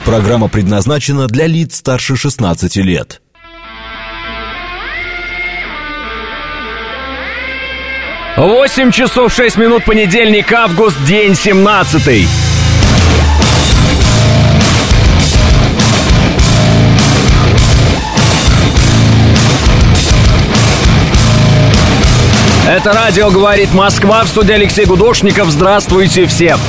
Программа предназначена для лиц старше 16 лет. Восемь часов 6 минут, понедельник, август, день 17-й. Это радио «Говорит Москва», в студии Алексей Гудошников. Здравствуйте всем.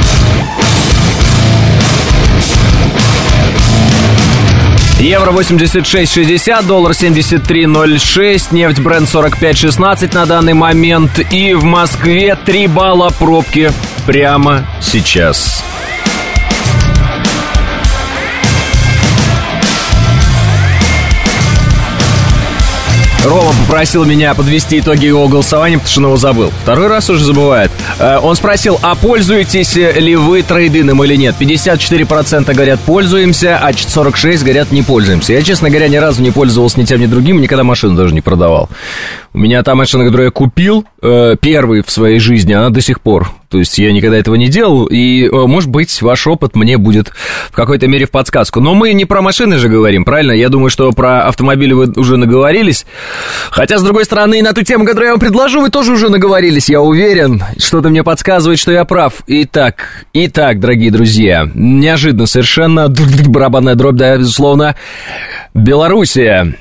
Евро 86.60, доллар 73.06, нефть Brent 45.16 на данный момент. И в Москве 3 балла пробки прямо сейчас. Рома попросил меня подвести итоги его голосования, потому что он его забыл. Второй раз уже забывает. Он спросил, а пользуетесь ли вы трейд-ином или нет? 54% говорят, пользуемся, а 46% говорят, не пользуемся. Я, честно говоря, ни разу не пользовался ни тем, ни другим, никогда машину даже не продавал. У меня та машина, которую я купил, первой в своей жизни, она до сих пор. То есть я никогда этого не делал, и, может быть, ваш опыт мне будет в какой-то мере в подсказку. Но мы не про машины же говорим, правильно? Я думаю, что про автомобили вы уже наговорились. Хотя, с другой стороны, и на ту тему, которую я вам предложу, вы тоже уже наговорились, я уверен. Что-то мне подсказывает, что я прав. Итак, дорогие друзья, неожиданно совершенно, барабанная дробь, да, безусловно, Белоруссия.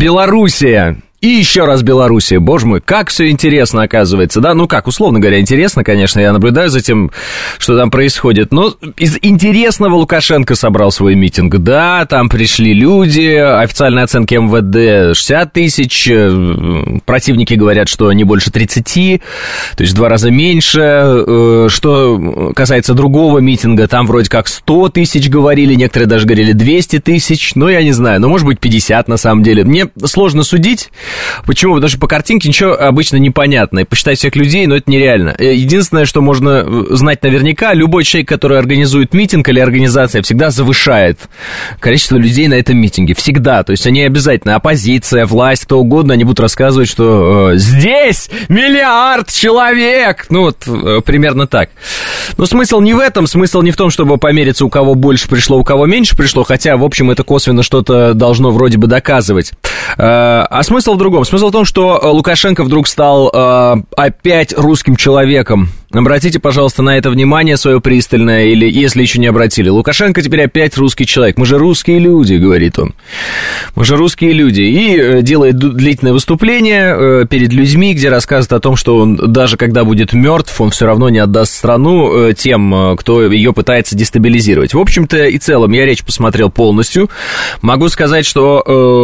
И еще раз Белоруссия, боже мой, как все интересно оказывается, да, ну как, условно говоря, интересно, конечно, я наблюдаю за тем, что там происходит, но из интересного Лукашенко собрал свой митинг, да, там пришли люди, официальные оценки МВД 60 тысяч, противники говорят, что не больше 30, то есть в 2 раза меньше, что касается другого митинга, там вроде как 100 тысяч говорили, некоторые даже говорили 200 тысяч, ну я не знаю, ну может быть 50 на самом деле, мне сложно судить. Почему? Потому что по картинке ничего обычно непонятно. И посчитать всех людей, но это нереально. Единственное, что можно знать наверняка, любой человек, который организует митинг или организация, всегда завышает количество людей на этом митинге. Всегда. То есть они обязательно, оппозиция, власть, кто угодно, они будут рассказывать, что здесь 1 миллиард человек. Ну вот, примерно так. Но смысл не в этом. Смысл не в том, чтобы помериться, у кого больше пришло, у кого меньше пришло. Хотя, в общем, это косвенно что-то должно вроде бы доказывать. А смысл в другом. Смысл в том, что Лукашенко вдруг стал опять русским человеком. Обратите, пожалуйста, на это внимание свое пристальное, или если еще не обратили. Лукашенко теперь опять русский человек. Мы же русские люди, говорит он. Мы же русские люди. И делает длительное выступление перед людьми, где рассказывает о том, что он, даже когда будет мертв, он все равно не отдаст страну тем, кто ее пытается дестабилизировать. В общем-то и целом, я речь посмотрел полностью. Могу сказать, что,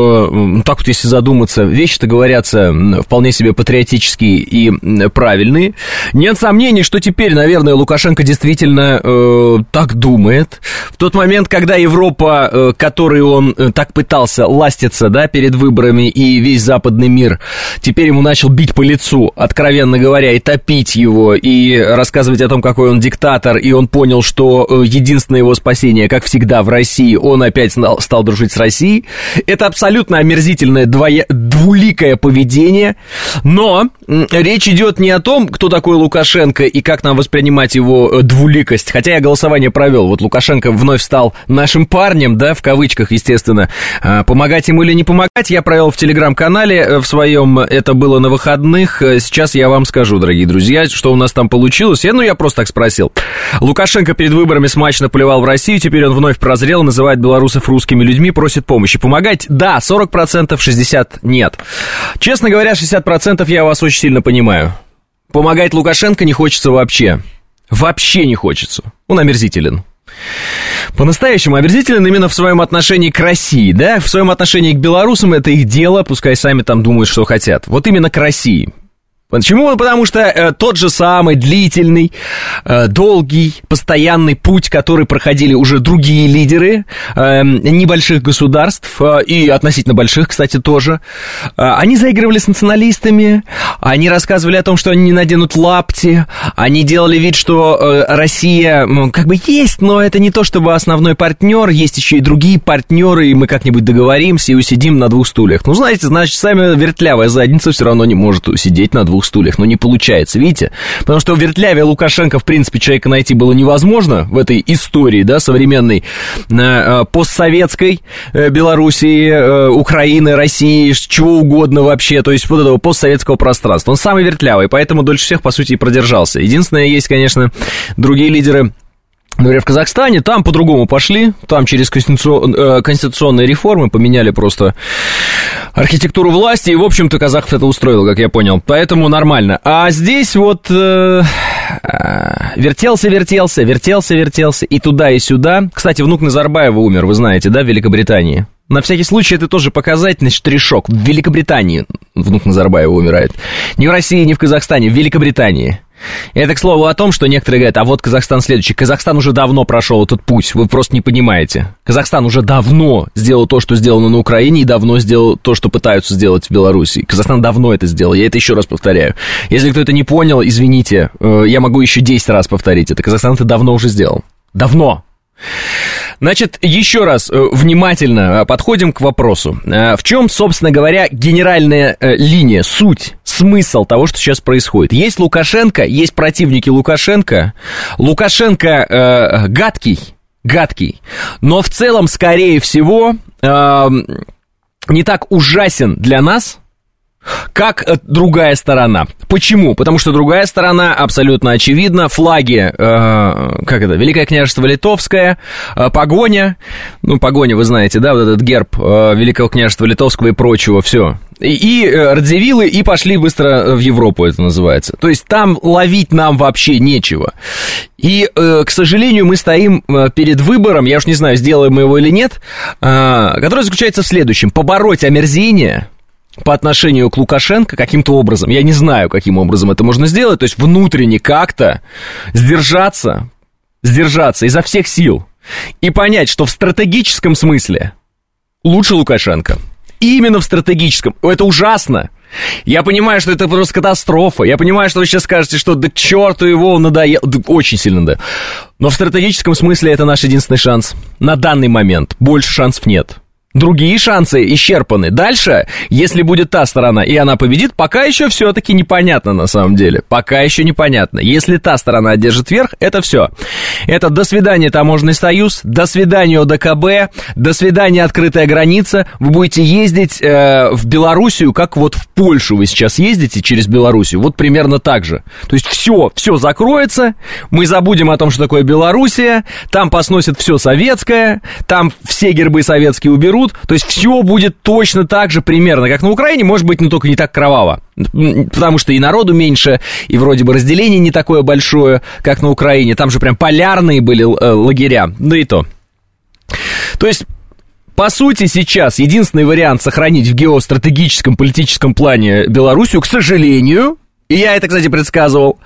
так вот если задуматься, вещи-то говорятся вполне себе патриотические и правильные. Нет сомнений, что теперь, наверное, Лукашенко действительно так думает. В тот момент, когда Европа, которой он так пытался ластиться, да, перед выборами, и весь западный мир теперь ему начал бить по лицу, откровенно говоря, и топить его, и рассказывать о том, какой он диктатор, и он понял, что единственное его спасение, как всегда, в России, он опять стал дружить с Россией. Это абсолютно омерзительное двуликое поведение, но речь идет не о том, кто такой Лукашенко и как нам воспринимать его двуликость, хотя я голосование провел, вот Лукашенко вновь стал нашим парнем, да, в кавычках, естественно, помогать ему или не помогать, я провел в телеграм-канале в своем, это было на выходных, сейчас я вам скажу, дорогие друзья, что у нас там получилось, я просто так спросил. Лукашенко перед выборами смачно плевал в Россию, теперь он вновь прозрел, называет белорусов русскими людьми, просит помощи. Помогать? Да, 40%, 60% нет. Честно говоря, 60% я вас очень сильно понимаю. Помогать Лукашенко не хочется вообще. Вообще не хочется. Он омерзителен. По-настоящему омерзителен именно в своем отношении к России, да? В своем отношении к белорусам это их дело, пускай сами там думают, что хотят. Вот именно к России. Почему? Потому что тот же самый длительный, долгий, постоянный путь, который проходили уже другие лидеры небольших государств, и относительно больших, кстати, тоже, они заигрывали с националистами, они рассказывали о том, что они не наденут лапти, они делали вид, что Россия как бы есть, но это не то чтобы основной партнер, есть еще и другие партнеры, и мы как-нибудь договоримся и усидим на двух стульях. Ну, знаете, значит, сами вертлявая задница все равно не может усидеть на двух двух стульях, но не получается, видите? Потому что в вертляве Лукашенко, в принципе, человека найти было невозможно в этой истории, да, современной, постсоветской Белоруссии, Украины, России, чего угодно вообще, то есть вот этого постсоветского пространства. Он самый вертлявый, поэтому дольше всех, по сути, и продержался. Единственное, есть, конечно, другие лидеры. Например, в Казахстане, там по-другому пошли, там через конституционные реформы поменяли просто архитектуру власти, и, в общем-то, казахов это устроило, как я понял, поэтому нормально. А здесь вот вертелся, и туда, и сюда. Кстати, внук Назарбаева умер, вы знаете, да, в Великобритании. На всякий случай, это тоже показательный штришок. В Великобритании внук Назарбаева умирает. Не в России, не в Казахстане, в Великобритании. Это, к слову, о том, что некоторые говорят, а вот Казахстан следующий. Казахстан уже давно прошел этот путь, вы просто не понимаете. Казахстан уже давно сделал то, что сделано на Украине, и давно сделал то, что пытаются сделать в Беларуси. Казахстан давно это сделал, я это еще раз повторяю. Если кто-то не понял, извините, я могу еще 10 раз повторить это. Казахстан это давно уже сделал. Давно. Значит, еще раз внимательно подходим к вопросу. В чем, собственно говоря, генеральная линия, суть, смысл того, что сейчас происходит? Есть Лукашенко, есть противники Лукашенко. Лукашенко гадкий, но в целом, скорее всего, не так ужасен для нас, как другая сторона. Почему? Потому что другая сторона, абсолютно очевидно, флаги, Великое княжество Литовское, погоня, погоня, вы знаете, да, вот этот герб Великого княжества Литовского и прочего, все. И радзивиллы, и пошли быстро в Европу, это называется. То есть там ловить нам вообще нечего. И, к сожалению, мы стоим перед выбором, я уж не знаю, сделаем мы его или нет, который заключается в следующем. Побороть омерзение по отношению к Лукашенко каким-то образом, я не знаю, каким образом это можно сделать, то есть внутренне как-то сдержаться изо всех сил и понять, что в стратегическом смысле лучше Лукашенко. Именно в стратегическом. Это ужасно. Я понимаю, что это просто катастрофа. Я понимаю, что вы сейчас скажете, что да к черту его надоело. Да, очень сильно, да. Но в стратегическом смысле это наш единственный шанс. На данный момент больше шансов нет. Другие шансы исчерпаны. Дальше, если будет та сторона, и она победит, пока еще все-таки непонятно на самом деле. Пока еще непонятно. Если та сторона одержит верх, это все. Это до свидания таможенный союз, до свидания ОДКБ, до свидания открытая граница. Вы будете ездить в Белоруссию, как вот в Польшу вы сейчас ездите через Белоруссию. Вот примерно так же. То есть все закроется, мы забудем о том, что такое Белоруссия, там посносят все советское, там все гербы советские уберут. То есть все будет точно так же примерно, как на Украине, может быть, но только не так кроваво. Потому что и народу меньше, и вроде бы разделение не такое большое, как на Украине. Там же прям полярные были лагеря, да и то. То есть, по сути, сейчас единственный вариант сохранить в геостратегическом политическом плане Белоруссию, к сожалению, и я это, кстати, предсказывал,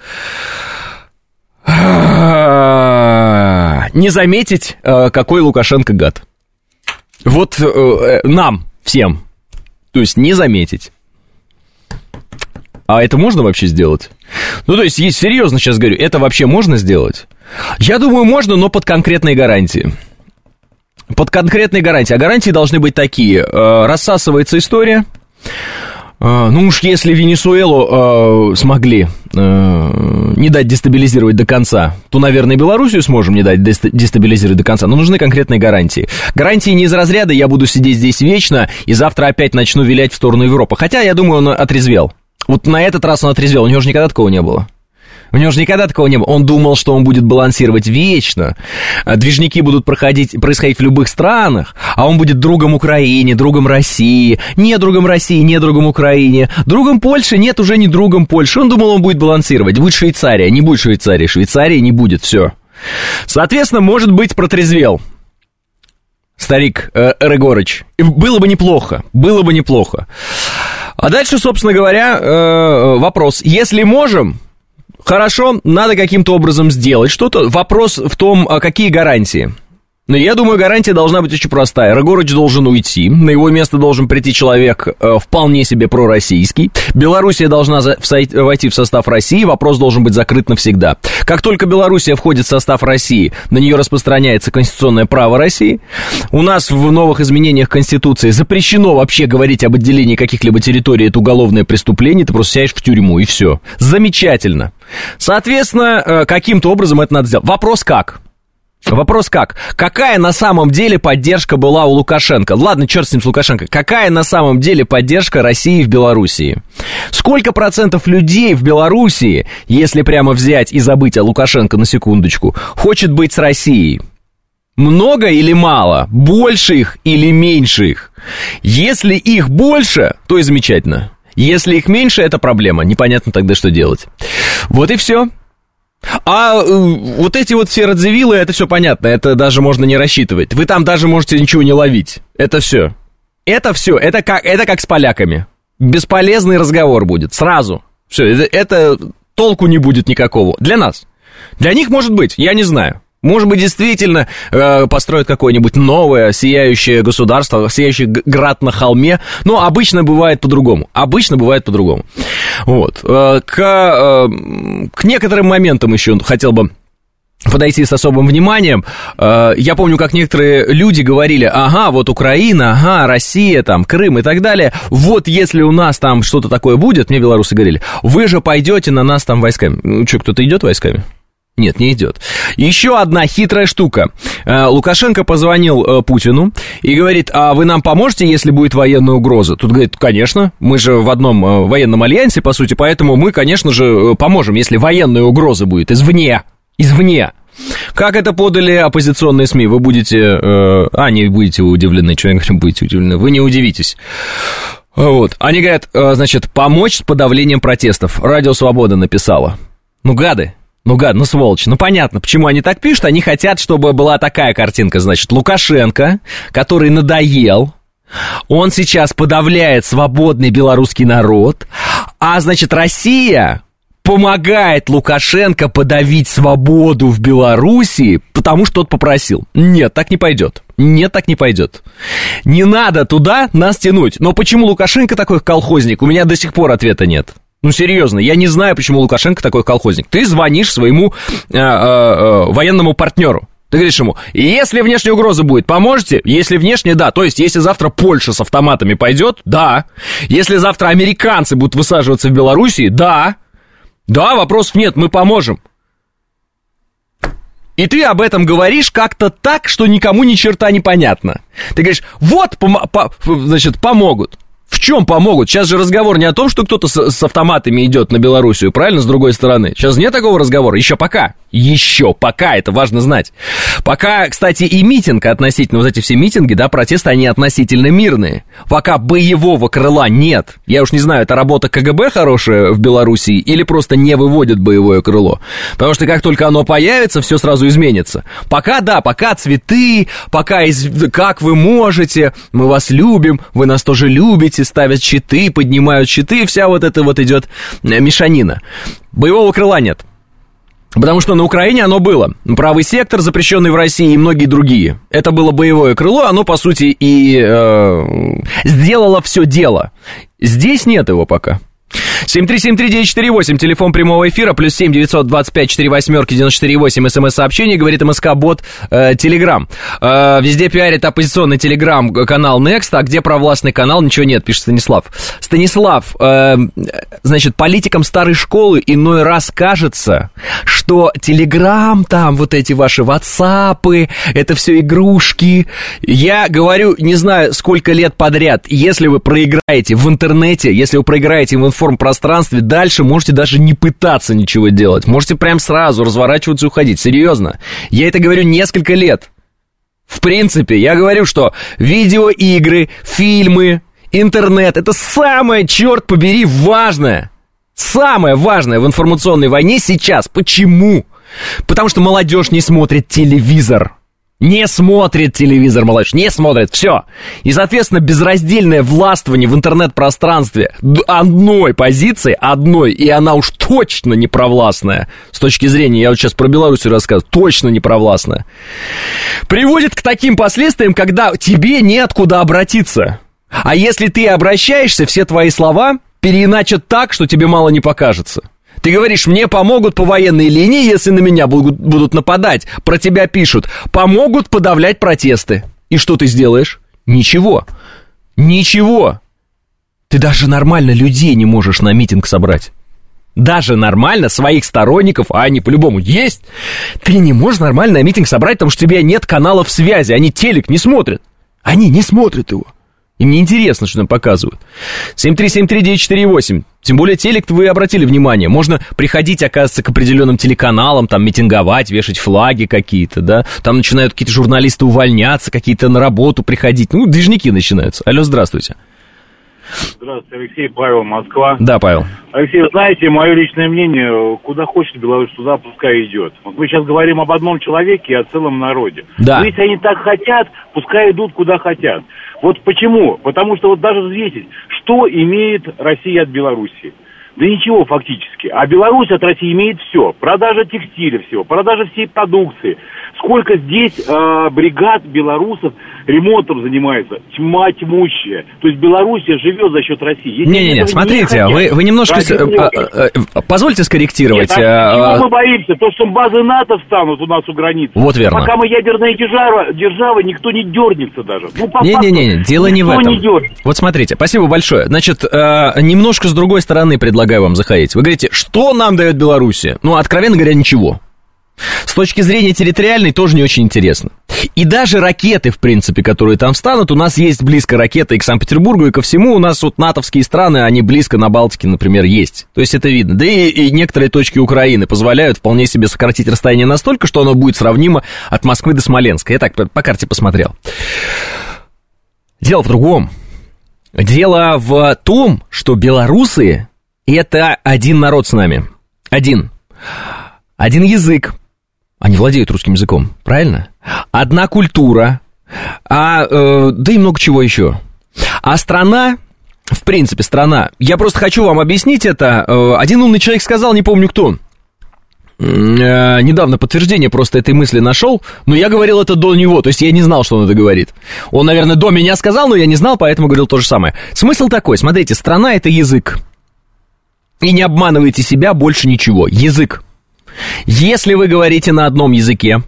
не заметить, какой Лукашенко гад. Вот нам всем, то есть не заметить. А это можно вообще сделать? То есть, серьезно сейчас говорю, это вообще можно сделать? Я думаю, можно, но под конкретные гарантии. Под конкретные гарантии. А гарантии должны быть такие. Рассасывается история. Уж если Венесуэлу смогли не дать дестабилизировать до конца, то, наверное, и Белоруссию сможем не дать дестабилизировать до конца. Но нужны конкретные гарантии. Гарантии не из разряда «я буду сидеть здесь вечно и завтра опять начну вилять в сторону Европы». Хотя, я думаю, он отрезвел. Вот на этот раз он отрезвел. У него же никогда такого не было. Он думал, что он будет балансировать вечно, движники будут происходить в любых странах, а он будет другом Украине, другом России, не другом Украине, другом Польши, нет, уже не другом Польши. Он думал, он будет балансировать. Будет Швейцария, не будет Швейцарии не будет, все. Соответственно, может быть, протрезвел старик Рыгорыч. Было бы неплохо. А дальше, собственно говоря, вопрос. Если можем... Хорошо, надо каким-то образом сделать что-то. Вопрос в том, какие гарантии. Но я думаю, гарантия должна быть очень простая. Рыгорыч должен уйти, на его место должен прийти человек вполне себе пророссийский. Белоруссия должна войти в состав России, вопрос должен быть закрыт навсегда. Как только Белоруссия входит в состав России, на нее распространяется конституционное право России. У нас в новых изменениях Конституции запрещено вообще говорить об отделении каких-либо территорий, это уголовное преступление, ты просто сядешь в тюрьму, и все. Замечательно. Соответственно, каким-то образом это надо сделать. Вопрос как? Вопрос как? Какая на самом деле поддержка была у Лукашенко? Ладно, черт с ним, с Лукашенко. Какая на самом деле поддержка России в Белоруссии? Сколько процентов людей в Белоруссии, если прямо взять и забыть о Лукашенко на секундочку, хочет быть с Россией? Много или мало? Больше их или меньше их? Если их больше, то и замечательно. Если их меньше, это проблема. Непонятно тогда, что делать. Вот и все. А вот эти вот все радзивиллы, это все понятно, это даже можно не рассчитывать. Вы там даже можете ничего не ловить. Это все. Это как с поляками. Бесполезный разговор будет, сразу. Все, это толку не будет никакого. Для нас. Для них, может быть, я не знаю. Может быть, действительно построят какое-нибудь новое сияющее государство, сияющий град на холме. Но обычно бывает по-другому. Вот. К некоторым моментам еще хотел бы подойти с особым вниманием. Я помню, как некоторые люди говорили: ага, вот Украина, ага, Россия, там, Крым и так далее. Вот если у нас там что-то такое будет, мне белорусы говорили, вы же пойдете на нас там войсками. Ну что, кто-то идет войсками? Нет, не идет. Еще одна хитрая штука. Лукашенко позвонил Путину и говорит: а вы нам поможете, если будет военная угроза? Тут говорит: конечно, мы же в одном военном альянсе, по сути, поэтому мы, конечно же, поможем, если военная угроза будет извне. Как это подали оппозиционные СМИ? Вы будете... не будете удивлены, что я говорю, будете удивлены. Вы не удивитесь. Вот. Они говорят, значит, помочь с подавлением протестов. Радио Свобода написала. Ну, гады. Ну, сволочи. Ну, понятно, почему они так пишут. Они хотят, чтобы была такая картинка. Значит, Лукашенко, который надоел, он сейчас подавляет свободный белорусский народ, а, значит, Россия помогает Лукашенко подавить свободу в Белоруссии, потому что тот попросил. Нет, так не пойдет. Не надо туда нас тянуть. Но почему Лукашенко такой колхозник? У меня до сих пор ответа нет. Ну, серьезно, я не знаю, почему Лукашенко такой колхозник. Ты звонишь своему военному партнеру. Ты говоришь ему: если внешняя угроза будет, поможете? Если внешняя, да. То есть, если завтра Польша с автоматами пойдет, да. Если завтра американцы будут высаживаться в Белоруссии, да. Да, вопросов нет, мы поможем. И ты об этом говоришь как-то так, что никому ни черта не понятно. Ты говоришь: вот, значит, помогут. В чем помогут? Сейчас же разговор не о том, что кто-то с автоматами идет на Белоруссию, правильно, с другой стороны? Сейчас нет такого разговора, еще пока, это важно знать. Пока, кстати, и митинг относительно, вот эти все митинги, да, протесты, они относительно мирные. Пока боевого крыла нет. Я уж не знаю, это работа КГБ хорошая в Белоруссии или просто не выводят боевое крыло. Потому что как только оно появится, все сразу изменится. Пока, да, пока цветы, пока как вы можете, мы вас любим, вы нас тоже любите, ставят щиты, поднимают щиты, вся вот эта вот идет мешанина. Боевого крыла нет. Потому что на Украине оно было. Правый сектор, запрещенный в России, и многие другие. Это было боевое крыло, оно, по сути, и сделало все дело. Здесь нет его пока. 7373948, телефон прямого эфира, плюс 7-925-48-94-8, смс-сообщение, говорит МСК-бот, Телеграм. Везде пиарит оппозиционный Телеграм-канал Next, а где провластный канал, ничего нет, пишет Станислав. Станислав, значит, политикам старой школы иной раз кажется, что Телеграм, там вот эти ваши ватсапы, это все игрушки. Я говорю, не знаю, сколько лет подряд, если вы проиграете в интернете, если вы проиграете в информпространстве, дальше можете даже не пытаться ничего делать. Можете прям сразу разворачиваться и уходить. Серьезно. Я это говорю несколько лет. В принципе, я говорю, что видеоигры, фильмы, интернет — это самое, черт побери, важное. Самое важное в информационной войне сейчас. Почему? Потому что молодежь не смотрит телевизор. Не смотрит телевизор молодежь, не смотрит, все. И, соответственно, безраздельное властвование в интернет-пространстве одной позиции, и она уж точно не провластная, с точки зрения, я вот сейчас про Белоруссию рассказываю, точно не провластная, приводит к таким последствиям, когда тебе неоткуда обратиться. А если ты обращаешься, все твои слова переиначат так, что тебе мало не покажется. Ты говоришь, мне помогут по военной линии, если на меня будут нападать. Про тебя пишут, помогут подавлять протесты. И что ты сделаешь? Ничего. Ничего. Ты даже нормально людей не можешь на митинг собрать. Даже нормально своих сторонников, а они по-любому есть, ты не можешь нормально на митинг собрать, потому что у тебя нет каналов связи. Они телек не смотрят. Они не смотрят его. Им не интересно, что нам показывают. 7373948. Тем более телек, вы обратили внимание. Можно приходить, оказывается, к определенным телеканалам, там, митинговать, вешать флаги какие-то, да. Там начинают какие-то журналисты увольняться, какие-то на работу приходить. Ну, движники начинаются. Алло, здравствуйте. Здравствуйте, Алексей, Павел, Москва. Да, Павел. Алексей, вы знаете, мое личное мнение, куда хочет Беларусь, туда пускай идет. Вот мы сейчас говорим об одном человеке и о целом народе. Да. Но если они так хотят, пускай идут куда хотят. Вот почему? Потому что вот даже взвесить, что имеет Россия от Беларуси. Да ничего фактически. А Беларусь от России имеет все. Продажа текстиля всего, продажа всей продукции. Сколько здесь бригад белорусов ремонтом занимается. Тьма тьмущая. То есть Белоруссия живет за счет России. Не-не-не, смотрите, вы немножко... Позвольте скорректировать. Нет, чего мы боимся? То, что базы НАТО встанут у нас у границы. Вот верно. Пока мы ядерная держава, никто не дернется даже. Не-не-не, дело не в этом. Вот смотрите, спасибо большое. Значит, немножко с другой стороны предлагаю вам заходить. Вы говорите, что нам дает Белоруссия? Ну, откровенно говоря, ничего. С точки зрения территориальной тоже не очень интересно. И даже ракеты, в принципе, которые там встанут, у нас есть близко ракеты и к Санкт-Петербургу, и ко всему. У нас вот натовские страны, они близко на Балтике, например, есть. То есть это видно. Да и некоторые точки Украины позволяют вполне себе сократить расстояние настолько, что оно будет сравнимо от Москвы до Смоленска. Я так по карте посмотрел. Дело в другом. Дело в том, что белорусы — это один народ с нами. Один язык. Они владеют русским языком, правильно? Одна культура, да и много чего еще. А страна, в принципе, страна, я просто хочу вам объяснить это. Один умный человек сказал, не помню кто, недавно подтверждение просто этой мысли нашел, но я говорил это до него, то есть я не знал, что он это говорит. Он, наверное, до меня сказал, но я не знал, поэтому говорил то же самое. Смысл такой, смотрите, страна — это язык. И не обманывайте себя, больше ничего. Язык. Если вы говорите на одном языке,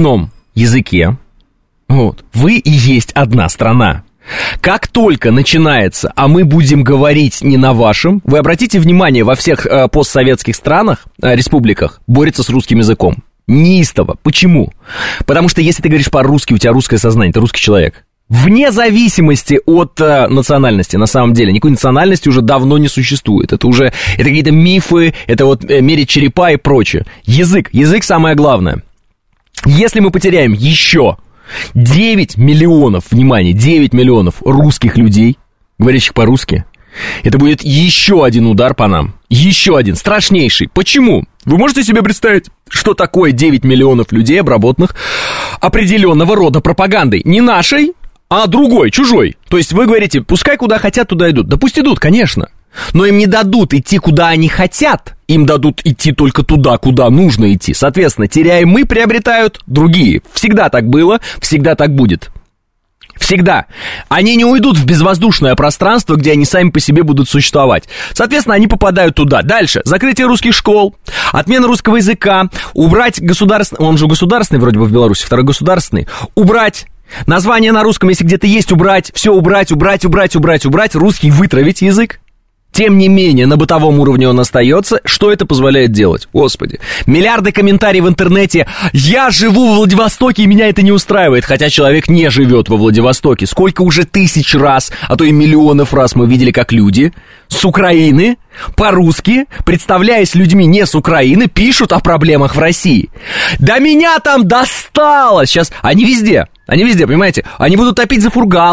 вот, вы и есть одна страна. Как только начинается, а мы будем говорить не на вашем, вы обратите внимание, во всех постсоветских странах, республиках, борются с русским языком. Неистово. Почему? Потому что если ты говоришь по-русски, у тебя русское сознание, ты русский человек. Вне зависимости от национальности, на самом деле, никакой национальности уже давно не существует. Это какие-то мифы, это вот мерить черепа и прочее. Язык самое главное. Если мы потеряем еще 9 миллионов, внимание, 9 миллионов русских людей, говорящих по-русски, это будет еще один удар по нам. Еще один, страшнейший. Почему? Вы можете себе представить, что такое 9 миллионов людей, обработанных определенного рода пропагандой? Не нашей, а другой, чужой. То есть вы говорите, пускай куда хотят, туда идут. Да пусть идут, конечно. Но им не дадут идти, куда они хотят. Им дадут идти только туда, куда нужно идти. Соответственно, теряем мы, приобретают другие. Всегда так было, всегда так будет. Всегда. Они не уйдут в безвоздушное пространство, где они сами по себе будут существовать. Соответственно, они попадают туда. Дальше. Закрытие русских школ, отмена русского языка, убрать государственный... Он же государственный вроде бы в Беларуси, второй государственный. Убрать название на русском, если где-то есть, убрать. Все убрать. Русский вытравить язык. Тем не менее, на бытовом уровне он остается. Что это позволяет делать? Господи. Миллиарды комментариев в интернете. Я живу во Владивостоке, и меня это не устраивает. Хотя человек не живет во Владивостоке. Сколько уже тысяч раз, а то и миллионов раз мы видели, как люди с Украины по-русски, представляясь людьми не с Украины, пишут о проблемах в России. Да меня там достало! Сейчас они везде, понимаете? Они будут топить за Фургала,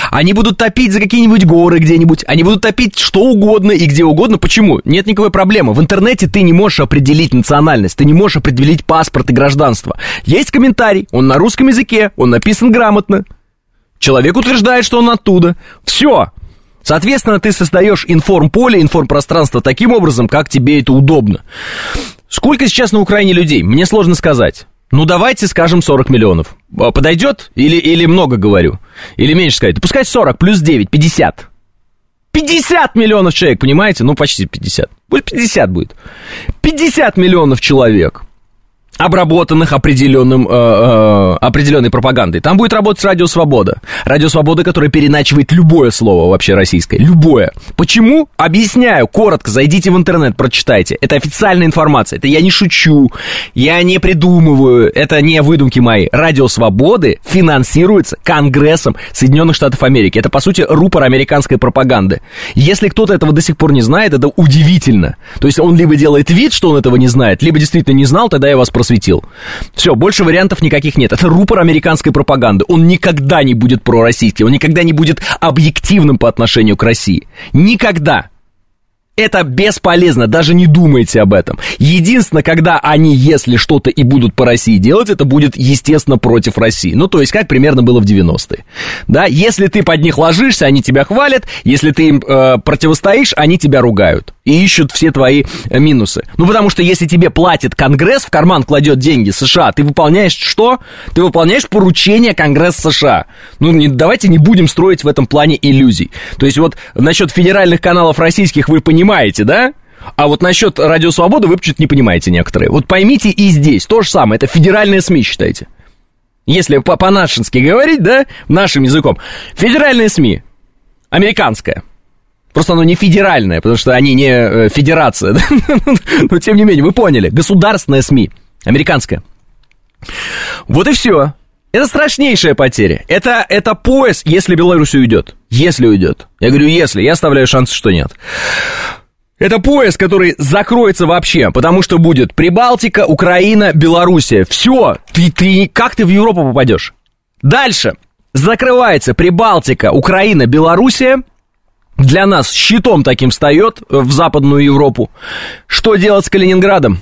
Они будут топить за какие-нибудь горы где-нибудь, они будут топить что угодно и где угодно. Почему? Нет никакой проблемы. В интернете ты не можешь определить национальность, ты не можешь определить паспорт и гражданство. Есть комментарий, он на русском языке, он написан грамотно. Человек утверждает, что он оттуда. Все. Соответственно, ты создаешь информполе, информпространство таким образом, как тебе это удобно. Сколько сейчас на Украине людей? Мне сложно сказать. Ну, давайте скажем 40 миллионов. Подойдет? Или много говорю? Или меньше сказать? Да пускай 40 плюс 9, 50. 50 миллионов человек, понимаете? Ну, почти 50. Будет 50 будет. 50 миллионов человек, обработанных определенной пропагандой. Там будет работать Радио Свобода. Радио Свобода, которое переначивает любое слово вообще российское. Любое. Почему? Объясняю. Коротко. Зайдите в интернет, прочитайте. Это официальная информация. Это я не шучу. Я не придумываю. Это не выдумки мои. Радио Свободы финансируется Конгрессом Соединенных Штатов Америки. Это, по сути, рупор американской пропаганды. Если кто-то этого до сих пор не знает, это удивительно. То есть он либо делает вид, что он этого не знает, либо действительно не знал, тогда я вас просветил. Все, больше вариантов никаких нет. Это рупор американской пропаганды. Он никогда не будет пророссийский, он никогда не будет объективным по отношению к России. Никогда. Это бесполезно, даже не думайте об этом. Единственное, когда они, если что-то и будут по России делать, это будет, естественно, против России. Ну, то есть, как примерно было в 90-е. Да, если ты под них ложишься, они тебя хвалят, если ты им противостоишь, они тебя ругают. И ищут все твои минусы. Ну, потому что если тебе платит Конгресс, в карман кладет деньги США, ты выполняешь что? Ты выполняешь поручение Конгресса США. Ну, давайте не будем строить в этом плане иллюзий. То есть, вот насчет федеральных каналов российских вы понимаете, да? А вот насчет Радио Свободы вы почему-то не понимаете некоторые. Вот поймите и здесь то же самое. Это федеральные СМИ, считайте. Если по-нашенски говорить, да, нашим языком. Федеральные СМИ. Американская. Просто оно не федеральное, потому что они не федерация. Да? Но тем не менее, вы поняли. Государственная СМИ. Американская. Вот и все. Это страшнейшая потеря. Это пояс, если Беларусь уйдет. Если уйдет. Я говорю, если. Я оставляю шансы, что нет. Это пояс, который закроется вообще, потому что будет Прибалтика, Украина, Белоруссия. Все. Как ты в Европу попадешь? Дальше. Закрывается Прибалтика, Украина, Белоруссия. Для нас щитом таким встает в Западную Европу. Что делать с Калининградом?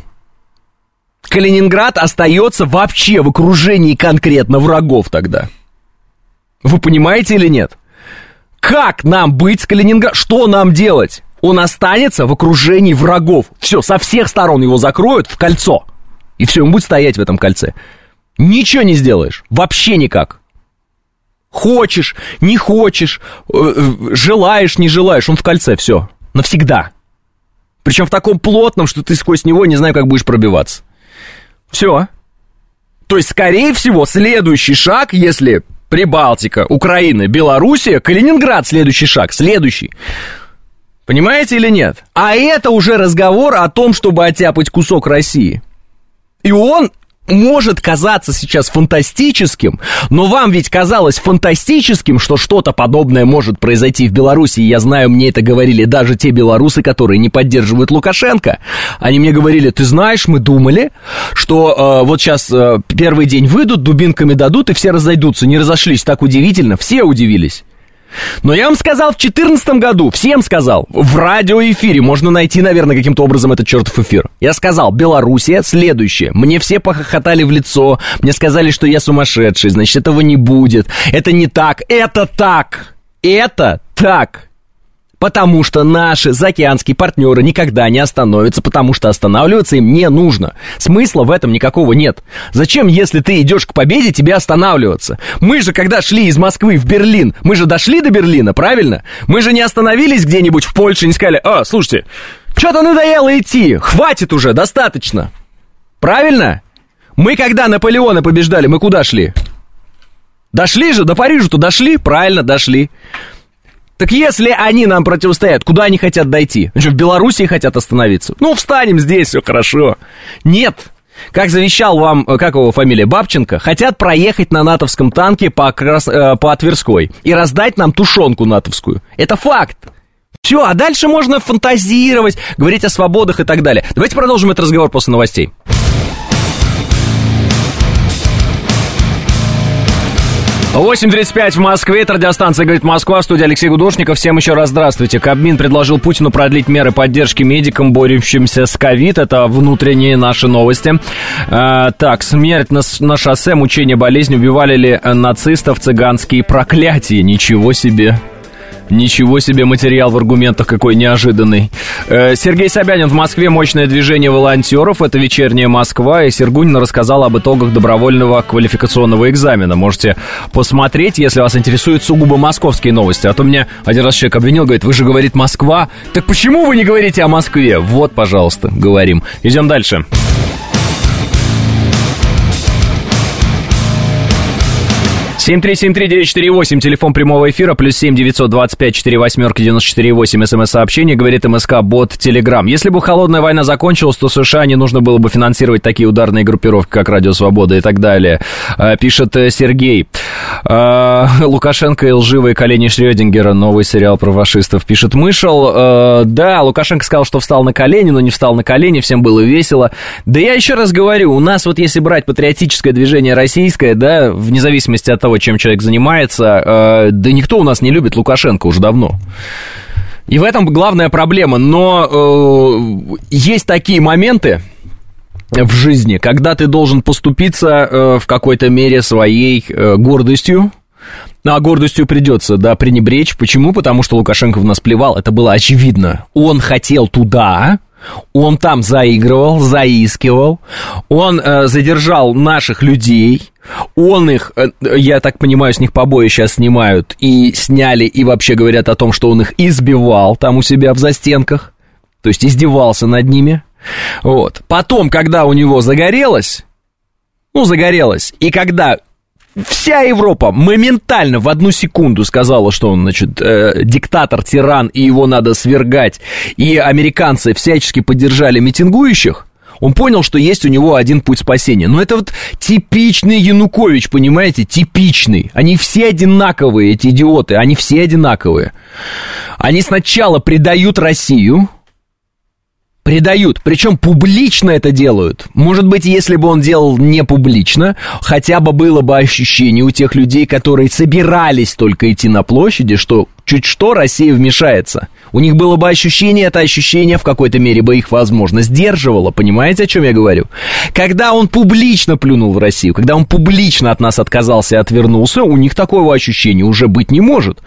Калининград остается вообще в окружении конкретно врагов тогда. Вы понимаете или нет? Как нам быть с Калининградом? Что нам делать? Он останется в окружении врагов. Все, со всех сторон его закроют в кольцо. И все, он будет стоять в этом кольце. Ничего не сделаешь. Вообще никак. Хочешь, не хочешь, желаешь, не желаешь, он в кольце, все, навсегда. Причем в таком плотном, что ты сквозь него не знаю, как будешь пробиваться. Все. То есть, скорее всего, следующий шаг, если Прибалтика, Украина, Белоруссия, Калининград следующий шаг, следующий. Понимаете или нет? А это уже разговор о том, чтобы оттяпать кусок России. И он может казаться сейчас фантастическим, но вам ведь казалось фантастическим, что что-то подобное может произойти в Беларуси. Я знаю, мне это говорили даже те белорусы, которые не поддерживают Лукашенко. Они мне говорили, ты знаешь, мы думали, что вот сейчас первый день выйдут, дубинками дадут, и все разойдутся. Не разошлись, так удивительно, все удивились. Но я вам сказал в 2014 году, всем сказал, в радиоэфире, можно найти, наверное, каким-то образом этот чертов эфир. Я сказал, Белоруссия следующее. Мне все похохотали в лицо, мне сказали, что я сумасшедший, значит, этого не будет. Это не так, это так, это так. Потому что наши заокеанские партнеры никогда не остановятся, потому что останавливаться им не нужно. Смысла в этом никакого нет. Зачем, если ты идешь к победе, тебе останавливаться? Мы же, когда шли из Москвы в Берлин, мы же дошли до Берлина, правильно? Мы же не остановились где-нибудь в Польше и не сказали, слушайте, что-то надоело идти, хватит уже, достаточно. Правильно? Мы, когда Наполеона побеждали, мы куда шли? Дошли же, до Парижа-то дошли? Правильно, дошли. Так если они нам противостоят, куда они хотят дойти? Они что, в Белоруссии хотят остановиться? Ну, встанем здесь, все хорошо. Нет. Как завещал вам, как его фамилия, Бабченко, хотят проехать на натовском танке по Тверской и раздать нам тушенку натовскую. Это факт. Все, а дальше можно фантазировать, говорить о свободах и так далее. Давайте продолжим этот разговор после новостей. 8:35 в Москве, это радиостанция «Говорит Москва», студия Алексей Гудошников. Всем еще раз здравствуйте. Кабмин предложил Путину продлить меры поддержки медикам, борющимся с ковид. Это внутренние наши новости. Так, смерть на шоссе, мучение болезни, убивали ли нацистов, цыганские проклятия. Ничего себе. Ничего себе, материал в аргументах какой неожиданный. Сергей Собянин в Москве, мощное движение волонтеров. Это «Вечерняя Москва». И Сергунина рассказала об итогах добровольного квалификационного экзамена. Можете посмотреть, если вас интересуют сугубо московские новости. А то меня один раз человек обвинил, говорит, вы же, говорит, Москва. Так почему вы не говорите о Москве? Вот, пожалуйста, говорим. Идем дальше. 7373948, телефон прямого эфира, +7 925 48 94 8, смс-сообщение, говорит МСК, бот Телеграм. Если бы холодная война закончилась, то США не нужно было бы финансировать такие ударные группировки, как Радио Свобода и так далее, пишет Сергей. Лукашенко и лживые колени Шрёдингера, новый сериал про фашистов, пишет Мышел. Да, Лукашенко сказал, что встал на колени, но не встал на колени, всем было весело. Да я еще раз говорю, у нас вот если брать патриотическое движение российское, да, вне зависимости от того, чем человек занимается, да никто у нас не любит Лукашенко уже давно. И в этом главная проблема. Но есть такие моменты в жизни, когда ты должен поступиться в какой-то мере своей гордостью. А гордостью придется, да, пренебречь. Почему? Потому что Лукашенко в нас плевал. Это было очевидно. Он хотел туда... Он там заигрывал, заискивал, он задержал наших людей, он их, я так понимаю, с них побои сейчас снимают, и сняли, и вообще говорят о том, что он их избивал там у себя в застенках, то есть издевался над ними. Вот. Потом, когда у него загорелось, и когда... Вся Европа моментально в одну секунду сказала, что он, значит, диктатор, тиран, и его надо свергать, и американцы всячески поддержали митингующих, он понял, что есть у него один путь спасения. Но это вот типичный Янукович, понимаете, типичный. Они все одинаковые, эти идиоты, они все одинаковые. Они сначала предают Россию, причем публично это делают. Может быть, если бы он делал не публично, хотя бы было бы ощущение у тех людей, которые собирались только идти на площади, что чуть что Россия вмешается. У них было бы ощущение, это ощущение в какой-то мере бы их, возможно, сдерживало. Понимаете, о чем я говорю? Когда он публично плюнул в Россию, когда он публично от нас отказался и отвернулся, у них такого ощущения уже быть не может.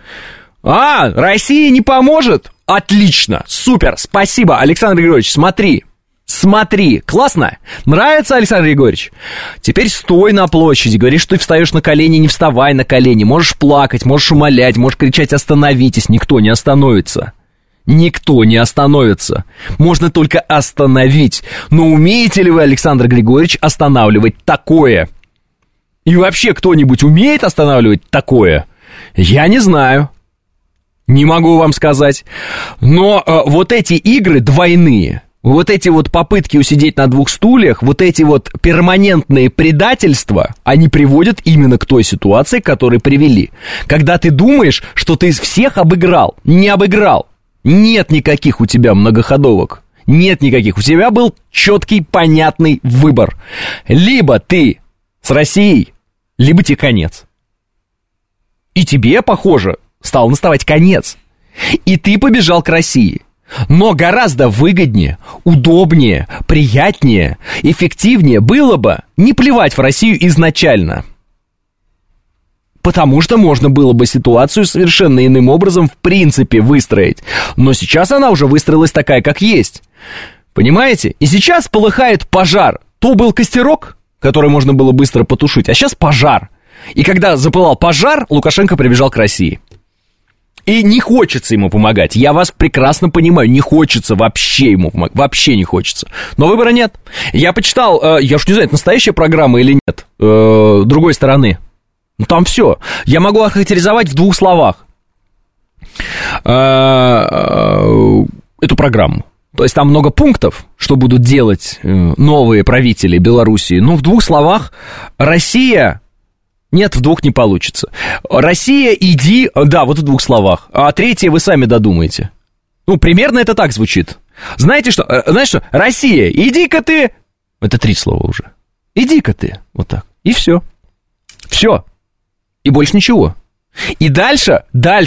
Россия не поможет? Отлично, супер, спасибо, Александр Григорьевич, смотри, классно, нравится, Александр Григорьевич? Теперь стой на площади, говоришь, что ты встаешь на колени, не вставай на колени, можешь плакать, можешь умолять, можешь кричать «остановитесь», никто не остановится. Никто не остановится. Можно только остановить. Но умеете ли вы, Александр Григорьевич, останавливать такое? И вообще кто-нибудь умеет останавливать такое? Я не знаю. Не могу вам сказать. Но вот эти игры двойные, вот эти вот попытки усидеть на двух стульях, вот эти вот перманентные предательства, они приводят именно к той ситуации, к которой привели. Когда ты думаешь, что ты всех обыграл, не обыграл. Нет никаких у тебя многоходовок. Нет никаких. У тебя был четкий, понятный выбор. Либо ты с Россией, либо тебе конец. И тебе, похоже, стал наставать конец. И ты побежал к России. Но гораздо выгоднее, удобнее, приятнее, эффективнее было бы не плевать в Россию изначально. Потому что можно было бы ситуацию совершенно иным образом в принципе выстроить. Но сейчас она уже выстроилась такая, как есть. Понимаете? И сейчас полыхает пожар. То был костерок, который можно было быстро потушить, а сейчас пожар. И когда запылал пожар, Лукашенко прибежал к России. И не хочется ему помогать. Я вас прекрасно понимаю. Не хочется вообще ему помогать. Вообще не хочется. Но выбора нет. Я почитал, я уж не знаю, это настоящая программа или нет, другой стороны. Ну, там все. Я могу охарактеризовать в двух словах эту программу. То есть там много пунктов, что будут делать новые правители Белоруссии. Но в двух словах: Россия... Нет, в двух не получится. Россия, иди... Да, вот в двух словах. А третье вы сами додумаете. Ну, примерно это так звучит. Знаете что? Знаешь что? Россия, иди-ка ты... Это 3 слова уже. Иди-ка ты. Вот так. И все. Все. И больше ничего. И дальше,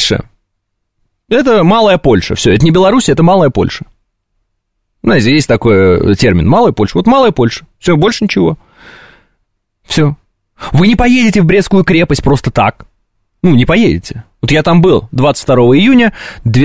это Малая Польша. Все, это не Беларусь, это Малая Польша. Знаете, есть такой термин, Малая Польша. Вот Малая Польша. Все, больше ничего. Все. Вы не поедете в Брестскую крепость просто так. Ну, не поедете. Вот я там был 22 июня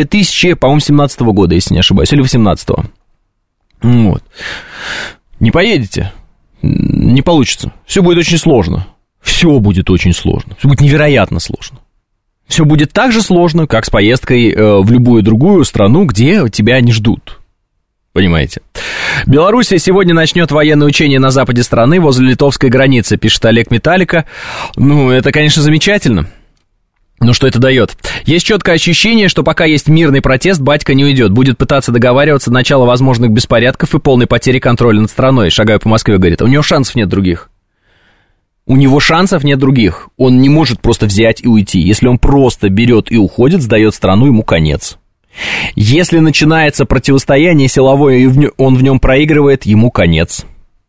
2017 года, если не ошибаюсь, или 18-го. Вот. Не поедете. Не получится. Все будет очень сложно. Все будет очень сложно. Все будет невероятно сложно. Все будет так же сложно, как с поездкой в любую другую страну, где тебя не ждут. Понимаете? Белоруссия сегодня начнет военное учение на западе страны, возле литовской границы, пишет Олег Металлика. Ну, это, конечно, замечательно. Но что это дает? Есть четкое ощущение, что пока есть мирный протест, батька не уйдет. Будет пытаться договариваться до начала возможных беспорядков и полной потери контроля над страной. Шагаю по Москве, говорит. У него шансов нет других. У него шансов нет других. Он не может просто взять и уйти. Если он просто берет и уходит, сдает страну, ему конец. Если начинается противостояние силовое, и он в нем проигрывает, ему конец.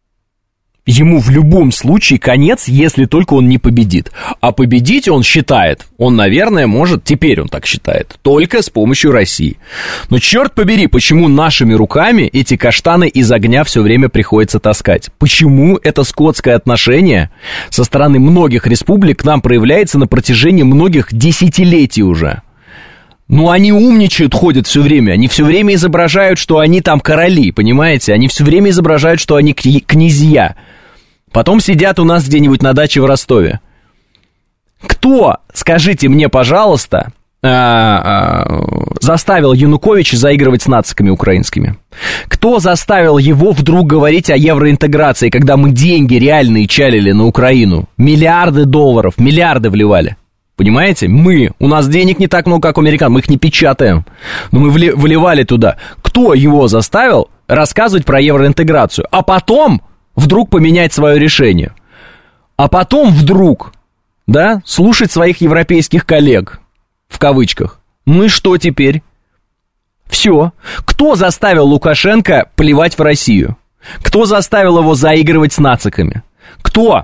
Ему в любом случае конец, если только он не победит. А победить он считает, он, наверное, может, теперь он так считает, только с помощью России. Но черт побери, почему нашими руками эти каштаны из огня все время приходится таскать? Почему это скотское отношение со стороны многих республик к нам проявляется на протяжении многих десятилетий уже? Ну, они умничают, ходят все время. Они все время изображают, что они там короли, понимаете? Они все время изображают, что они князья. Потом сидят у нас где-нибудь на даче в Ростове. Кто, скажите мне, пожалуйста, заставил Януковича заигрывать с нациками украинскими? Кто заставил его вдруг говорить о евроинтеграции, когда мы деньги реальные чалили на Украину? Миллиарды долларов, миллиарды вливали. Понимаете? У нас денег не так много, как у американцев, мы их не печатаем, но мы вливали туда. Кто его заставил рассказывать про евроинтеграцию? А потом вдруг поменять свое решение? А потом вдруг, да, слушать своих европейских коллег, в кавычках. Ну и что теперь? Все. Кто заставил Лукашенко плевать в Россию? Кто заставил его заигрывать с нациками? Кто?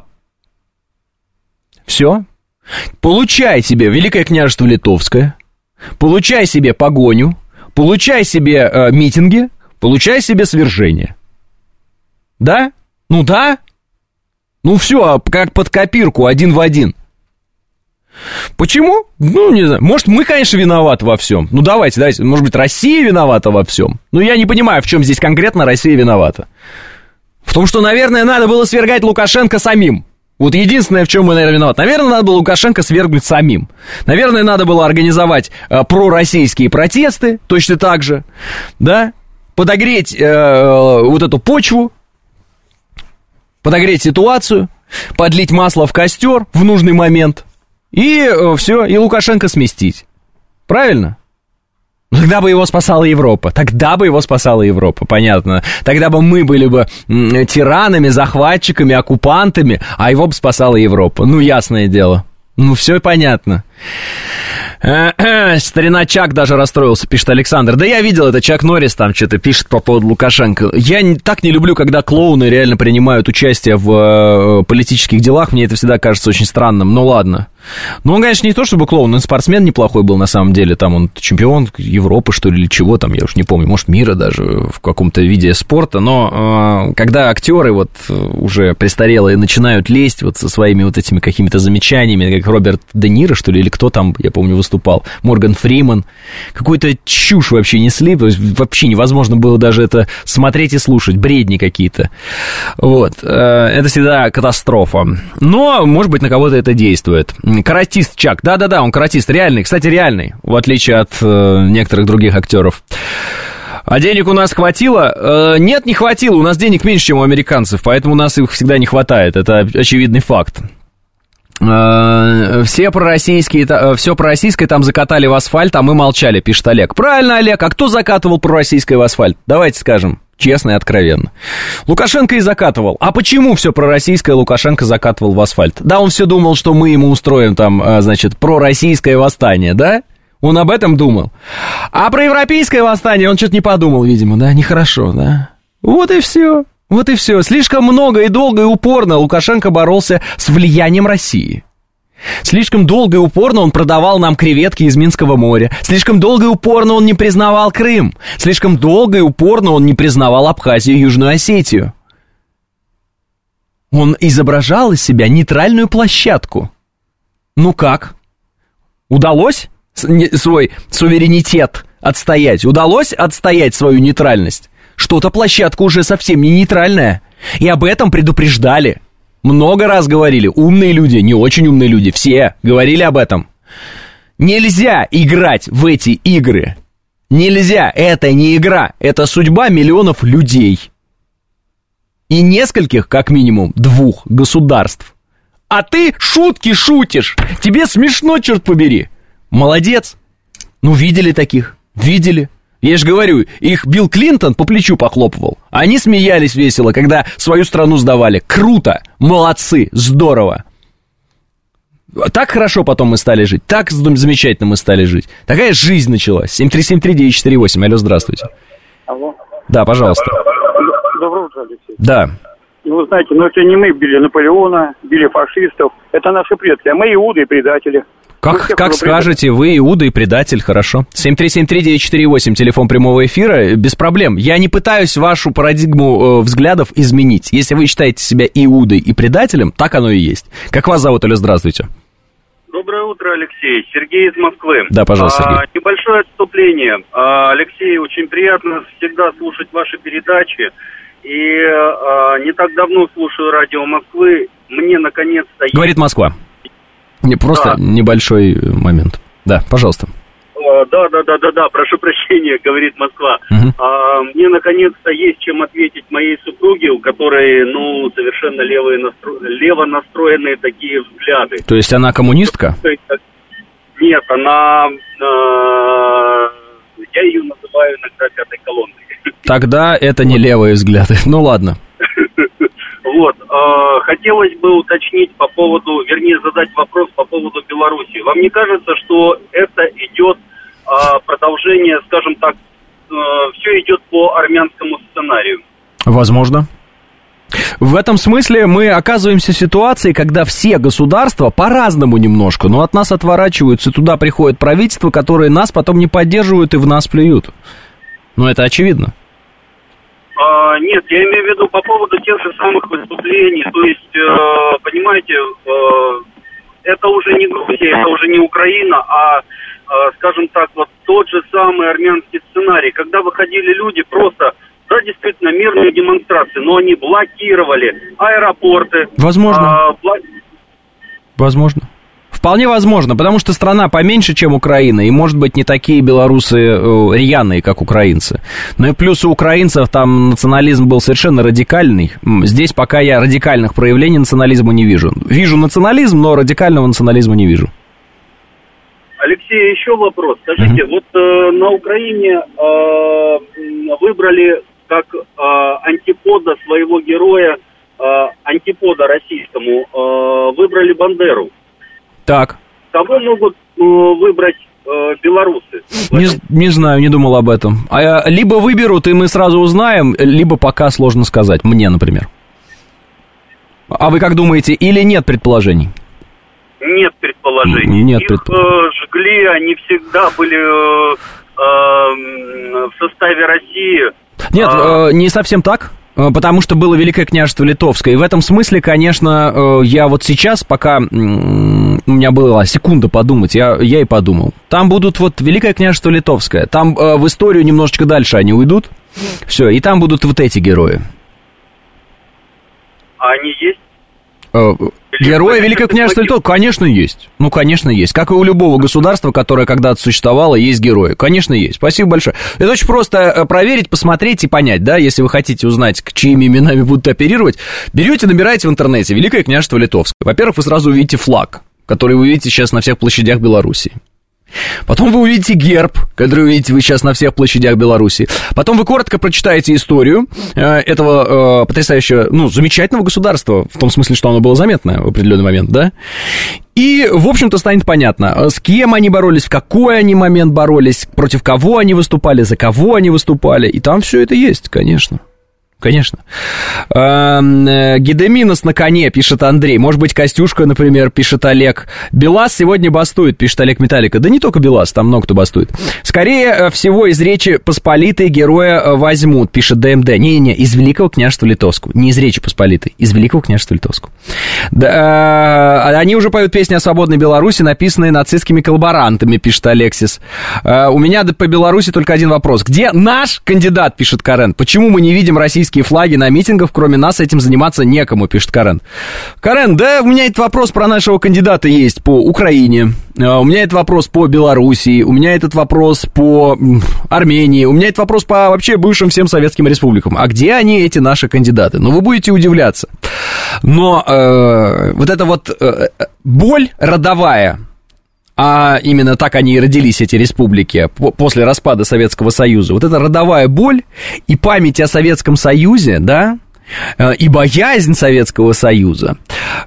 Все. Получай себе Великое княжество Литовское, получай себе погоню, получай себе митинги, получай себе свержение. Да? Ну да. Ну все, как под копирку, один в один. Почему? Ну, не знаю. Может, мы, конечно, виноваты во всем. Ну, давайте. Может быть, Россия виновата во всем. Ну, я не понимаю, в чем здесь конкретно Россия виновата. В том, что, наверное, надо было свергать Лукашенко самим. Вот единственное, в чем мы, наверное, виноваты. Наверное, надо было Лукашенко свергнуть самим. Наверное, надо было организовать пророссийские протесты, точно так же, да, подогреть вот эту почву, подогреть ситуацию, подлить масло в костер в нужный момент, и все, и Лукашенко сместить. Правильно? Тогда бы его спасала Европа. Понятно. Тогда бы мы были бы тиранами, захватчиками, оккупантами, а его бы спасала Европа. Ну, ясное дело. Ну, все понятно. Старина Чак даже расстроился, пишет Александр. Да я видел это, Чак Норрис там что-то пишет по поводу Лукашенко. Я так не люблю, когда клоуны реально принимают участие в политических делах. Мне это всегда кажется очень странным. Ну, ладно. Ну, он, конечно, не то чтобы клоун, он спортсмен неплохой был на самом деле. Там он чемпион Европы, что ли, или чего там, я уж не помню. Может, мира даже в каком-то виде спорта. Но когда актеры вот уже престарелые начинают лезть вот со своими вот этими какими-то замечаниями, как Роберт Де Ниро, что ли, или кто там, я помню, выступал, Морган Фриман, какую-то чушь вообще несли, то есть вообще невозможно было даже это смотреть и слушать, бредни какие-то. Вот. Это всегда катастрофа. Но, может быть, на кого-то это действует. Каратист Чак. Да-да-да, он каратист. Реальный. Кстати, реальный. В отличие от некоторых других актеров. А денег у нас хватило? Нет, не хватило. У нас денег меньше, чем у американцев. Поэтому у нас их всегда не хватает. Это очевидный факт. Все пророссийское там закатали в асфальт, а мы молчали, пишет Олег. Правильно, Олег. А кто закатывал пророссийское в асфальт? Давайте скажем. Честно и откровенно. Лукашенко и закатывал. А почему все пророссийское Лукашенко закатывал в асфальт? Да, он все думал, что мы ему устроим там, значит, пророссийское восстание, да? Он об этом думал. А про европейское восстание он что-то не подумал, видимо, да? Нехорошо, да? Вот и все. Вот и все. Слишком много и долго и упорно Лукашенко боролся с влиянием России. Слишком долго и упорно он продавал нам креветки из Минского моря. Слишком долго и упорно он не признавал Крым. Слишком долго и упорно он не признавал Абхазию и Южную Осетию. Он изображал из себя нейтральную площадку. Ну как? Удалось свой суверенитет отстоять? Удалось отстоять свою нейтральность? Что-то площадка уже совсем не нейтральная. И об этом предупреждали. Много раз говорили. Умные люди, не очень умные люди, все говорили об этом. Нельзя играть в эти игры. Нельзя. Это не игра. Это судьба миллионов людей. И нескольких, как минимум, 2 государств. А ты шутки шутишь. Тебе смешно, черт побери. Молодец. Ну, видели таких. Видели. Я же говорю, их Билл Клинтон по плечу похлопывал. Они смеялись весело, когда свою страну сдавали. Круто. Молодцы. Здорово. Так хорошо потом мы стали жить. Так замечательно мы стали жить. Такая жизнь началась. 7373948. Алло, здравствуйте. Алло. Да, пожалуйста. Доброе утро, Алексей. Да. Ну, вы знаете, это не мы били Наполеона, били фашистов. Это наши предки, а мы иуды и предатели. Как скажете, вы Иуда и предатель, хорошо. 7373948, телефон прямого эфира, без проблем. Я не пытаюсь вашу парадигму взглядов изменить. Если вы считаете себя Иудой и предателем, так оно и есть. Как вас зовут, Алло, здравствуйте. Доброе утро, Алексей. Сергей из Москвы. Да, пожалуйста, Сергей. Небольшое отступление. Алексей, очень приятно всегда слушать ваши передачи. И не так давно слушаю радио Москвы. Мне наконец-то... Говорит Москва. Не просто небольшой момент. Да, пожалуйста. Да, прошу прощения, говорит Москва. Мне наконец-то есть чем ответить моей супруге, у которой, совершенно лево настроенные такие взгляды. То есть она коммунистка? Нет, она... Я ее называю иногда пятой колонной. Тогда это не левые взгляды. Ну ладно. Вот, хотелось бы уточнить задать вопрос по поводу Беларуси. Вам не кажется, что это идет продолжение, скажем так, все идет по армянскому сценарию? Возможно. В этом смысле мы оказываемся в ситуации, когда все государства по-разному немножко, но от нас отворачиваются, туда приходят правительства, которые нас потом не поддерживают и в нас плюют. Ну, это очевидно. Нет, я имею в виду по поводу тех же самых выступлений. То есть, понимаете, это уже не Грузия, это уже не Украина, а, скажем так, вот тот же самый армянский сценарий. Когда выходили люди просто, да, действительно, мирные демонстрации, но они блокировали аэропорты. Возможно. Возможно. Вполне возможно, потому что страна поменьше, чем Украина, и, может быть, не такие белорусы рьяные, как украинцы. Но и плюс у украинцев там национализм был совершенно радикальный. Здесь пока я радикальных проявлений национализма не вижу. Вижу национализм, но радикального национализма не вижу. Алексей, еще вопрос. Скажите, вот на Украине выбрали как антипода своего героя, антипода российскому, выбрали Бандеру. Так. Кого могут выбрать белорусы? Не знаю, не думал об этом. Либо выберут, и мы сразу узнаем, либо пока сложно сказать. Мне, например. А вы как думаете, или нет предположений? Нет предположений. Нет Их жгли, они всегда были в составе России. Нет, не совсем так. Потому что было Великое княжество Литовское. И в этом смысле, конечно, я вот сейчас, пока у меня была секунда подумать, я и подумал. Там будут вот Великое княжество Литовское. Там в историю немножечко дальше они уйдут. Все, и там будут вот эти герои. А они есть? Герои Великого княжества Литовского, конечно, есть. Ну, конечно, есть. Как и у любого государства, которое когда-то существовало, есть герои. Конечно, есть. Спасибо большое. Это очень просто проверить, посмотреть и понять, да, если вы хотите узнать, чьими именами будут оперировать. Берете, набираете в интернете Великое княжество Литовское. Во-первых, вы сразу увидите флаг, который вы видите сейчас на всех площадях Беларуси. Потом вы увидите герб, который увидите вы сейчас на всех площадях Беларуси. Потом вы коротко прочитаете историю этого потрясающего, замечательного государства, в том смысле, что оно было заметно в определенный момент, да? И, в общем-то, станет понятно, с кем они боролись, в какой они момент боролись, против кого они выступали, за кого они выступали. И там все это есть, конечно. Конечно. Гедеминос на коне, пишет Андрей. Может быть, Костюшка, например, пишет Олег. БелАЗ сегодня бастует, пишет Олег Металлика. Да не только БелАЗ, там много кто бастует. Скорее всего, из Речи Посполитой героя возьмут, пишет ДМД. Не-не, из Великого княжества Литовского. Не из Речи Посполитой, из Великого княжества Литовского. Да, они уже поют песни о свободной Беларуси, написанные нацистскими коллаборантами, пишет Алексис. У меня по Беларуси только один вопрос. Где наш кандидат, пишет Карен? Почему мы не видим российские флаги на митингах, кроме нас этим заниматься некому, пишет Карен. Карен, да, у меня этот вопрос про нашего кандидата есть по Украине, у меня этот вопрос по Белоруссии, у меня этот вопрос по Армении, у меня этот вопрос по вообще бывшим всем советским республикам. А где они, эти наши кандидаты? Ну, вы будете удивляться. Но вот эта вот боль родовая, а именно так они и родились, эти республики, после распада Советского Союза. Вот эта родовая боль и память о Советском Союзе, да, и боязнь Советского Союза,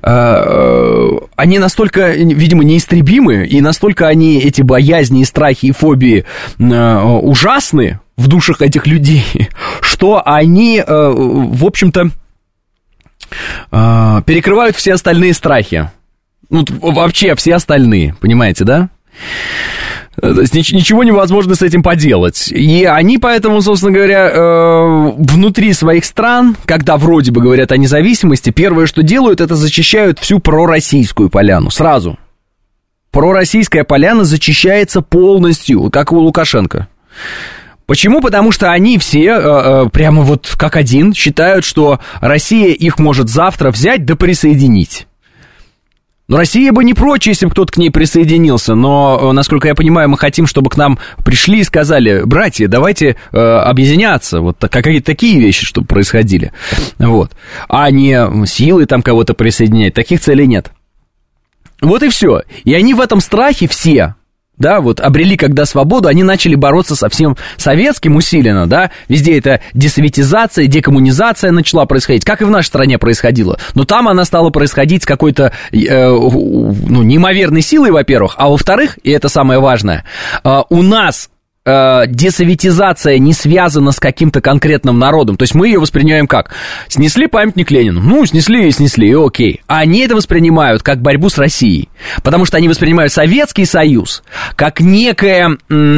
они настолько, видимо, неистребимы, и настолько они, эти боязни и страхи и фобии, ужасны в душах этих людей, что они, в общем-то, перекрывают все остальные страхи. Ну, вообще все остальные, понимаете, да? То есть ничего невозможно с этим поделать. И они поэтому, собственно говоря, внутри своих стран, когда вроде бы говорят о независимости, первое, что делают, это зачищают всю пророссийскую поляну сразу. Пророссийская поляна зачищается полностью, как у Лукашенко. Почему? Потому что они все, прямо вот как один, считают, что Россия их может завтра взять да присоединить. Но Россия бы не прочь, если бы кто-то к ней присоединился, но, насколько я понимаю, мы хотим, чтобы к нам пришли и сказали: братья, давайте объединяться, вот какие-то такие вещи, чтобы происходили, вот, а не силой там кого-то присоединять, таких целей нет. Вот и все, и они в этом страхе все... Да, вот обрели когда свободу, они начали бороться со всем советским усиленно, да, везде это десоветизация, декоммунизация начала происходить, как и в нашей стране происходило, но там она стала происходить с какой-то, неимоверной силой, во-первых, а во-вторых, и это самое важное, у нас десоветизация не связана с каким-то конкретным народом. То есть мы ее воспринимаем как? Снесли памятник Ленину. Ну, снесли, и окей. А они это воспринимают как борьбу с Россией. Потому что они воспринимают Советский Союз как некий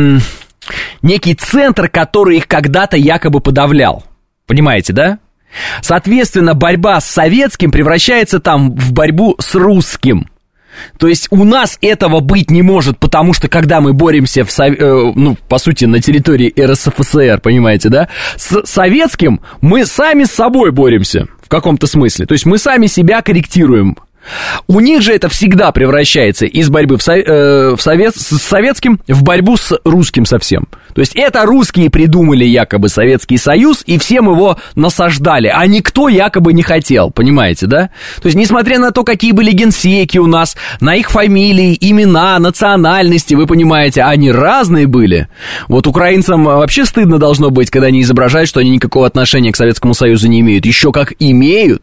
центр, который их когда-то якобы подавлял. Понимаете, да? Соответственно, борьба с советским превращается там в борьбу с русским. То есть у нас этого быть не может, потому что когда мы боремся, по сути, на территории РСФСР, понимаете, да, с советским, мы сами с собой боремся в каком-то смысле. То есть мы сами себя корректируем. У них же это всегда превращается из борьбы с советским в борьбу с русским совсем. То есть это русские придумали якобы Советский Союз и всем его насаждали, а никто якобы не хотел, понимаете, да? То есть несмотря на то, какие были генсеки у нас, на их фамилии, имена, национальности, вы понимаете, они разные были. Вот украинцам вообще стыдно должно быть, когда они изображают, что они никакого отношения к Советскому Союзу не имеют. Еще как имеют.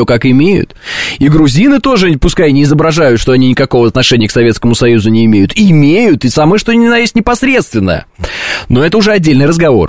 И грузины тоже, пускай не изображают, что они никакого отношения к Советскому Союзу не имеют. Имеют, и самое что ни на есть непосредственное. Но это уже отдельный разговор.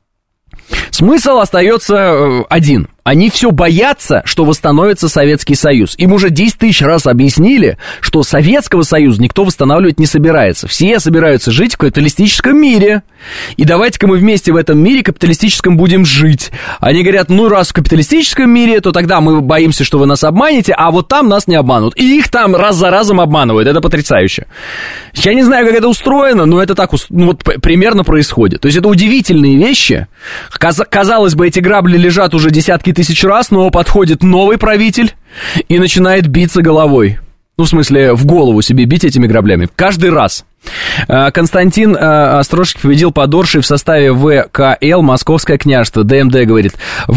Смысл остается один. Они все боятся, что восстановится Советский Союз. Им уже 10 тысяч раз объяснили, что Советского Союза никто восстанавливать не собирается. Все собираются жить в капиталистическом мире. И давайте-ка мы вместе в этом мире капиталистическом будем жить. Они говорят, ну раз в капиталистическом мире, то тогда мы боимся, что вы нас обманете, а вот там нас не обманут. И их там раз за разом обманывают. Это потрясающе. Я не знаю, как это устроено, но это так вот примерно происходит. То есть это удивительные вещи. Казалось бы, эти грабли лежат уже десятки тысяч раз, но подходит новый правитель и начинает биться головой. Ну, в смысле, в голову себе бить этими граблями. Каждый раз. Константин Острожский победил под Оршей в составе ВКЛ «Московское княжество». ДМД говорит,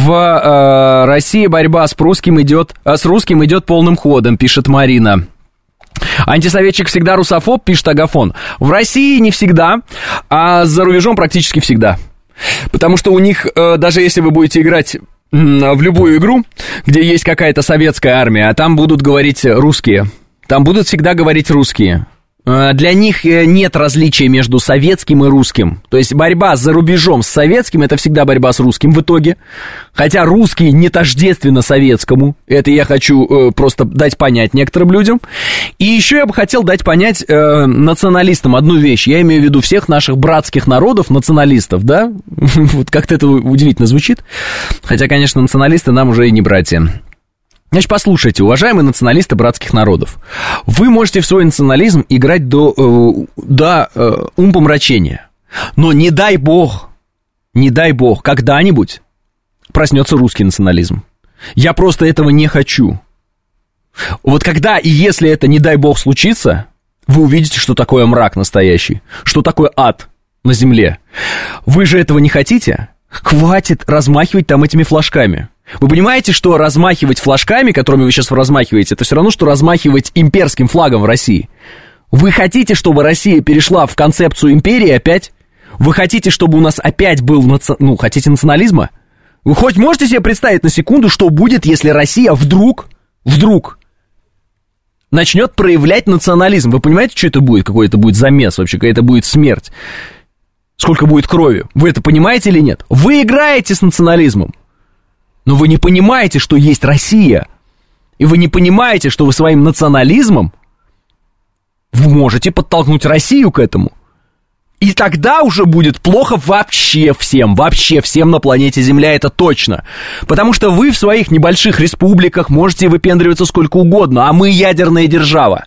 в России борьба с русским идет полным ходом, пишет Марина. Антисоветчик всегда русофоб, пишет Агафон. В России не всегда, а за рубежом практически всегда. Потому что у них, даже если вы будете играть в любую игру, где есть какая-то советская армия, а там будут говорить русские. Там будут всегда говорить русские. Для них нет различия между советским и русским. То есть борьба за рубежом с советским — это всегда борьба с русским в итоге. Хотя русский не тождественно советскому. Это я хочу просто дать понять некоторым людям. И еще я бы хотел дать понять националистам одну вещь. Я имею в виду всех наших братских народов, националистов, да? Вот как-то это удивительно звучит. Хотя, конечно, националисты нам уже и не братья. Значит, послушайте, уважаемые националисты братских народов, вы можете в свой национализм играть до умопомрачения. Но не дай бог, когда-нибудь проснется русский национализм. Я просто этого не хочу. Вот когда и если это, не дай бог, случится, вы увидите, что такое мрак настоящий, что такое ад на земле. Вы же этого не хотите? Хватит размахивать там этими флажками. Вы понимаете, что размахивать флажками, которыми вы сейчас размахиваете, это все равно, что размахивать имперским флагом в России. Вы хотите, чтобы Россия перешла в концепцию империи опять? Вы хотите, чтобы у нас опять был, хотите национализма? Вы хоть можете себе представить на секунду, что будет, если Россия вдруг начнет проявлять национализм? Вы понимаете, что это будет? Какой это будет замес вообще? Какая это будет смерть? Сколько будет крови? Вы это понимаете или нет? Вы играете с национализмом. Но вы не понимаете, что есть Россия. И вы не понимаете, что вы своим национализмом вы можете подтолкнуть Россию к этому. И тогда уже будет плохо вообще всем на планете Земля, это точно. Потому что вы в своих небольших республиках можете выпендриваться сколько угодно, а мы ядерная держава.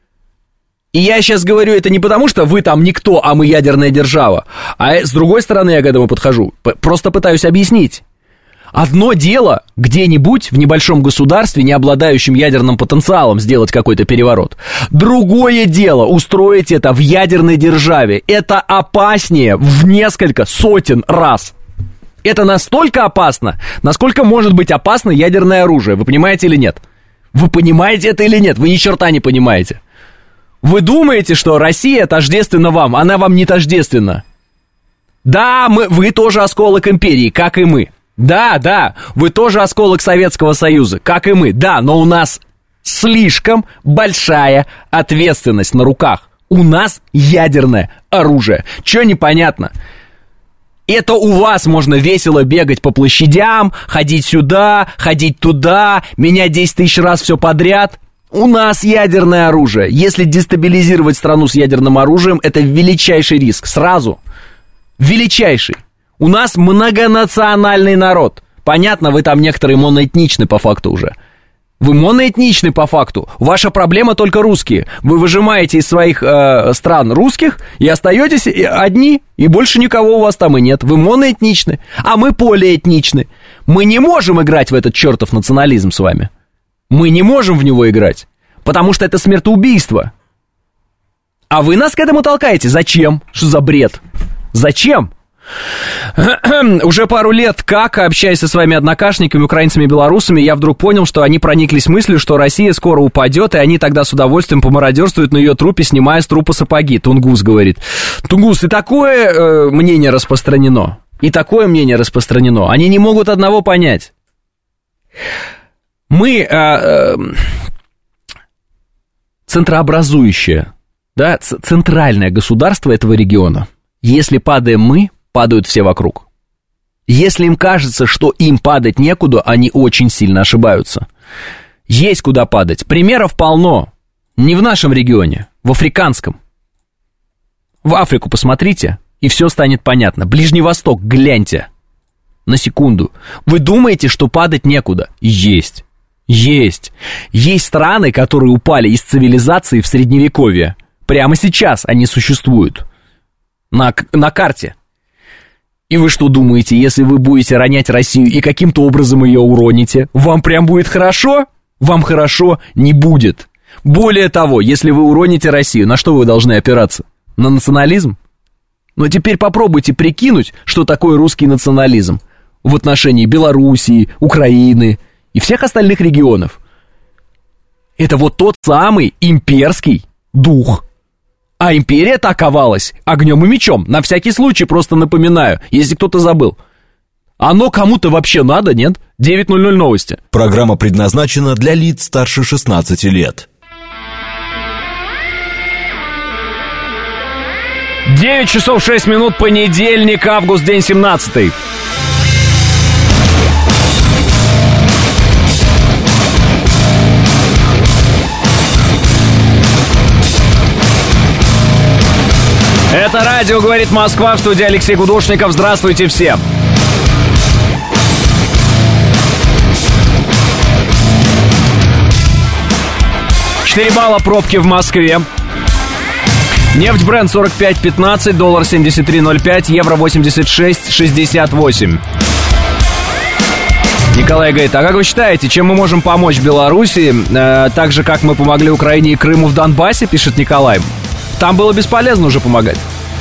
И я сейчас говорю это не потому, что вы там никто, а мы ядерная держава. А с другой стороны я к этому подхожу. Просто пытаюсь объяснить. Одно дело где-нибудь в небольшом государстве, не обладающем ядерным потенциалом, сделать какой-то переворот. Другое дело устроить это в ядерной державе. Это опаснее в несколько сотен раз. Это настолько опасно, насколько может быть опасно ядерное оружие. Вы понимаете или нет? Вы понимаете это или нет? Вы ни черта не понимаете. Вы думаете, что Россия тождественна вам? Она вам не тождественна. Да, вы тоже осколок империи, как и мы. Да, вы тоже осколок Советского Союза, как и мы. Да, но у нас слишком большая ответственность на руках. У нас ядерное оружие. Чё непонятно? Это у вас можно весело бегать по площадям, ходить сюда, ходить туда, менять 10 тысяч раз все подряд. У нас ядерное оружие. Если дестабилизировать страну с ядерным оружием, это величайший риск. Сразу. Величайший. У нас многонациональный народ. Понятно, вы там некоторые моноэтничны по факту уже. Вы моноэтничны по факту. Ваша проблема только русские. Вы выжимаете из своих стран русских и остаетесь одни, и больше никого у вас там и нет. Вы моноэтничны, а мы полиэтничны. Мы не можем играть в этот чертов национализм с вами. Мы не можем в него играть, потому что это смертоубийство. А вы нас к этому толкаете. Зачем? Что за бред? Зачем? Уже пару лет, общаясь со своими однокашниками, украинцами и белорусами, я вдруг понял, что они прониклись мыслью, что Россия скоро упадет, и они тогда с удовольствием помародерствуют на ее трупе, снимая с трупа сапоги. Тунгус говорит. Тунгус, и такое мнение распространено. Они не могут одного понять. Мы центрообразующее, да, центральное государство этого региона. Если падаем мы, падают все вокруг. Если им кажется, что им падать некуда, они очень сильно ошибаются. Есть куда падать. Примеров полно. Не в нашем регионе, в африканском. В Африку посмотрите, и все станет понятно. Ближний Восток, гляньте. На секунду. Вы думаете, что падать некуда? Есть. Есть страны, которые упали из цивилизации в Средневековье. Прямо сейчас они существуют. На карте. И вы что думаете, если вы будете ронять Россию и каким-то образом ее уроните, вам прям будет хорошо? Вам хорошо не будет. Более того, если вы уроните Россию, на что вы должны опираться? На национализм? Но теперь попробуйте прикинуть, что такое русский национализм в отношении Белоруссии, Украины и всех остальных регионов. Это вот тот самый имперский дух. А империя таковалась огнем и мечом. На всякий случай просто напоминаю, если кто-то забыл. Оно кому-то вообще надо, нет? 9:00 новости. Программа предназначена для лиц старше 16 лет. 9 часов 6 минут, понедельник, август, день 17. Это радио «Говорит Москва», в студии Алексей Гудошников. Здравствуйте всем. $4 балла пробки в Москве. Нефть Brent 45.15, доллар 73.05, евро 86.68. Николай говорит, а как вы считаете, чем мы можем помочь Беларуси, так же, как мы помогли Украине и Крыму в Донбассе, пишет Николай? Там было бесполезно уже помогать.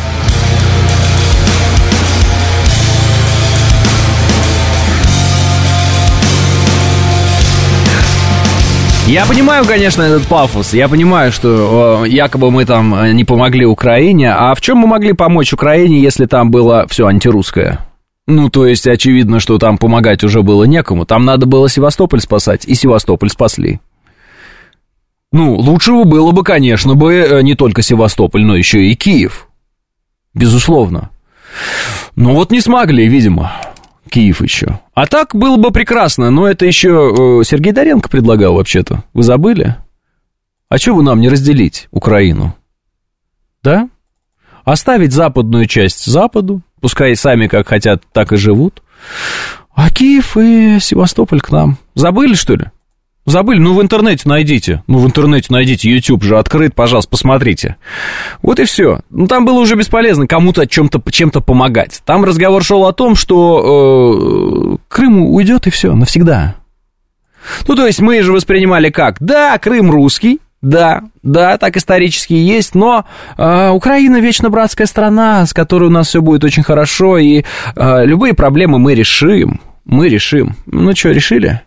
Я понимаю, конечно, этот пафос. Я понимаю, что якобы мы там не помогли Украине. А в чем мы могли помочь Украине, если там было все антирусское? Ну, то есть, очевидно, что там помогать уже было некому. Там надо было Севастополь спасать, и Севастополь спасли. Ну, лучше было бы, конечно, не только Севастополь, но еще и Киев. Безусловно. Но вот не смогли, видимо. Киев еще. А так было бы прекрасно, но это еще Сергей Доренко предлагал вообще-то. Вы забыли? А чего вы нам не разделить Украину? Да? Оставить западную часть Западу, пускай сами как хотят, так и живут. А Киев и Севастополь к нам. Забыли, что ли? Забыли? Ну, в интернете найдите. YouTube же открыт, пожалуйста, посмотрите. Вот и все. Ну, там было уже бесполезно кому-то чем-то помогать. Там разговор шел о том, что Крым уйдет и все, навсегда. Ну, то есть мы же воспринимали как? Да, Крым русский, да, так исторически есть, но Украина вечно братская страна, с которой у нас все будет очень хорошо, и любые проблемы мы решим. Ну, что, решили?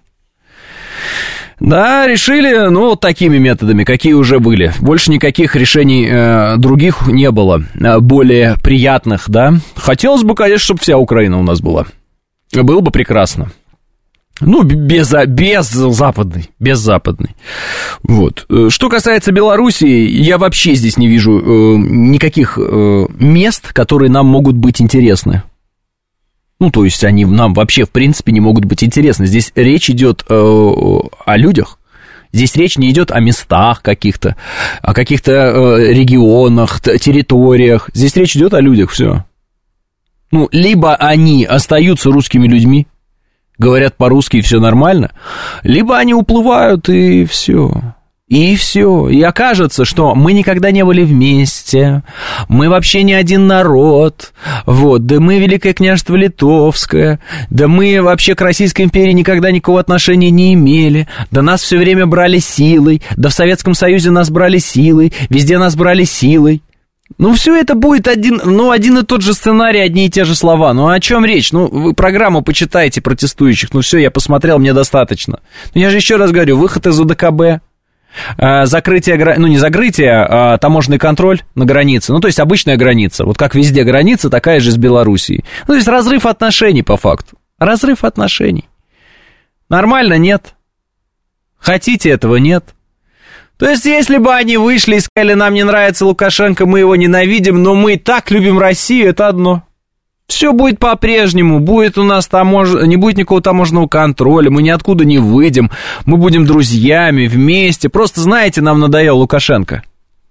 Да, решили, ну, вот такими методами, какие уже были. Больше никаких решений других не было, более приятных, да. Хотелось бы, конечно, чтобы вся Украина у нас была. Было бы прекрасно. Ну, без западной. Вот. Что касается Белоруссии, я вообще здесь не вижу никаких мест, которые нам могут быть интересны. Ну, то есть они нам вообще, в принципе, не могут быть интересны. Здесь речь идет о людях. Здесь речь не идет о местах каких-то, о каких-то регионах, территориях. Здесь речь идет о людях, все. Ну, либо они остаются русскими людьми, говорят по-русски, и все нормально, либо они уплывают, и все. И все. И окажется, что мы никогда не были вместе, мы вообще не один народ, вот, да мы Великое княжество Литовское, да мы вообще к Российской империи никогда никакого отношения не имели, да нас все время брали силой, да в Советском Союзе нас брали силой, везде нас брали силой. Ну, все это будет один и тот же сценарий, одни и те же слова. Ну, о чем речь? Ну, вы программу почитайте протестующих. Ну, все, я посмотрел, мне достаточно. Ну, я же еще раз говорю, выход из УДКБ. Закрытие, ну не закрытие, а таможенный контроль на границе. Ну, то есть обычная граница. Вот как везде граница, такая же с Белоруссией. Ну, то есть разрыв отношений по факту. Разрыв отношений. Нормально? Нет. Хотите этого? Нет. То есть, если бы они вышли и сказали, нам не нравится Лукашенко, мы его ненавидим, но мы так любим Россию, это одно. Все будет по-прежнему, будет у нас не будет никакого таможенного контроля, мы ниоткуда не выйдем, мы будем друзьями, вместе. Просто, знаете, нам надоел Лукашенко.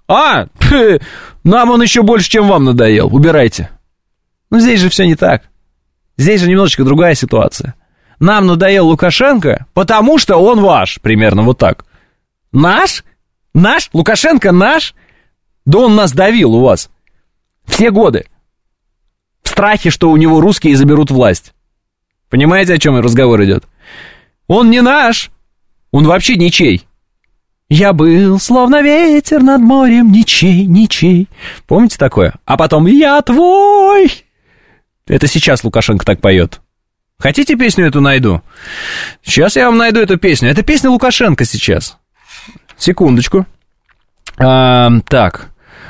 Нам он еще больше, чем вам надоел, убирайте. Ну, здесь же все не так. Здесь же немножечко другая ситуация. Нам надоел Лукашенко, потому что он ваш, примерно вот так. Наш? Лукашенко наш? Да он нас давил у вас все годы. В страхе, что у него русские заберут власть. Понимаете, о чем разговор идет? Он не наш. Он вообще ничей. Я был словно ветер над морем, ничей. Помните такое? А потом я твой. Это сейчас Лукашенко так поет. Хотите, песню эту найду? Сейчас я вам найду эту песню. Это песня Лукашенко сейчас. Секундочку. Так.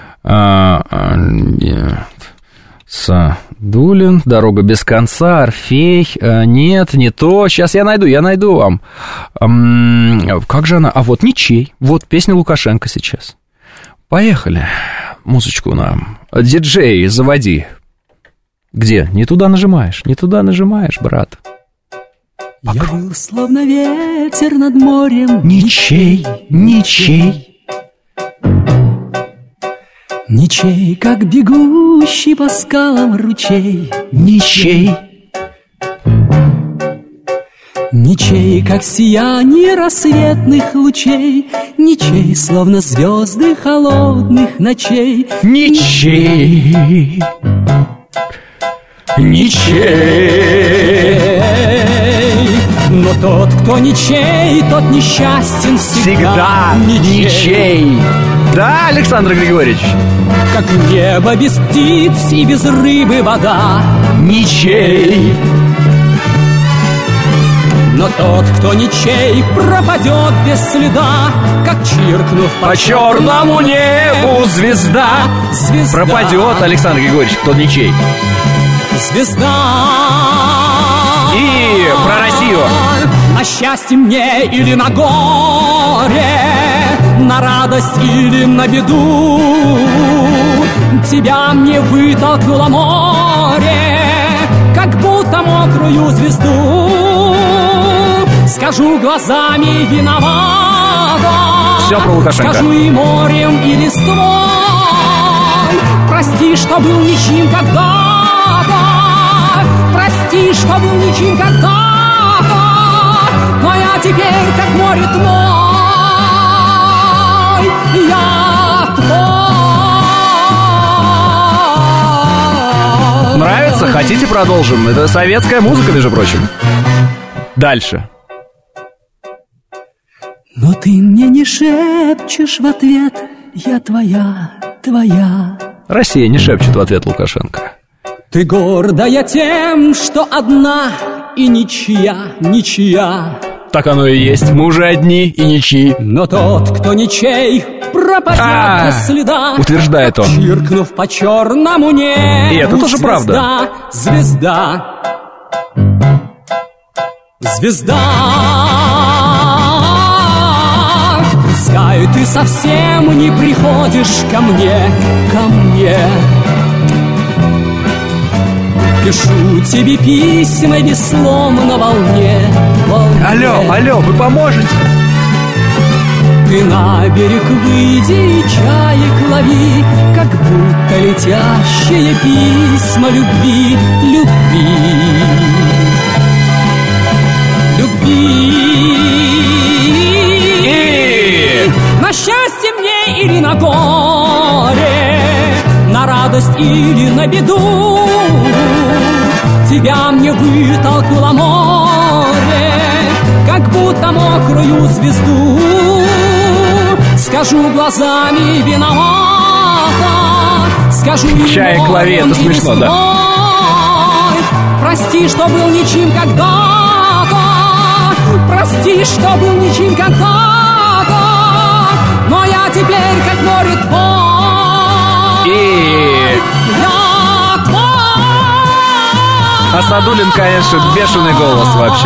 Садулин, дорога без конца, Орфей, нет, не то, сейчас я найду вам. Как же она? А вот ничей, вот песня Лукашенко сейчас. Поехали. музычку нам. Диджей, заводи. Где? Не туда нажимаешь, брат. Я был словно ветер над морем, Ничей. ничей, как бегущий по скалам ручей, Ничей. ничей, как сияние рассветных лучей, ничей, словно звезды холодных ночей, Ничей. Но тот, кто ничей, тот несчастен всегда. Ничей. Да, Александр Григорьевич? Как небо без птиц и без рыбы вода. Ничей. Но тот, кто ничей, пропадет без следа, как чиркнув По черному небу звезда. Пропадет, Александр Григорьевич, кто ничей. Звезда. И про Россию. На счастье мне или на горе, на радость или на беду, тебя мне вытолкнуло море, как будто мокрую звезду. Скажу глазами виновата, Все про Лукашенко. скажу и морем, и листвой. Прости, что был ничем когда-то, прости, что был ничем когда-то, но я теперь как море твой, я твой. Нравится? Хотите, продолжим? Это советская музыка, между прочим. Дальше. Но ты мне не шепчешь в ответ, я твоя, твоя. Россия не шепчет в ответ Лукашенко. Ты гордая тем, что одна и ничья, ничья. Так оно и есть. Мы уже одни и ничьи. Но тот, кто ничей, пропадет без следа, утверждает он. чиркнув по черному небу. И это тоже правда. Звезда. Пускай ты совсем не приходишь ко мне, ко мне. Пишу тебе письма веслом на волне, волне. Алло, вы поможете? Ты на берег выйди и чаек лови, как будто летящие письма любви, любви, любви. На счастье мне или на горе, на радость или на беду, тебя мне вытолкнуло море, как будто мокрую звезду. Скажу глазами виновата, скажу Чаек лови, это смешно, да? Прости, что был ничем когда-то, прости, что был ничем когда-то, но я теперь как море твой. Я твой. Асадуллин, конечно, бешеный голос вообще.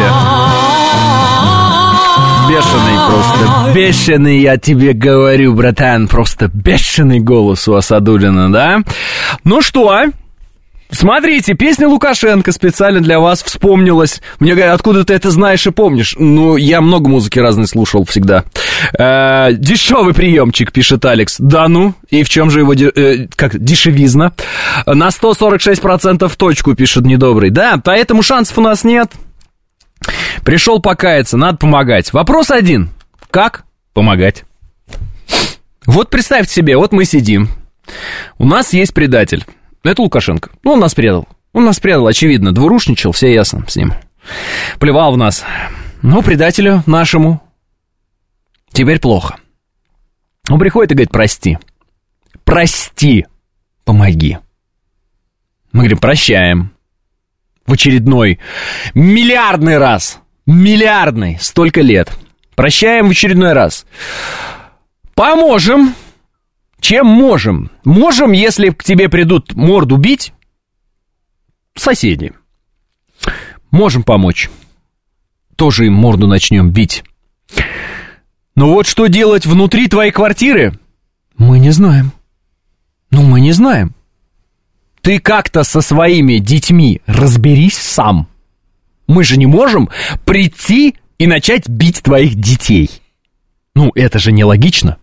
Бешеный просто, бешеный, я тебе говорю, братан, просто бешеный голос у Асадуллина, да? Ну что, смотрите, песня Лукашенко специально для вас вспомнилась. Мне говорят, откуда ты это знаешь и помнишь? Ну, я много музыки разной слушал всегда. Дешевый приемчик, пишет Алекс. Да ну, и в чем же его, дешевизна? На 146% в точку, пишет Недобрый. Да, поэтому шансов у нас нет. Пришел покаяться, надо помогать. Вопрос один. Как помогать? Вот представьте себе, вот мы сидим. У нас есть предатель. Это Лукашенко. Ну, он нас предал. Он нас предал, очевидно. Двурушничал, все ясно с ним. Плевал в нас. Но предателю нашему теперь плохо. Он приходит и говорит, прости. Прости. Помоги. Мы говорим, прощаем. В очередной миллиардный раз. Миллиардный. Столько лет. Прощаем в очередной раз. Поможем. Чем можем? Можем, если к тебе придут морду бить, соседи. Можем помочь. Тоже им морду начнем бить. Но вот что делать внутри твоей квартиры, мы не знаем. Ну, мы не знаем. Ты как-то со своими детьми разберись сам. Мы же не можем прийти и начать бить твоих детей. Ну, это же нелогично.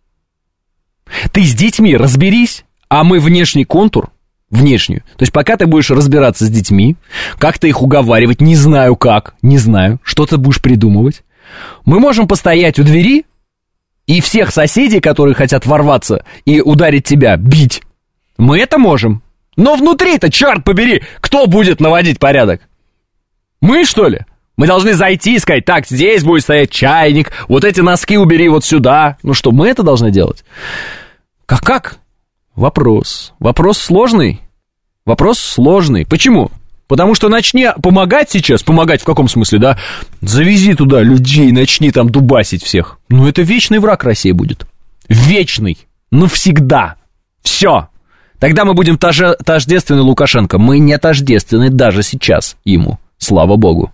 Ты с детьми разберись, а мы внешний контур, внешнюю. То есть пока ты будешь разбираться с детьми, как-то их уговаривать, не знаю как, не знаю, что ты будешь придумывать. Мы можем постоять у двери и всех соседей, которые хотят ворваться и ударить тебя, бить. Мы это можем. Но внутри-то, черт побери, кто будет наводить порядок? Мы, что ли? Мы должны зайти и сказать, так, здесь будет стоять чайник, вот эти носки убери вот сюда. Ну что, мы это должны делать? Как? Вопрос. Вопрос сложный. Вопрос сложный. Почему? Потому что начни помогать сейчас, помогать в каком смысле, да? Завези туда людей, начни там дубасить всех. Ну это вечный враг России будет. Вечный. Навсегда. Все. Тогда мы будем тождественны Лукашенко. Мы не тождественны даже сейчас ему. Слава богу.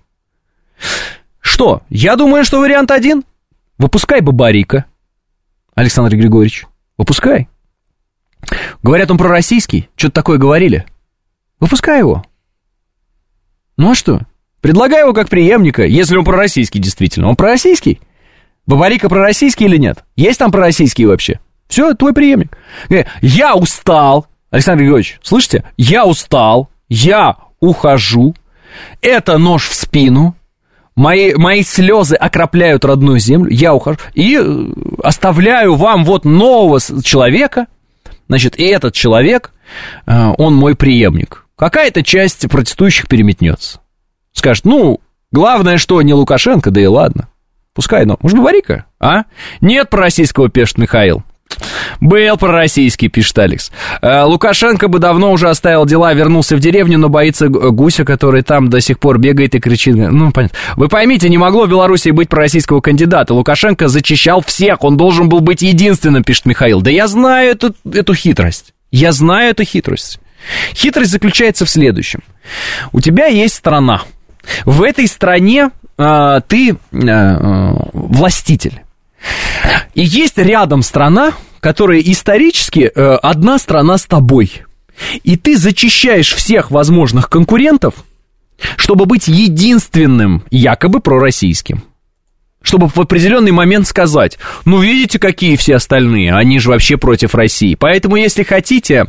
Что? Я думаю, что вариант один. Выпускай Бабарика, Александр Григорьевич. Выпускай. Говорят, он пророссийский. Что-то такое говорили. Выпускай его. Ну а что? Предлагай его как преемника, если он пророссийский действительно. Он пророссийский? Бабарика пророссийский или нет? Есть там пророссийские вообще? Все, твой преемник. Я устал. Александр Григорьевич, слышите? Я устал. Я ухожу. Это нож в спину. Мои слезы окропляют родную землю. Я ухожу. И оставляю вам вот нового человека. Значит, и этот человек, он мой преемник. Какая-то часть протестующих переметнется. Скажет, ну, главное, что не Лукашенко, да и ладно. Пускай, но, может, Бабарика, а? Нет пророссийского, пишет Михаил. Был пророссийский, пишет Алекс. Лукашенко бы давно уже оставил дела, вернулся в деревню, но боится гуся, который там до сих пор бегает и кричит. Ну, понятно. Вы поймите, не могло в Беларуси быть пророссийского кандидата. Лукашенко зачищал всех, он должен был быть единственным, пишет Михаил. Да я знаю эту хитрость. Я знаю эту хитрость. Хитрость заключается в следующем. У тебя есть страна. В этой стране ты властитель. И есть рядом страна, которая исторически одна страна с тобой. И ты зачищаешь всех возможных конкурентов, чтобы быть единственным, якобы пророссийским. Чтобы в определенный момент сказать, ну, видите, какие все остальные, они же вообще против России. Поэтому, если хотите,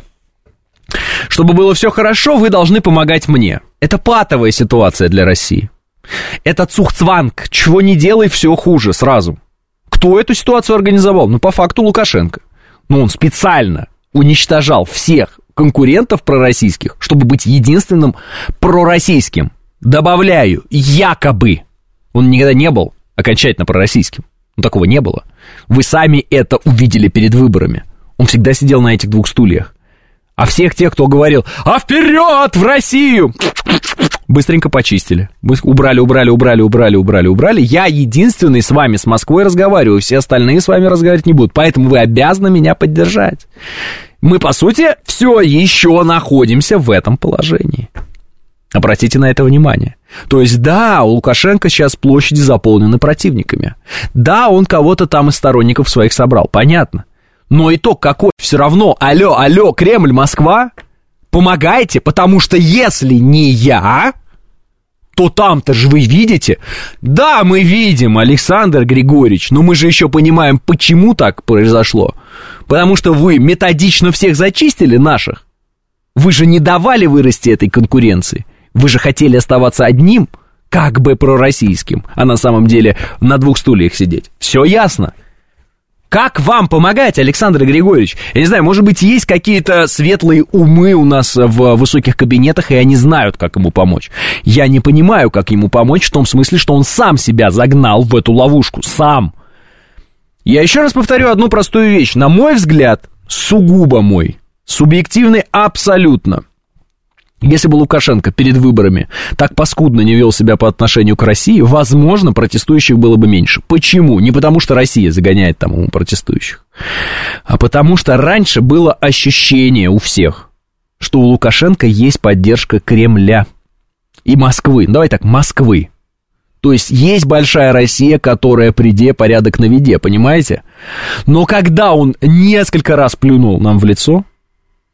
чтобы было все хорошо, вы должны помогать мне. Это патовая ситуация для России. Это цухцванг, чего не делай, все хуже сразу. Кто эту ситуацию организовал? Ну, по факту Лукашенко. Ну, он специально уничтожал всех конкурентов пророссийских, чтобы быть единственным пророссийским. Добавляю, якобы. Он никогда не был окончательно пророссийским. Ну, такого не было. Вы сами это увидели перед выборами. Он всегда сидел на этих двух стульях. А всех тех, кто говорил, а вперед в Россию, быстренько почистили. Убрали. Я единственный с вами, с Москвой разговариваю, все остальные с вами разговаривать не будут. Поэтому вы обязаны меня поддержать. Мы, по сути, все еще находимся в этом положении. Обратите на это внимание. То есть, да, у Лукашенко сейчас площади заполнены противниками. Да, он кого-то там из сторонников своих собрал, понятно. Но итог какой? Все равно, алло, Кремль, Москва, помогайте, потому что если не я, то там-то же вы видите. Да, мы видим, Александр Григорьевич, но мы же еще понимаем, почему так произошло. Потому что вы методично всех зачистили, наших. Вы же не давали вырасти этой конкуренции. Вы же хотели оставаться одним, как бы пророссийским, а на самом деле на двух стульях сидеть. Все ясно. Как вам помогать, Александр Григорьевич? Я не знаю, может быть, есть какие-то светлые умы у нас в высоких кабинетах, и они знают, как ему помочь. Я не понимаю, как ему помочь в том смысле, что он сам себя загнал в эту ловушку. Сам. Я еще раз повторю одну простую вещь. На мой взгляд, сугубо мой, субъективный абсолютно. Если бы Лукашенко перед выборами так паскудно не вел себя по отношению к России, возможно, протестующих было бы меньше. Почему? Не потому, что Россия загоняет там протестующих, а потому что раньше было ощущение у всех, что у Лукашенко есть поддержка Кремля и Москвы. Давай так, Москвы. То есть есть большая Россия, которая приде порядок наведе, понимаете? Но когда он несколько раз плюнул нам в лицо,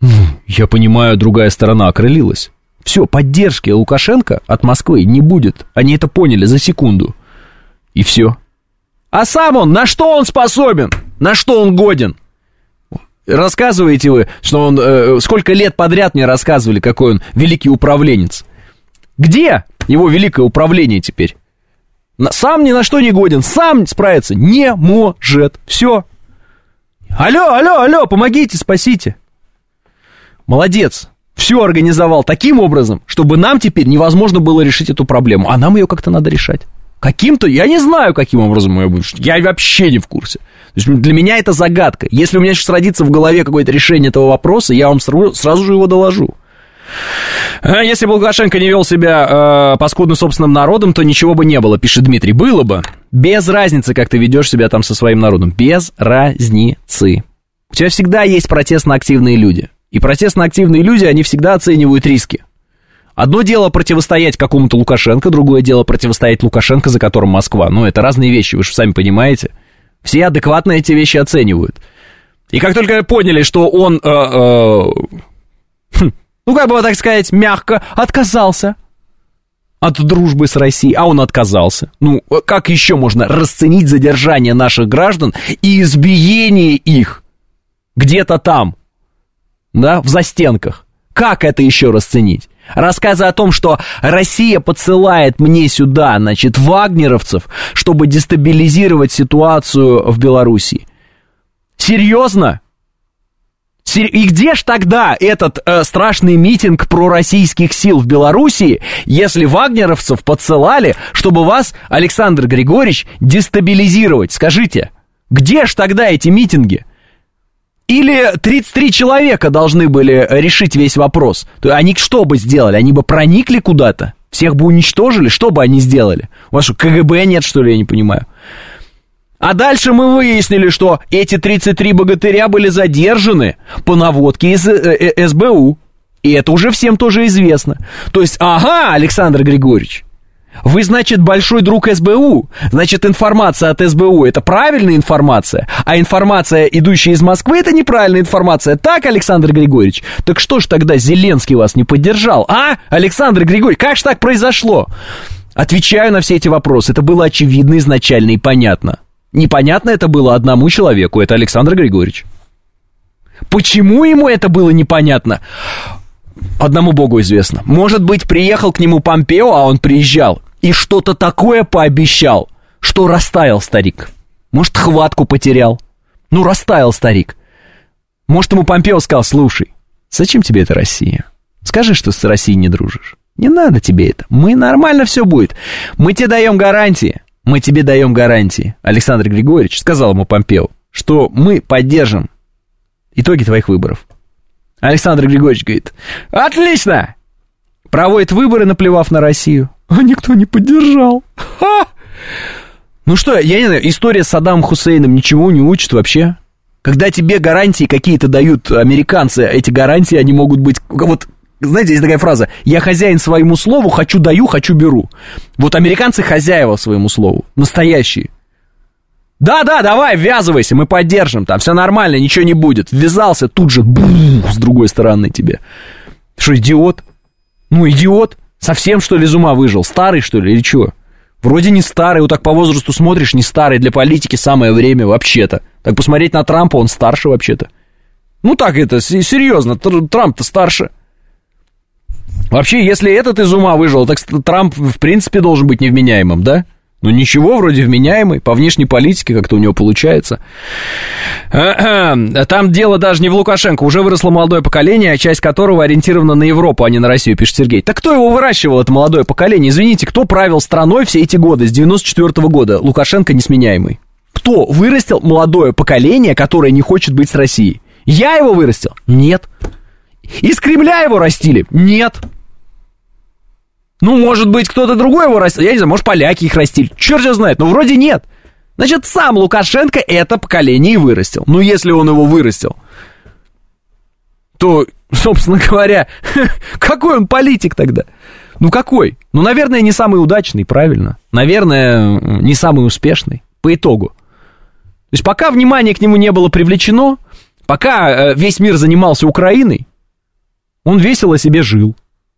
Я понимаю, другая сторона окрылилась. Все, поддержки Лукашенко от Москвы не будет. Они это поняли за секунду. И все. А сам он, на что он способен? На что он годен? Рассказываете вы, что он... сколько лет подряд мне рассказывали, какой он великий управленец. Где его великое управление теперь? Сам ни на что не годен, сам справиться не может. Все. Алло, помогите, спасите. Молодец. Все организовал таким образом, чтобы нам теперь невозможно было решить эту проблему. А нам ее как-то надо решать. Каким-то, я не знаю, каким образом ее будет. Я вообще не в курсе. То есть для меня это загадка. Если у меня сейчас родится в голове какое-то решение этого вопроса, я вам сразу же его доложу. Если бы Лукашенко не вел себя паскудно собственным народом, то ничего бы не было, пишет Дмитрий. Было бы. Без разницы, как ты ведешь себя там со своим народом. Без разницы. У тебя всегда есть протестно-активные люди. И протестно-активные люди, они всегда оценивают риски. Одно дело противостоять какому-то Лукашенко, другое дело противостоять Лукашенко, за которым Москва. Ну, это разные вещи, вы же сами понимаете. Все адекватно эти вещи оценивают. И как только поняли, что он, ну, как бы, так сказать, мягко отказался от дружбы с Россией, а он отказался. Ну, как еще можно расценить задержание наших граждан и избиение их где-то там, да, в застенках? Как это еще расценить? Рассказы о том, что Россия подсылает мне сюда, значит, вагнеровцев, чтобы дестабилизировать ситуацию в Белоруссии. Серьезно? И где ж тогда этот страшный митинг пророссийских сил в Белоруссии, если вагнеровцев подсылали, чтобы вас, Александр Григорьевич, дестабилизировать? Скажите, где ж тогда эти митинги? Или 33 человека должны были решить весь вопрос? То они что бы сделали? Они бы проникли куда-то? Всех бы уничтожили? Что бы они сделали? У вас что, КГБ нет, что ли? Я не понимаю. А дальше мы выяснили, что эти 33 богатыря были задержаны по наводке из СБУ. И это уже всем тоже известно. То есть, ага, Александр Григорьевич, вы, значит, большой друг СБУ. Значит, информация от СБУ — это правильная информация, а информация, идущая из Москвы, это неправильная информация. Так, Александр Григорьевич? Так что ж тогда Зеленский вас не поддержал? А, Александр Григорьевич, как же так произошло? Отвечаю на все эти вопросы. Это было очевидно изначально и понятно. Непонятно это было одному человеку, это Александр Григорьевич. Почему ему это было непонятно? Одному Богу известно. Может быть, приехал к нему Помпео, а он приезжал и что-то такое пообещал, что растаял старик. Может, хватку потерял. Ну, растаял старик. Может, ему Помпео сказал: слушай, зачем тебе эта Россия? Скажи, что с Россией не дружишь. Не надо тебе это. Нормально все будет. Мы тебе даем гарантии. Мы тебе даем гарантии. Александр Григорьевич сказал ему Помпео, что мы поддержим итоги твоих выборов. Александр Григорьевич говорит: отлично! Проводит выборы, наплевав на Россию. А никто не поддержал. Ха! Ну что, я не знаю, история с Саддамом Хусейном ничего не учит вообще. Когда тебе гарантии какие-то дают американцы, эти гарантии, они могут быть... Вот, знаете, есть такая фраза: я хозяин своему слову, хочу даю, хочу беру. Вот американцы хозяева своему слову, настоящие. Да, давай, ввязывайся, мы поддержим, там все нормально, ничего не будет. Ввязался, тут же с другой стороны тебе. Что, идиот? Ну, идиот. Совсем, что ли, из ума выжил? Старый, что ли, или что? Вроде не старый, вот так по возрасту смотришь, не старый. Для политики самое время вообще-то. Так посмотреть на Трампа, он старше вообще-то. Ну так это, серьезно, Трамп-то старше. Вообще, если этот из ума выжил, так Трамп, в принципе, должен быть невменяемым, да? Ну ничего, вроде вменяемый, по внешней политике как-то у него получается. Там дело даже не в Лукашенко, уже выросло молодое поколение, часть которого ориентирована на Европу, а не на Россию, пишет Сергей. Так кто его выращивал, это молодое поколение? Извините, кто правил страной все эти годы, с 94-го года? Лукашенко несменяемый. Кто вырастил молодое поколение, которое не хочет быть с Россией? Я его вырастил? Нет. Из Кремля его растили? Нет. Ну, может быть, кто-то другой его растил. Я не знаю, может, поляки их растили. Черт его знает, но вроде нет. Значит, сам Лукашенко это поколение и вырастил. Ну, если он его вырастил, то, собственно говоря, какой он политик тогда? Ну, какой? Ну, наверное, не самый удачный, правильно. Наверное, не самый успешный по итогу. То есть, пока внимание к нему не было привлечено, пока весь мир занимался Украиной, Он весело себе жил.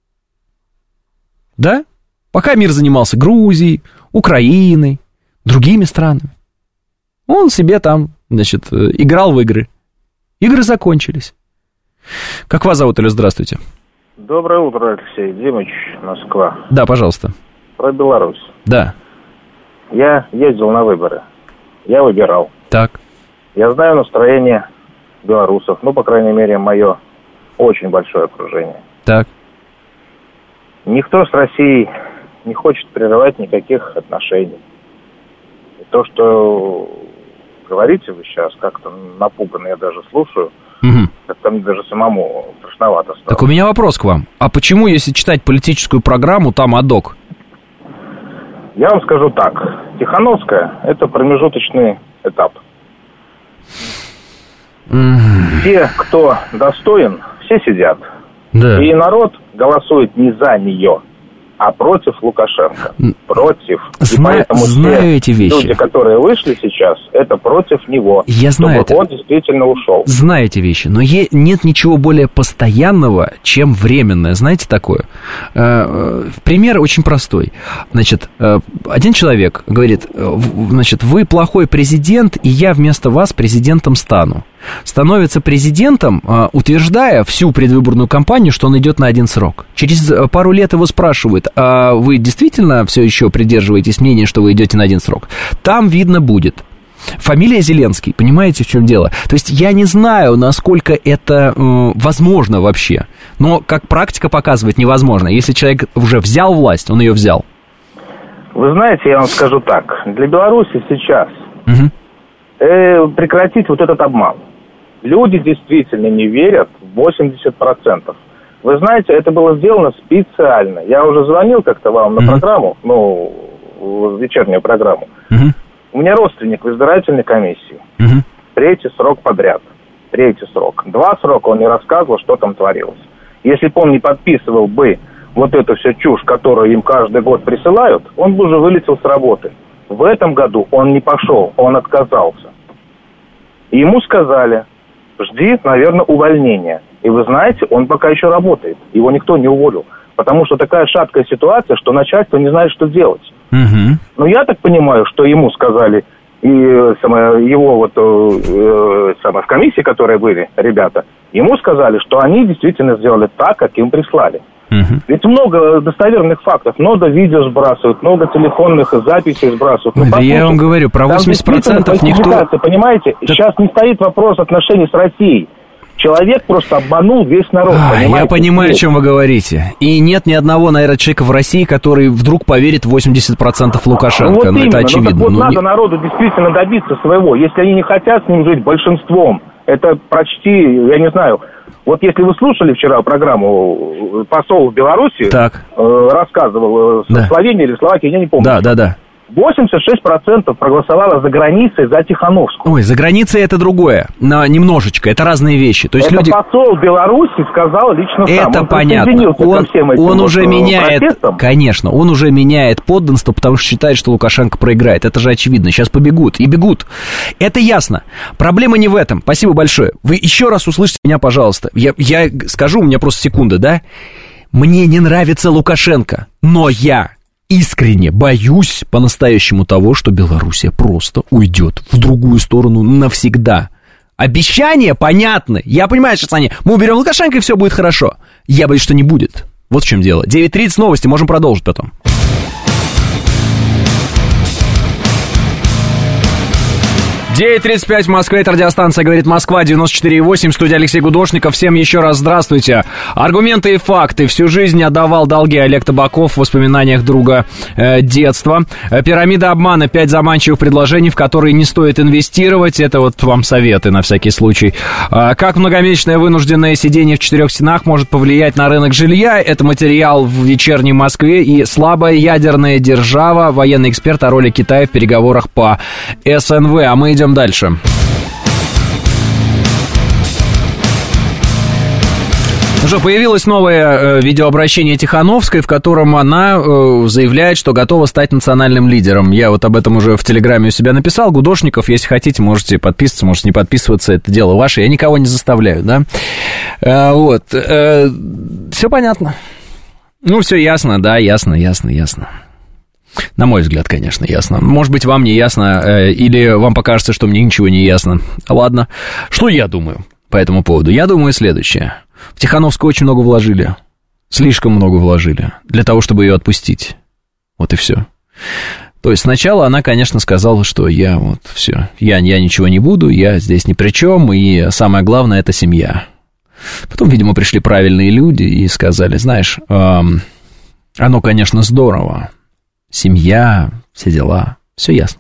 Да? Пока мир занимался Грузией, Украиной, другими странами. Он себе там, значит, играл в игры. Игры закончились. Как вас зовут, или здравствуйте? Доброе утро, Алексей. Димыч, Москва. Да, пожалуйста. Про Беларусь. Да. Я ездил на выборы. Я выбирал. Так. Я знаю настроение белорусов. Ну, по крайней мере, мое очень большое окружение. Так. Никто с Россией не хочет прерывать никаких отношений. И то, что говорите вы сейчас, как-то напуганно я даже слушаю, как-то мне даже самому страшновато стало. Так у меня вопрос к вам. А почему, если читать политическую программу, там адок? Я вам скажу так. Тихановская – это промежуточный этап. Все, кто достоин, все сидят. Да. И народ голосует не за нее, а против Лукашенко. Против. И поэтому знаю эти вещи. Люди, которые вышли сейчас, это против него. Я знаю чтобы он действительно ушел. Знаю эти вещи, но нет ничего более постоянного, чем временное. Знаете такое? Пример очень простой. Значит, один человек говорит, значит, вы плохой президент, и я вместо вас президентом стану. Становится президентом, утверждая всю предвыборную кампанию, что он идет на один срок. Через пару лет его спрашивают, а вы действительно все еще придерживаетесь мнения, что вы идете на один срок? Там видно будет. Фамилия Зеленский, понимаете, в чем дело? То есть я не знаю, насколько это возможно вообще, но как практика показывает, невозможно. Если человек уже взял власть, он ее взял. Вы знаете, я вам скажу так, для Беларуси сейчас прекратить вот этот обман. Люди действительно не верят в 80%. Вы знаете, это было сделано специально. Я уже звонил как-то вам на программу, в вечернюю программу. У меня родственник в избирательной комиссии. Третий срок подряд. Третий срок. 2 срока он не рассказывал, что там творилось. Если бы он не подписывал бы вот эту всю чушь, которую им каждый год присылают, он бы уже вылетел с работы. В этом году он не пошел, он отказался. И ему сказали, жди, наверное, увольнения. И вы знаете, он пока еще работает. Его никто не уволил. Потому что такая шаткая ситуация, что начальство не знает, что делать. Но я так понимаю, что ему сказали, и его в комиссии, которые были, ребята, ему сказали, что они действительно сделали так, как им прислали. Ведь много достоверных фактов, много видео сбрасывают, много телефонных записей сбрасывают. Да я вам говорю, про 80% никто... Понимаете, сейчас не стоит вопрос отношений с Россией. Человек просто обманул весь народ. Я понимаю, о чем вы говорите. И нет ни одного, наверное, человека в России, который вдруг поверит в 80% Лукашенко. Вот это очевидно. Надо народу действительно добиться своего. Если они не хотят с ним жить большинством, это почти, я не знаю... Вот если вы слушали вчера программу, посол в Беларуси рассказывал, Словения или Словакия, я не помню. Да. 86% проголосовало за границей за Тихановскую. Ой, за границей это другое, но немножечко, это разные вещи. То есть это люди... посол Беларуси сказал лично сам. Это понятно. Он уже меняет, протестам. Конечно, он уже меняет подданство, потому что считает, что Лукашенко проиграет. Это же очевидно. Сейчас побегут и бегут. Это ясно. Проблема не в этом. Спасибо большое. Вы еще раз услышите меня, пожалуйста. Я скажу, у меня просто секунда, да? Мне не нравится Лукашенко, но я искренне боюсь по-настоящему того, что Белоруссия просто уйдет в другую сторону навсегда. Обещания понятны. Я понимаю, сейчас мы уберем Лукашенко, и все будет хорошо. Я боюсь, что не будет. Вот в чем дело. 9:30 новости, можем продолжить потом. 9:35 в Москве, это радиостанция «Говорит Москва», 94,8, студия Алексей Гудошников. Всем еще раз здравствуйте. Аргументы и факты. Всю жизнь отдавал долги Олег Табаков в воспоминаниях друга детства. Пирамида обмана, 5 заманчивых предложений, в которые не стоит инвестировать. Это вот вам советы на всякий случай. Как многомесячное вынужденное сидение в 4 стенах может повлиять на рынок жилья. Это материал в «Вечерней Москве». И слабая ядерная держава. Военный эксперт о роли Китая в переговорах по СНВ. А мы идем дальше. Ну что, появилось новое видеообращение Тихановской, в котором она заявляет, что готова стать национальным лидером. Я вот об этом уже в Телеграме у себя написал. Гудошников, если хотите, можете подписываться, можете не подписываться, это дело ваше. Я никого не заставляю, да? Вот. Все понятно. Ну, все ясно, да, ясно. На мой взгляд, конечно, ясно. Может быть, вам не ясно, или вам покажется, что мне ничего не ясно. Ладно. Что я думаю по этому поводу? Я думаю следующее. В Тихановскую очень много вложили. Слишком много вложили. Для того, чтобы ее отпустить. Вот и все. То есть сначала она, конечно, сказала, что я вот все. Я ничего не буду, я здесь ни при чем. И самое главное, это семья. Потом, видимо, пришли правильные люди и сказали, знаешь, оно, конечно, здорово. Семья, все дела. Все ясно.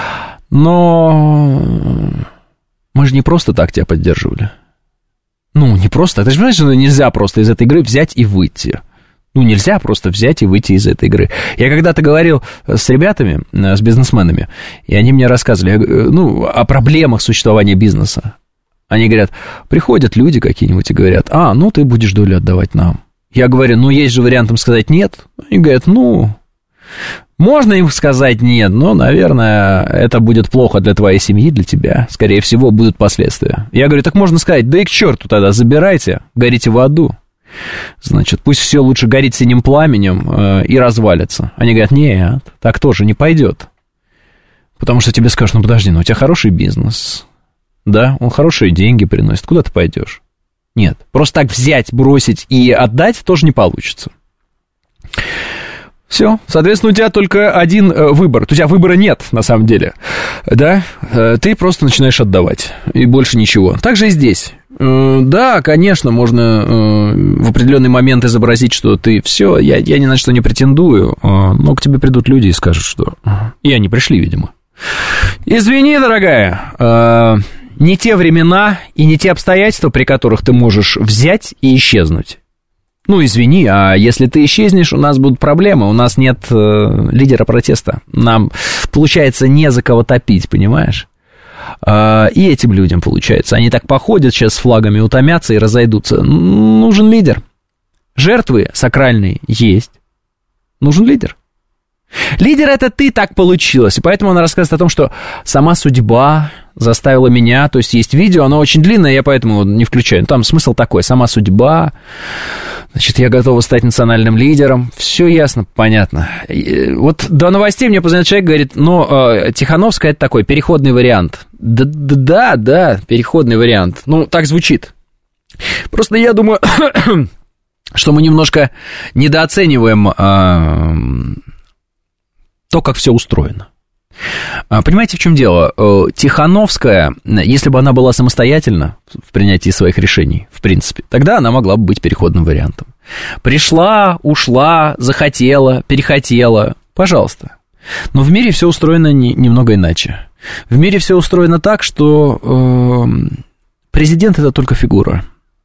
Но мы же не просто так тебя поддерживали. Ну, не просто. Ты же понимаешь, что нельзя просто из этой игры взять и выйти. Ну, нельзя просто взять и выйти из этой игры. Я когда-то говорил с ребятами, с бизнесменами, и они мне рассказывали, о проблемах существования бизнеса. Они говорят, приходят люди какие-нибудь и говорят, ты будешь долю отдавать нам. Я говорю, есть же вариант им сказать нет. Они говорят, можно им сказать нет, но, наверное, это будет плохо для твоей семьи, для тебя. Скорее всего, будут последствия. Я говорю, так можно сказать, да и к черту тогда, забирайте, горите в аду. Значит, пусть все лучше горит синим пламенем и развалится. Они говорят, нет, так тоже не пойдет. Потому что тебе скажут, подожди, у тебя хороший бизнес. Да, он хорошие деньги приносит. Куда ты пойдешь? Нет, просто так взять, бросить и отдать тоже не получится. Все, соответственно, у тебя только один выбор. У тебя выбора нет, на самом деле. Да, ты просто начинаешь отдавать, и больше ничего. Так же и здесь. Да, конечно, можно в определенный момент изобразить, что ты все, я ни на что не претендую, но к тебе придут люди и скажут, что... И они пришли, видимо. Извини, дорогая, не те времена и не те обстоятельства, при которых ты можешь взять и исчезнуть. Извини, а если ты исчезнешь, у нас будут проблемы, у нас нет лидера протеста. Нам, получается, не за кого топить, понимаешь? И этим людям, получается, они так походят сейчас с флагами, утомятся и разойдутся. Нужен лидер. Жертвы сакральные есть. Нужен лидер. Лидер — это ты, так получилось. И поэтому она рассказывает о том, что сама судьба заставила меня, то есть есть видео, оно очень длинное, я поэтому не включаю. Там смысл такой, сама судьба, значит, я готова стать национальным лидером. Все ясно, понятно. И вот до новостей мне позвонил человек, говорит, Тихановская — это такой переходный вариант. Да, переходный вариант. Так звучит. Просто я думаю, что мы немножко недооцениваем то, как все устроено. Понимаете, в чем дело? Тихановская, если бы она была самостоятельна в принятии своих решений, в принципе, тогда она могла бы быть переходным вариантом. Пришла, ушла, захотела, перехотела, пожалуйста. Но в мире все устроено немного иначе. В мире все устроено так, что президент — это только фигура.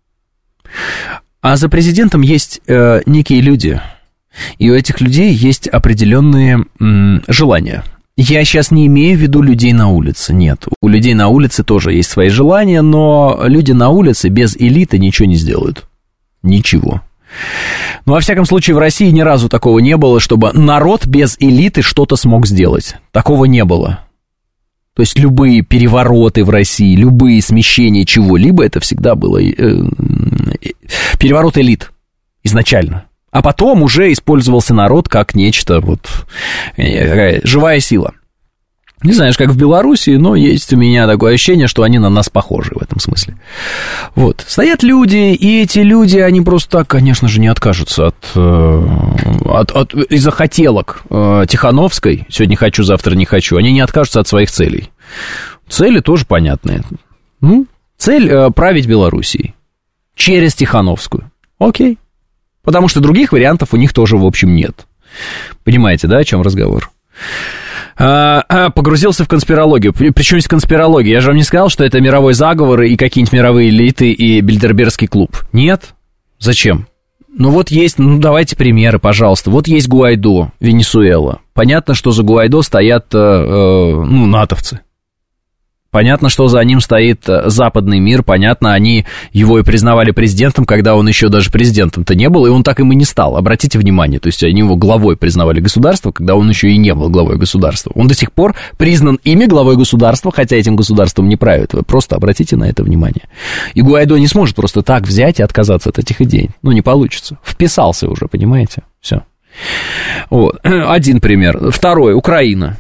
А за президентом есть некие люди, и у этих людей есть определенные желания. Я сейчас не имею в виду людей на улице, нет. У людей на улице тоже есть свои желания, но люди на улице без элиты ничего не сделают. Ничего. Во всяком случае, в России ни разу такого не было, чтобы народ без элиты что-то смог сделать. Такого не было. То есть любые перевороты в России, любые смещения чего-либо, это всегда было переворот элит изначально. А потом уже использовался народ как нечто, живая сила. Не знаю, как в Беларуси, но есть у меня такое ощущение, что они на нас похожи в этом смысле. Стоят люди, и эти люди, они просто так, конечно же, не откажутся из-за хотелок Тихановской. Сегодня хочу, завтра не хочу. Они не откажутся от своих целей. Цели тоже понятные. Цель править Белоруссией через Тихановскую. Окей. Потому что других вариантов у них тоже, в общем, нет. Понимаете, да, о чем разговор? Погрузился в конспирологию. Причем здесь конспирология? Я же вам не сказал, что это мировой заговор и какие-нибудь мировые элиты и Бильдербергский клуб. Нет? Зачем? Есть, давайте примеры, пожалуйста. Есть Гуайдо, Венесуэла. Понятно, что за Гуайдо стоят, натовцы. Понятно, что за ним стоит западный мир, понятно, они его и признавали президентом, когда он еще даже президентом-то не был, и он так им и не стал, обратите внимание, то есть они его главой признавали государства, когда он еще и не был главой государства. Он до сих пор признан ими главой государства, хотя этим государством не правит, вы просто обратите на это внимание. И Гуайдо не сможет просто так взять и отказаться от этих идей, ну не получится, вписался уже, понимаете, все. Вот. Один пример. Второй, Украина.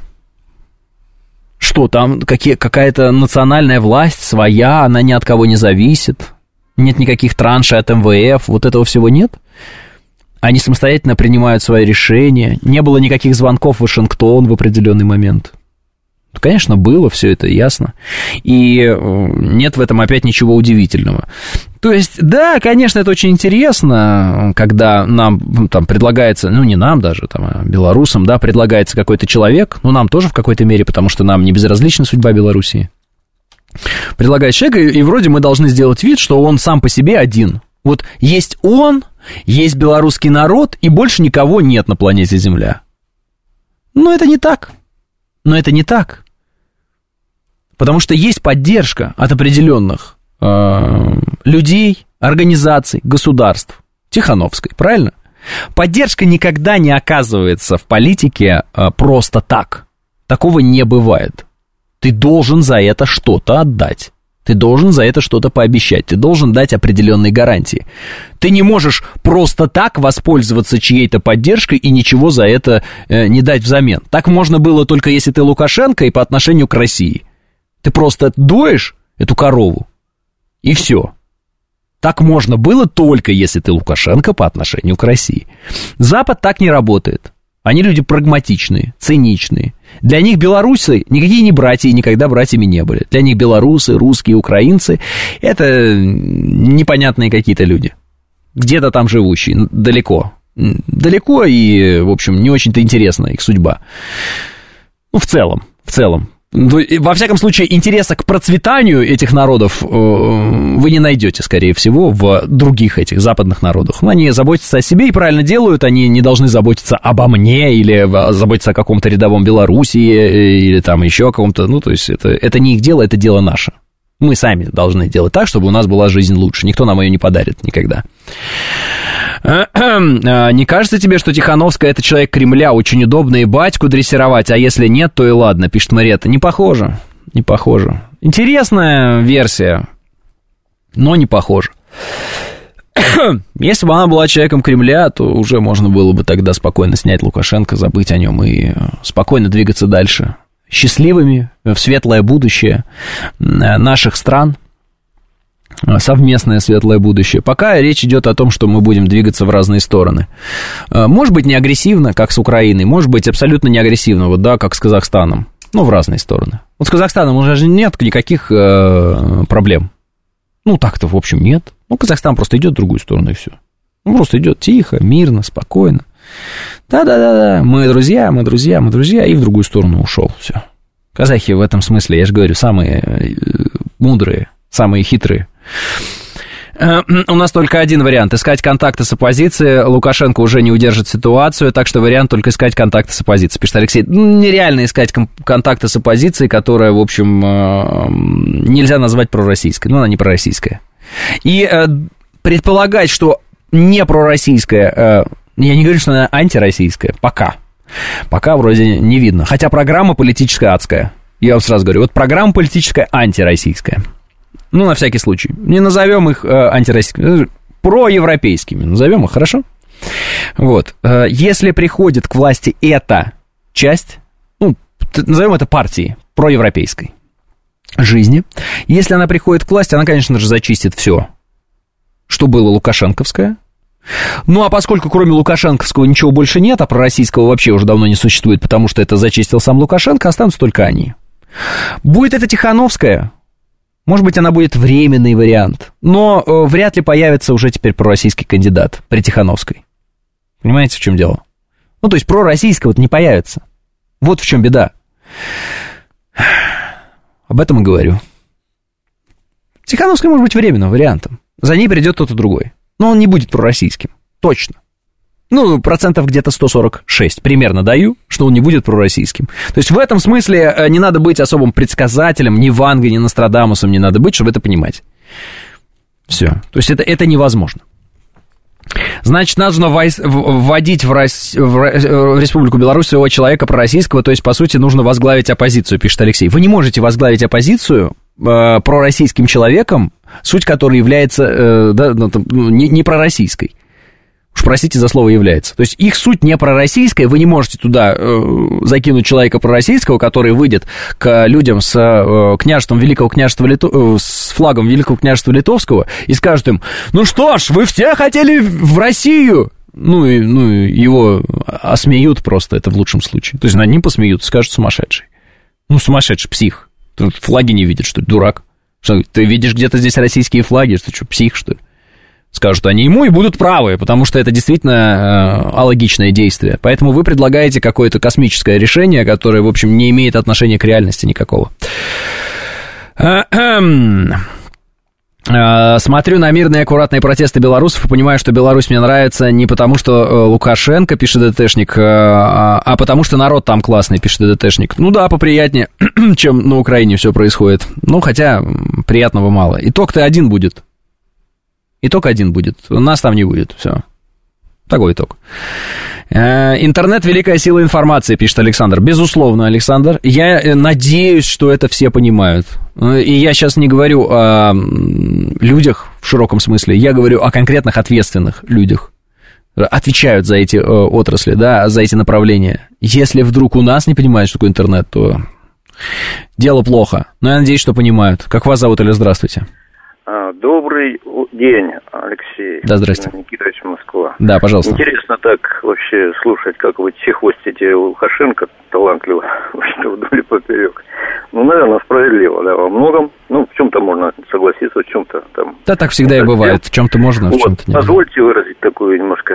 Что там, какая-то национальная власть своя, она ни от кого не зависит, нет никаких траншей от МВФ, вот этого всего нет. Они самостоятельно принимают свои решения, не было никаких звонков в Вашингтон в определенный момент. Конечно, было, все это ясно, и нет в этом опять ничего удивительного. То есть, да, конечно, это очень интересно, когда нам там предлагается, ну, не нам даже, там, а белорусам, да, предлагается какой-то человек, ну, нам тоже в какой-то мере, потому что нам не безразлична судьба Белоруссии. Предлагает человека, и вроде мы должны сделать вид, что он сам по себе один. Вот есть он, есть белорусский народ, и больше никого нет на планете Земля. Но это не так. Но это не так. Потому что есть поддержка от определенных людей, организаций, государств. Тихановской, правильно? Поддержка никогда не оказывается в политике просто так. Такого не бывает. Ты должен за это что-то отдать. Ты должен за это что-то пообещать. Ты должен дать определенные гарантии. Ты не можешь просто так воспользоваться чьей-то поддержкой и ничего за это не дать взамен. Так можно было только если ты Лукашенко и по отношению к России. Ты просто доешь эту корову, и все. Так можно было только если ты Лукашенко по отношению к России. Запад так не работает. Они люди прагматичные, циничные. Для них белорусы никакие не братья и никогда братьями не были. Для них белорусы, русские, украинцы – это непонятные какие-то люди. Где-то там живущие, далеко. Далеко и, в общем, не очень-то интересна их судьба. Ну, в целом. Во всяком случае, интереса к процветанию этих народов вы не найдете, скорее всего, в других этих западных народах. Они заботятся о себе и правильно делают, они не должны заботиться обо мне или заботиться о каком-то рядовом Белоруссии или там еще о каком-то, ну, то есть это не их дело, это дело наше. Мы сами должны делать так, чтобы у нас была жизнь лучше. Никто нам ее не подарит никогда. Не кажется тебе, что Тихановская — это человек Кремля, очень удобно и батьку дрессировать, а если нет, то и ладно, пишет Марета. Не похоже. Интересная версия, но не похоже. Если бы она была человеком Кремля, то уже можно было бы тогда спокойно снять Лукашенко, забыть о нем и спокойно двигаться дальше. Счастливыми в светлое будущее наших стран, совместное светлое будущее. Пока речь идет о том, что мы будем двигаться в разные стороны. Может быть, не агрессивно, как с Украиной, может быть, абсолютно не агрессивно, вот, да, как с Казахстаном, но в разные стороны. Вот с Казахстаном уже же нет никаких проблем. Ну, так-то, в общем, нет. Ну, Казахстан просто идет в другую сторону, и все. Он просто идет тихо, мирно, спокойно. Да, мы друзья, и в другую сторону ушел, все. Казахи в этом смысле, я же говорю, самые мудрые, самые хитрые. У нас только один вариант – искать контакты с оппозицией. Лукашенко уже не удержит ситуацию, так что вариант только искать контакты с оппозицией. Пишет Алексей, нереально искать контакты с оппозицией, которая, в общем, нельзя назвать пророссийской. Ну, она не пророссийская. И предполагать, что не пророссийская, я не говорю, что она антироссийская, пока вроде не видно. Хотя программа политическая адская. Я вам сразу говорю, вот программа политическая антироссийская. Ну, на всякий случай. Не назовем их антироссийскими, проевропейскими. Назовем их, хорошо? Вот. Если приходит к власти эта часть, ну, назовем это партией проевропейской жизни, если она приходит к власти, она, конечно же, зачистит все, что было лукашенковское. Ну, а поскольку кроме лукашенковского ничего больше нет, а пророссийского вообще уже давно не существует, потому что это зачистил сам Лукашенко, останутся только они. Будет это Тихановская, может быть, она будет временный вариант, но вряд ли появится уже теперь пророссийский кандидат при Тихановской. Понимаете, в чем дело? Ну, то есть пророссийского-то не появится. Вот в чем беда. Об этом и говорю. Тихановская может быть временным вариантом. За ней придет кто-то другой. Но он не будет пророссийским. Точно. Ну, процентов где-то 146 примерно даю, что он не будет пророссийским. То есть в этом смысле не надо быть особым предсказателем, ни Вангой, ни Нострадамусом не надо быть, чтобы это понимать. Все. То есть это невозможно. Значит, нужно вводить в Республику Беларусь своего человека пророссийского, то есть, по сути, нужно возглавить оппозицию, пишет Алексей. Вы не можете возглавить оппозицию пророссийским человеком, суть которой является не пророссийской. Уж простите за слово «является». То есть их суть не пророссийская, вы не можете туда закинуть человека пророссийского, который выйдет к людям с княжеством Великого княжества с флагом Великого княжества Литовского и скажет им: ну что ж, вы все хотели в Россию. Ну, его осмеют просто, это в лучшем случае. То есть над ним посмеют, скажут: сумасшедший. Ну, сумасшедший, псих. Ты флаги не видит, что ли, дурак? Что, ты видишь где-то здесь российские флаги, что, псих, что ли? Скажут они ему и будут правы, потому что это действительно алогичное действие. Поэтому вы предлагаете какое-то космическое решение, которое, в общем, не имеет отношения к реальности никакого. Смотрю на мирные аккуратные протесты белорусов и понимаю, что Беларусь мне нравится не потому, что Лукашенко, пишет ДТшник, а потому что народ там классный, пишет ДТшник. Ну да, поприятнее, чем на Украине все происходит. Ну, хотя приятного мало. Итог-то один будет. Итог один будет. Нас там не будет. Все. Такой итог. Интернет – великая сила информации, пишет Александр. Безусловно, Александр. Я надеюсь, что это все понимают. И я сейчас не говорю о людях в широком смысле. Я говорю о конкретных ответственных людях. Отвечают за эти отрасли, да, за эти направления. Если вдруг у нас не понимают, что такое интернет, то дело плохо. Но я надеюсь, что понимают. Как вас зовут или здравствуйте? Добрый день, Алексей. Да, здрасте. Никитович, Москва. Да, пожалуйста. Интересно так вообще слушать, как вы хвостите Лукашенко талантливо, что вдоль и поперек. Ну, наверное, справедливо, да, во многом. Ну, в чем-то можно согласиться, в чем-то там... Да, так всегда и бывает. В чем-то можно, в чем-то нет. Позвольте выразить такую немножко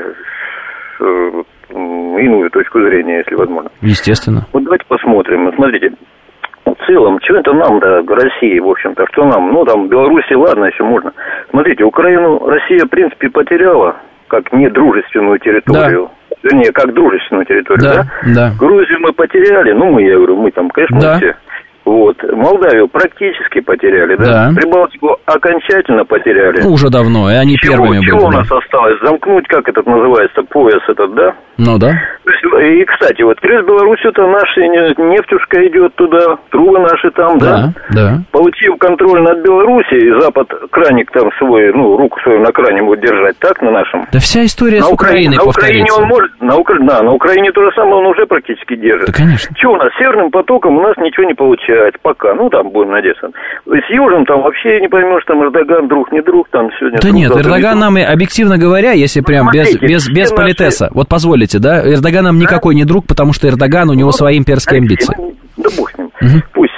иную точку зрения, если возможно. Естественно. Вот давайте посмотрим. Смотрите. В целом, что это нам-то, России, в общем-то, что нам? Ну, там, Беларуси, ладно, еще можно. Смотрите, Украину Россия, в принципе, потеряла как недружественную территорию. Да. Вернее, как дружественную территорию, да? Да. Грузию мы потеряли, ну, я говорю, мы там, конечно, да. все. Вот. Молдавию практически потеряли, да? Прибалтику окончательно потеряли. Ну, уже давно, и они первыми были. Чего у нас осталось? Замкнуть, как этот называется, пояс этот, да? Ну, да. И, кстати, вот через Белоруссию-то наша нефтюшка идет туда, трубы наши там, да? Да. Получив контроль над Белоруссией, Запад краник там свой, ну, руку свою на кране будет держать, так, на нашем? Да вся история с Украиной повторится. На Украине он может, на Украине то же самое он уже практически держит. Да, конечно. Чего у нас, Северным потоком у нас ничего не получается пока, ну, там будем надеяться. С Южным там вообще не поймешь, там Эрдоган друг, не друг, там сегодня... Да нет, Эрдоган нам, объективно говоря, если прям без политеса, вот позволите, да, Эрдоган нам никакой не друг, потому что Эрдоган, у него свои имперские амбиции. Да бог с ним. Пусть,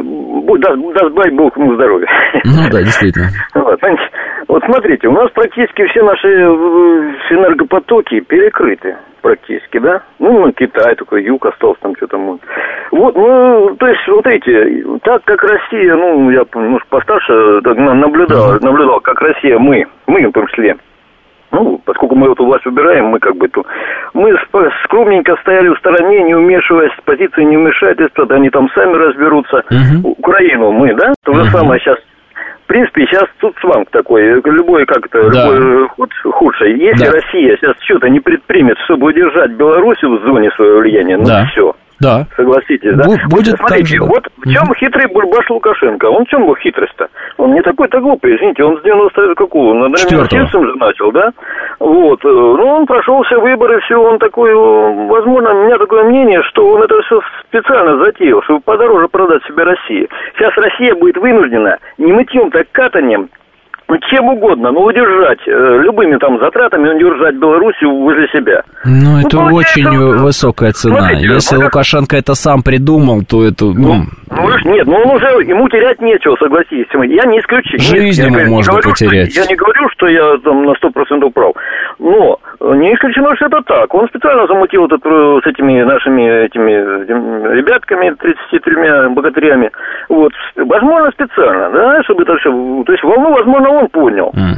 даст Бог ему здоровья. Ну да, действительно. Вот смотрите, у нас практически все наши энергопотоки перекрыты. Практически, да? Ну, Китай, только юг остался, там что-то может. Вот, ну, то есть, смотрите, так как Россия, ну, я, может, постарше наблюдал, как Россия, мы в том числе, ну, поскольку мы эту власть убираем, мы как бы, мы скромненько стояли в стороне, не вмешиваясь, с позиции невмешательства, да они там сами разберутся. Украину мы, да? То же самое сейчас. В принципе, сейчас тут сванг такой, любой ход худший. Если Россия сейчас что-то не предпримет, чтобы удержать Беларусь в зоне своего влияния, ну все. Да. Согласитесь, да? Будет смотрите, вот в чем хитрый бульбаш Лукашенко. Он в чем был хитрость-то? Он не такой-то глупый, извините, он с 90 какого? Над сердцем же начал, да? Вот. Ну, он прошел все выборы, все, он такой, возможно, у меня такое мнение, что он это все специально затеял, чтобы подороже продать себе России. Сейчас Россия будет вынуждена не мытьем, так катанием, чем угодно, но удержать, любыми там затратами удержать Белоруссию возле себя. Ну, это очень высокая цена. Смотрите, если Лукашенко это сам придумал, то это... Нет, он уже, ему терять нечего, согласитесь. Я не исключаю. Жизнь ему можно потерять. Я не говорю, что я там на 100% прав, но не исключено, что это так. Он специально замутил это с этими нашими ребятками, 33 богатырями. Вот. Возможно, специально, да, чтобы это все... То есть волну, возможно, он понял.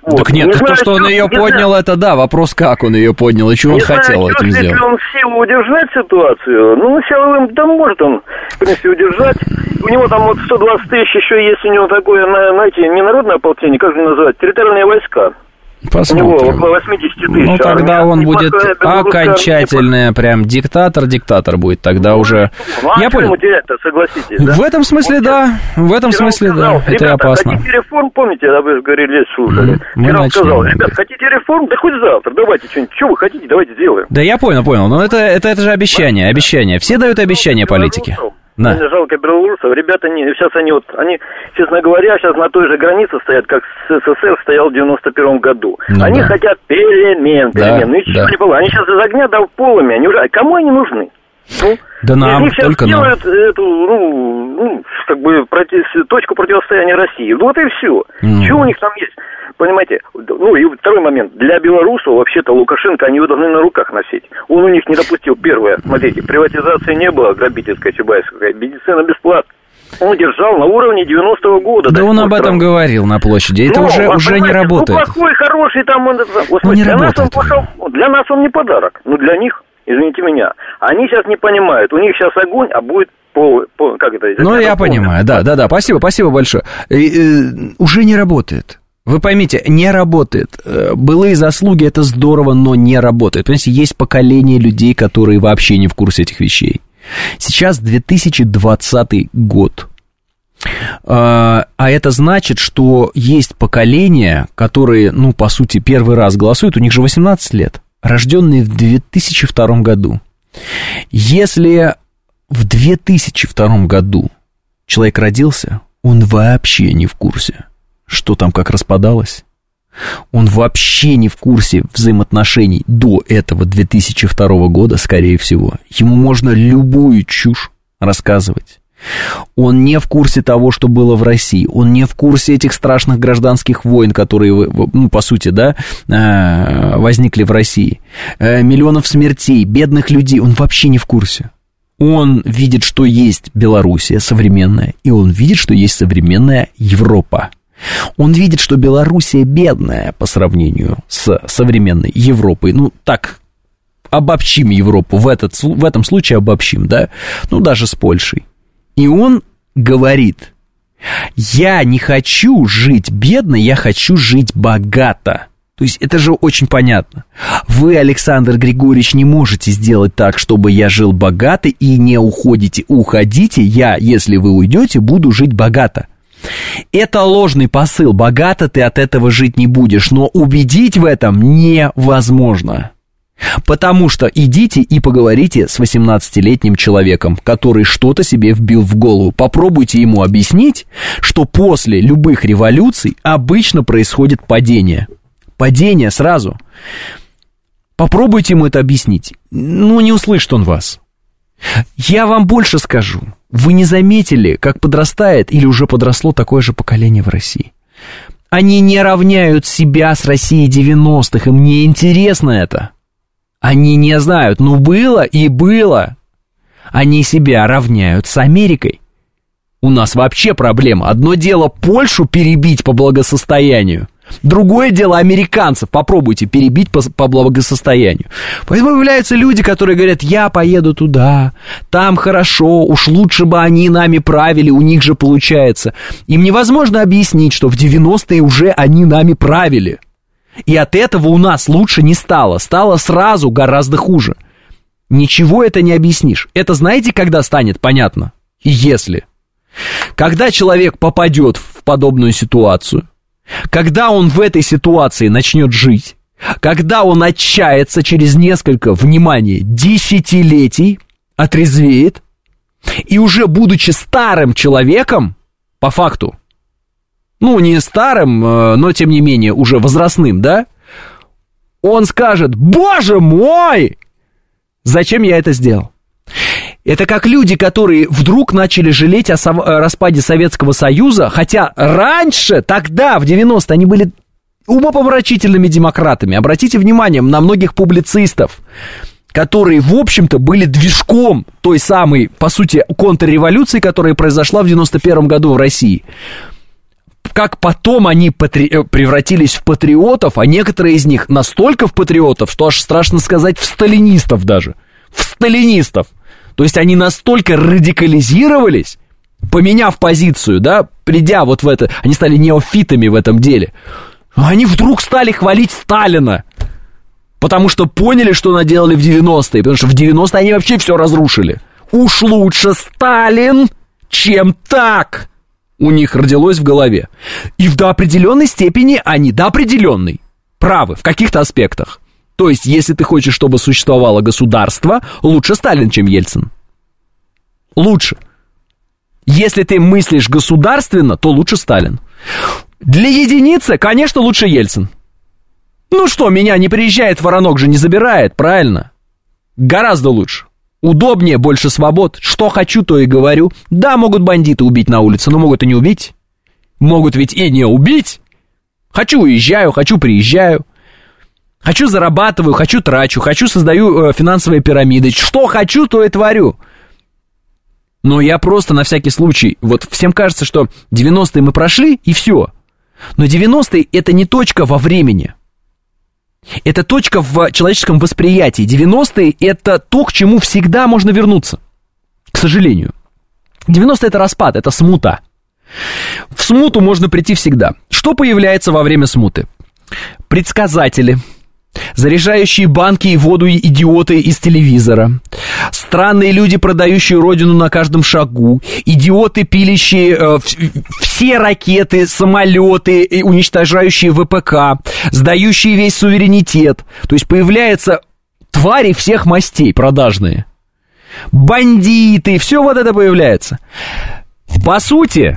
Вот. Так нет, то, что он ее поднял, это да, вопрос, как он ее поднял и чего он хотел этим сделать. Если он в силу удержать ситуацию, ну, силовым, да может он, в принципе, удержать. У него там вот 120 тысяч еще есть, у него такое, знаете, не народное ополчение, как же называть, территориальные войска. Посмотрим. У него около 80 тысяч. Ну, тогда он будет окончательный, прям диктатор будет, тогда уже... Ну, я понял. Терять-то, согласитесь, да? В этом смысле, да, в этом смысле, да, это опасно. Хотите реформ, помните, вы же говорили, слушали. Вчера сказал, ребят, хотите реформ, да хоть завтра, давайте что-нибудь, что вы хотите, давайте сделаем. Да я понял, но это же обещание, все дают обещания политики. Да. Мне жалко белорусов. Ребята, сейчас они, честно говоря, сейчас на той же границе стоят, как СССР стоял в 91 году. Ну, они да. хотят перемен. Да, Ну, ничего не было. Они сейчас из огня до полыми. Они уже... Кому они нужны? Ну, да нам, только нам. Они сейчас делают эту, как бы, точку противостояния России. Ну, вот и все. Что у них там есть? Понимаете? Ну, и второй момент. Для белорусов, вообще-то, Лукашенко, они его должны на руках носить. Он у них не допустил, первое, смотрите, приватизации не было, грабительская, чубайская, медицина бесплатна. Он держал на уровне 90-го года. Да он об этом говорил на площади. Это уже не работает. Ну, плохой, хороший там... не работает. Для нас он не подарок. Но для них, извините меня, они сейчас не понимают. У них сейчас огонь, а будет как это? Ну, я понимаю, да. Спасибо большое. Уже не работает. Вы поймите, не работает. Былые заслуги — это здорово, но не работает. Понимаете, есть поколение людей, которые вообще не в курсе этих вещей. Сейчас 2020 год. А это значит, что есть поколения, которые, по сути, первый раз голосуют, у них же 18 лет, рожденные в 2002 году. Если в 2002 году человек родился, он вообще не в курсе, что там как распадалось. Он вообще не в курсе взаимоотношений до этого 2002 года, скорее всего. Ему можно любую чушь рассказывать. Он не в курсе того, что было в России. Он не в курсе этих страшных гражданских войн, которые, по сути, да, возникли в России. Миллионов смертей, бедных людей. Он вообще не в курсе. Он видит, что есть Белоруссия современная, и он видит, что есть современная Европа. Он видит, что Белоруссия бедная по сравнению с современной Европой. Так, обобщим Европу, в этом случае обобщим, да, даже с Польшей. И он говорит: я не хочу жить бедно, я хочу жить богато. То есть это же очень понятно. Вы, Александр Григорьевич, не можете сделать так, чтобы я жил богато, и не уходите. Уходите, если вы уйдете, буду жить богато. Это ложный посыл. Богато ты от этого жить не будешь, но убедить в этом невозможно. Потому что идите и поговорите с 18-летним человеком, который что-то себе вбил в голову. Попробуйте ему объяснить, что после любых революций обычно происходит падение. Падение сразу. Попробуйте ему это объяснить. Не услышит он вас. Я вам больше скажу. Вы не заметили, как подрастает или уже подросло такое же поколение в России? Они не равняют себя с Россией 90-х, им не интересно это. Они не знают, было и было. Они себя равняют с Америкой. У нас вообще проблема. Одно дело Польшу перебить по благосостоянию, другое дело американцев попробуйте перебить по благосостоянию. Поэтому появляются люди, которые говорят: я поеду туда, там хорошо, уж лучше бы они нами правили, у них же получается. Им невозможно объяснить, что в 90-е уже они нами правили. И от этого у нас лучше не стало. Стало сразу гораздо хуже. Ничего это не объяснишь. Это знаете, когда станет понятно? Если. Когда человек попадет в подобную ситуацию, когда он в этой ситуации начнет жить, когда он отчается через несколько, внимание, десятилетий, отрезвеет, и уже будучи старым человеком, по факту, не старым, но тем не менее уже возрастным, да, он скажет: боже мой, зачем я это сделал? Это как люди, которые вдруг начали жалеть о распаде Советского Союза, хотя раньше, тогда, в 90-е, они были умопомрачительными демократами. Обратите внимание на многих публицистов, которые, в общем-то, были движком той самой, по сути, контрреволюции, которая произошла в 91 году в России. как потом они превратились в патриотов, а некоторые из них настолько в патриотов, что аж страшно сказать, в сталинистов даже. В сталинистов. То есть они настолько радикализировались, поменяв позицию, да, придя вот в это, они стали неофитами в этом деле. Они вдруг стали хвалить Сталина, потому что поняли, что наделали в 90-е, потому что в 90-е они вообще все разрушили. Уж лучше Сталин, чем так, у них родилось в голове. И до определенной степени они, до определенной, правы в каких-то аспектах. То есть, если ты хочешь, чтобы существовало государство, лучше Сталин, чем Ельцин. Лучше. Если ты мыслишь государственно, то лучше Сталин. Для единицы, конечно, лучше Ельцин. Ну что, меня не приезжает, воронок же не забирает, правильно? Гораздо лучше. Удобнее, больше свобод. Что хочу, то и говорю. Да, могут бандиты убить на улице, но могут и не убить. Могут ведь и не убить. Хочу, уезжаю, хочу, приезжаю. Хочу, зарабатываю, хочу, трачу, хочу, создаю финансовые пирамиды. Что хочу, то и творю. Но я просто на всякий случай, вот всем кажется, что 90-е мы прошли, и все. Но 90-е это не точка во времени. Это точка в человеческом восприятии. 90-е это то, к чему всегда можно вернуться. К сожалению. 90-е это распад, это смута. В смуту можно прийти всегда. Что появляется во время смуты? Предсказатели. Заряжающие банки и воду идиоты из телевизора. Странные люди, продающие родину на каждом шагу. Идиоты, пилящие все ракеты, самолеты, уничтожающие ВПК, сдающие весь суверенитет. То есть появляются твари всех мастей продажные. Бандиты, все вот это появляется. По сути,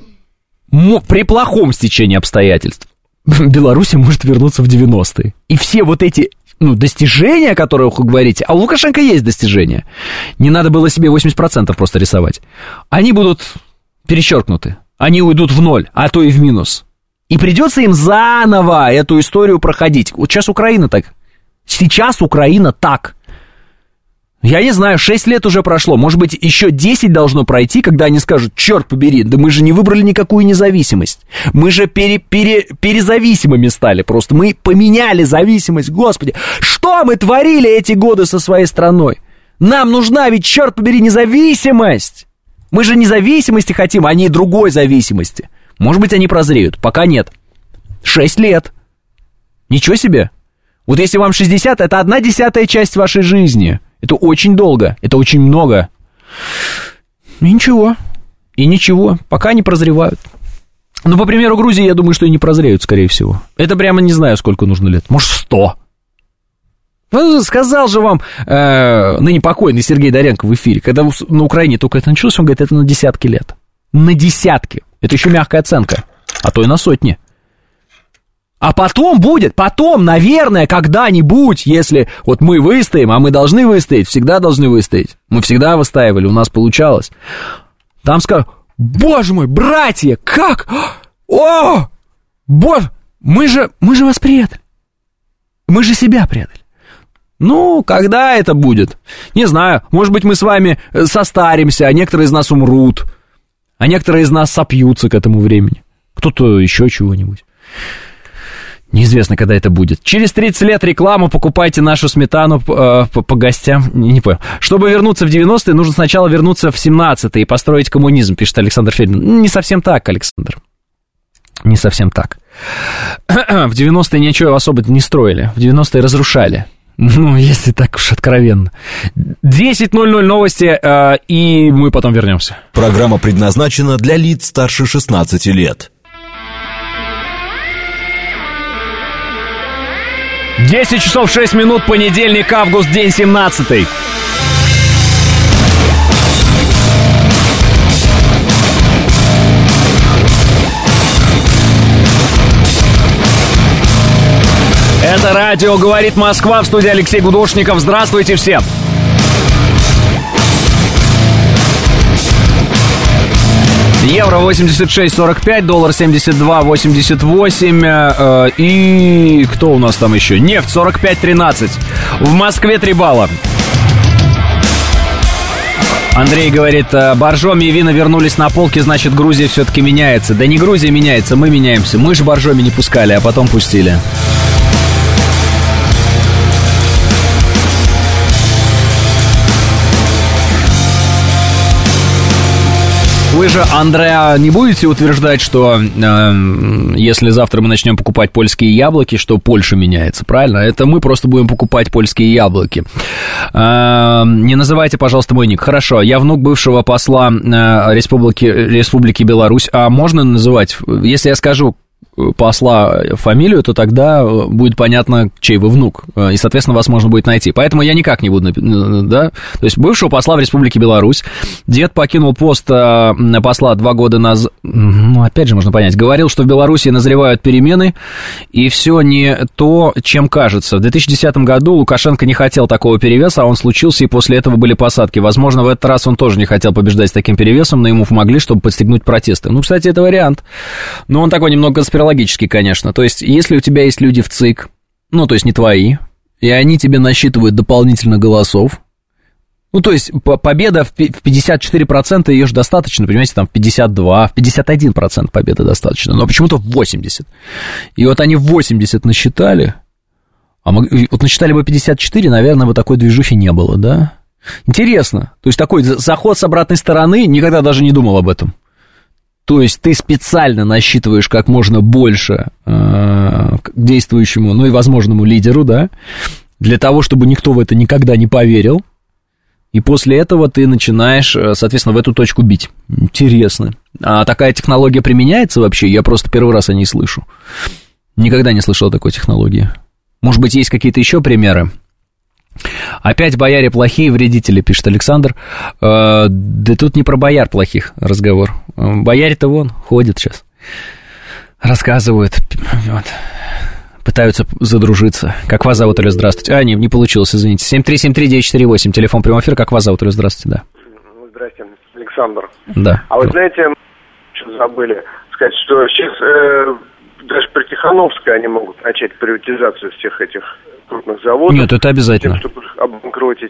при плохом стечении обстоятельств Беларусь может вернуться в 90-е. И все вот эти, достижения, о которых вы говорите, а у Лукашенко есть достижения, не надо было себе 80% просто рисовать, они будут перечеркнуты, они уйдут в ноль, а то и в минус. И придется им заново эту историю проходить. Вот сейчас Украина так. Сейчас Украина так. Я не знаю, 6 лет уже прошло, может быть, еще 10 должно пройти, когда они скажут, черт побери, да мы же не выбрали никакую независимость, мы же перезависимыми стали просто, мы поменяли зависимость, господи, что мы творили эти годы со своей страной? Нам нужна ведь, черт побери, независимость, мы же независимости хотим, а не другой зависимости, может быть, они прозреют, пока нет, 6 лет, ничего себе, вот если вам 60, это 1/10 часть вашей жизни. Это очень долго, это очень много. И ничего, пока не прозревают. Ну, по примеру Грузии, я думаю, что и не прозреют, скорее всего. Это прямо не знаю, сколько нужно лет. Может, 100. Сказал же вам ныне покойный Сергей Доренко в эфире, когда на Украине только это началось, он говорит, это на десятки лет. На десятки. Это еще мягкая оценка. А то и на сотни. А потом будет, наверное, когда-нибудь, если вот мы выстоим, а мы должны выстоять, всегда должны выстоять. Мы всегда выстаивали, у нас получалось. Там скажут, боже мой, братья, как? О, боже, мы же вас предали. Мы же себя предали. Ну, когда это будет? Не знаю, может быть, мы с вами состаримся, а некоторые из нас умрут, а некоторые из нас сопьются к этому времени. Кто-то еще чего-нибудь. Неизвестно, когда это будет. Через 30 лет реклама, покупайте нашу сметану по гостям. Не понял. Чтобы вернуться в 90-е, нужно сначала вернуться в 17-е и построить коммунизм, пишет Александр Фельдман. Не совсем так, Александр. Не совсем так. В 90-е ничего особо не строили. В 90-е разрушали. Ну, если так уж откровенно. 10:00 новости, и мы потом вернемся. Программа предназначена для лиц старше 16 лет. 10 часов 6 минут, понедельник, август, день 17. Это радио «Говорит Москва», в студии Алексей Гудошников. Здравствуйте всем! Евро 86.45, доллар 72.88, и кто у нас там еще? Нефть 45.13. В Москве 3 балла. Андрей говорит, боржоми и вина вернулись на полки, значит, Грузия все-таки меняется. Да не Грузия меняется, мы меняемся. Мы же боржоми не пускали, а потом пустили. Вы же, Андреа, не будете утверждать, что если завтра мы начнем покупать польские яблоки, что Польша меняется, правильно? Это мы просто будем покупать польские яблоки. Не называйте, пожалуйста, мой ник. Хорошо, я внук бывшего посла Республики Беларусь. А можно называть, если я скажу посла фамилию, то тогда будет понятно, чей вы внук, и, соответственно, вас можно будет найти. Поэтому я никак не буду, да, то есть бывшего посла в Республике Беларусь. Дед покинул пост посла 2 года назад, ну, опять же, можно понять, говорил, что в Беларуси назревают перемены, и все не то, чем кажется. В 2010 году Лукашенко не хотел такого перевеса, а он случился, и после этого были посадки. Возможно, в этот раз он тоже не хотел побеждать с таким перевесом, но ему помогли, чтобы подстегнуть протесты. Ну, кстати, это вариант, но он такой немного конспирологический, конечно. То есть, если у тебя есть люди в ЦИК, ну, то есть не твои, и они тебе насчитывают дополнительно голосов, ну, то есть победа в 54% ее же достаточно, понимаете, там в 52, в 51% победы достаточно, но почему-то в 80%. И вот они в 80 насчитали, а вот насчитали бы 54, наверное, бы такой движухи не было, да? Интересно. То есть такой заход с обратной стороны, никогда даже не думал об этом. То есть ты специально насчитываешь как можно больше к действующему, ну и возможному лидеру, да, для того, чтобы никто в это никогда не поверил, и после этого ты начинаешь, соответственно, в эту точку бить. Интересно. А такая технология применяется вообще? Я просто первый раз о ней слышу. Никогда не слышал о такой технологии. Может быть, есть какие-то еще примеры? Опять бояре плохие, вредители, пишет Александр. Да тут не про бояр плохих разговор. Бояре-то вон ходят сейчас, рассказывают, вот, пытаются задружиться. Как вас зовут, Оля, здравствуйте? А, не получилось, извините. 7373948, телефон прямого эфира. Как вас зовут, Оля, здравствуйте, да. Здрасте, Александр. Да. А вы знаете, что забыли сказать, что сейчас даже при Тихановской они могут начать приватизацию всех этих крупных заводов. Нет, это обязательно. Тем, чтобы их обанкротить.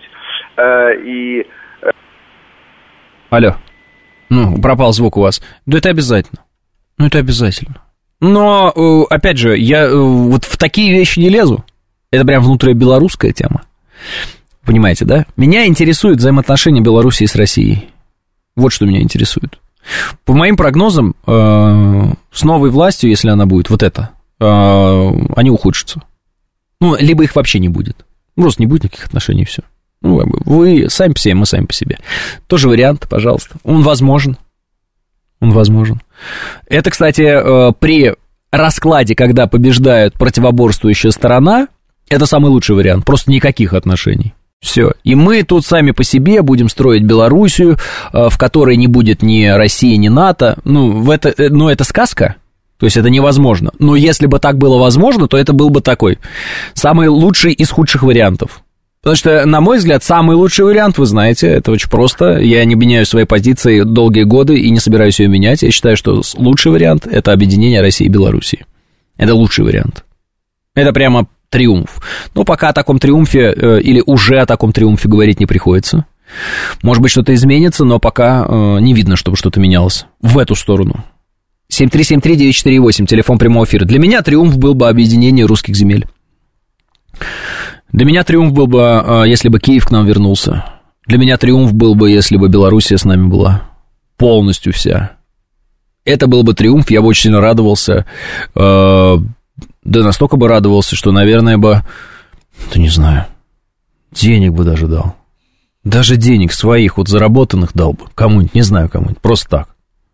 Алло. Ну, пропал звук у вас. Да это обязательно. Ну, это обязательно. Но, опять же, я вот в такие вещи не лезу. Это прям внутрибелорусская тема. Понимаете, да? Меня интересует взаимоотношения Белоруссии с Россией. Вот что меня интересует. По моим прогнозам, с новой властью, если она будет, вот это, они ухудшатся. Ну, либо их вообще не будет. Просто не будет никаких отношений, и все. Ну, вы сами по себе, мы сами по себе. Тоже вариант, пожалуйста. Он возможен. Он возможен. Это, кстати, при раскладе, когда побеждает противоборствующая сторона, это самый лучший вариант. Просто никаких отношений. Все. И мы тут сами по себе будем строить Белоруссию, в которой не будет ни России, ни НАТО. Ну, это сказка. То есть это невозможно. Но если бы так было возможно, то это был бы такой самый лучший из худших вариантов. Потому что, на мой взгляд, самый лучший вариант, вы знаете, это очень просто. Я не меняю свои позиции долгие годы и не собираюсь ее менять. Я считаю, что лучший вариант – это объединение России и Белоруссии. Это лучший вариант. Это прямо триумф. Но пока о таком триумфе или уже о таком триумфе говорить не приходится. Может быть, что-то изменится, но пока не видно, чтобы что-то менялось в эту сторону. 7373948, телефон прямого эфира. Для меня триумф был бы объединение русских земель. Для меня триумф был бы, если бы Киев к нам вернулся. Для меня триумф был бы, если бы Белоруссия с нами была. Полностью вся. Это был бы триумф, я бы очень сильно радовался. Да настолько бы радовался, что, наверное, бы, да не знаю, денег бы даже дал. Даже денег своих, вот заработанных дал бы. Кому-нибудь, не знаю кому-нибудь, просто так.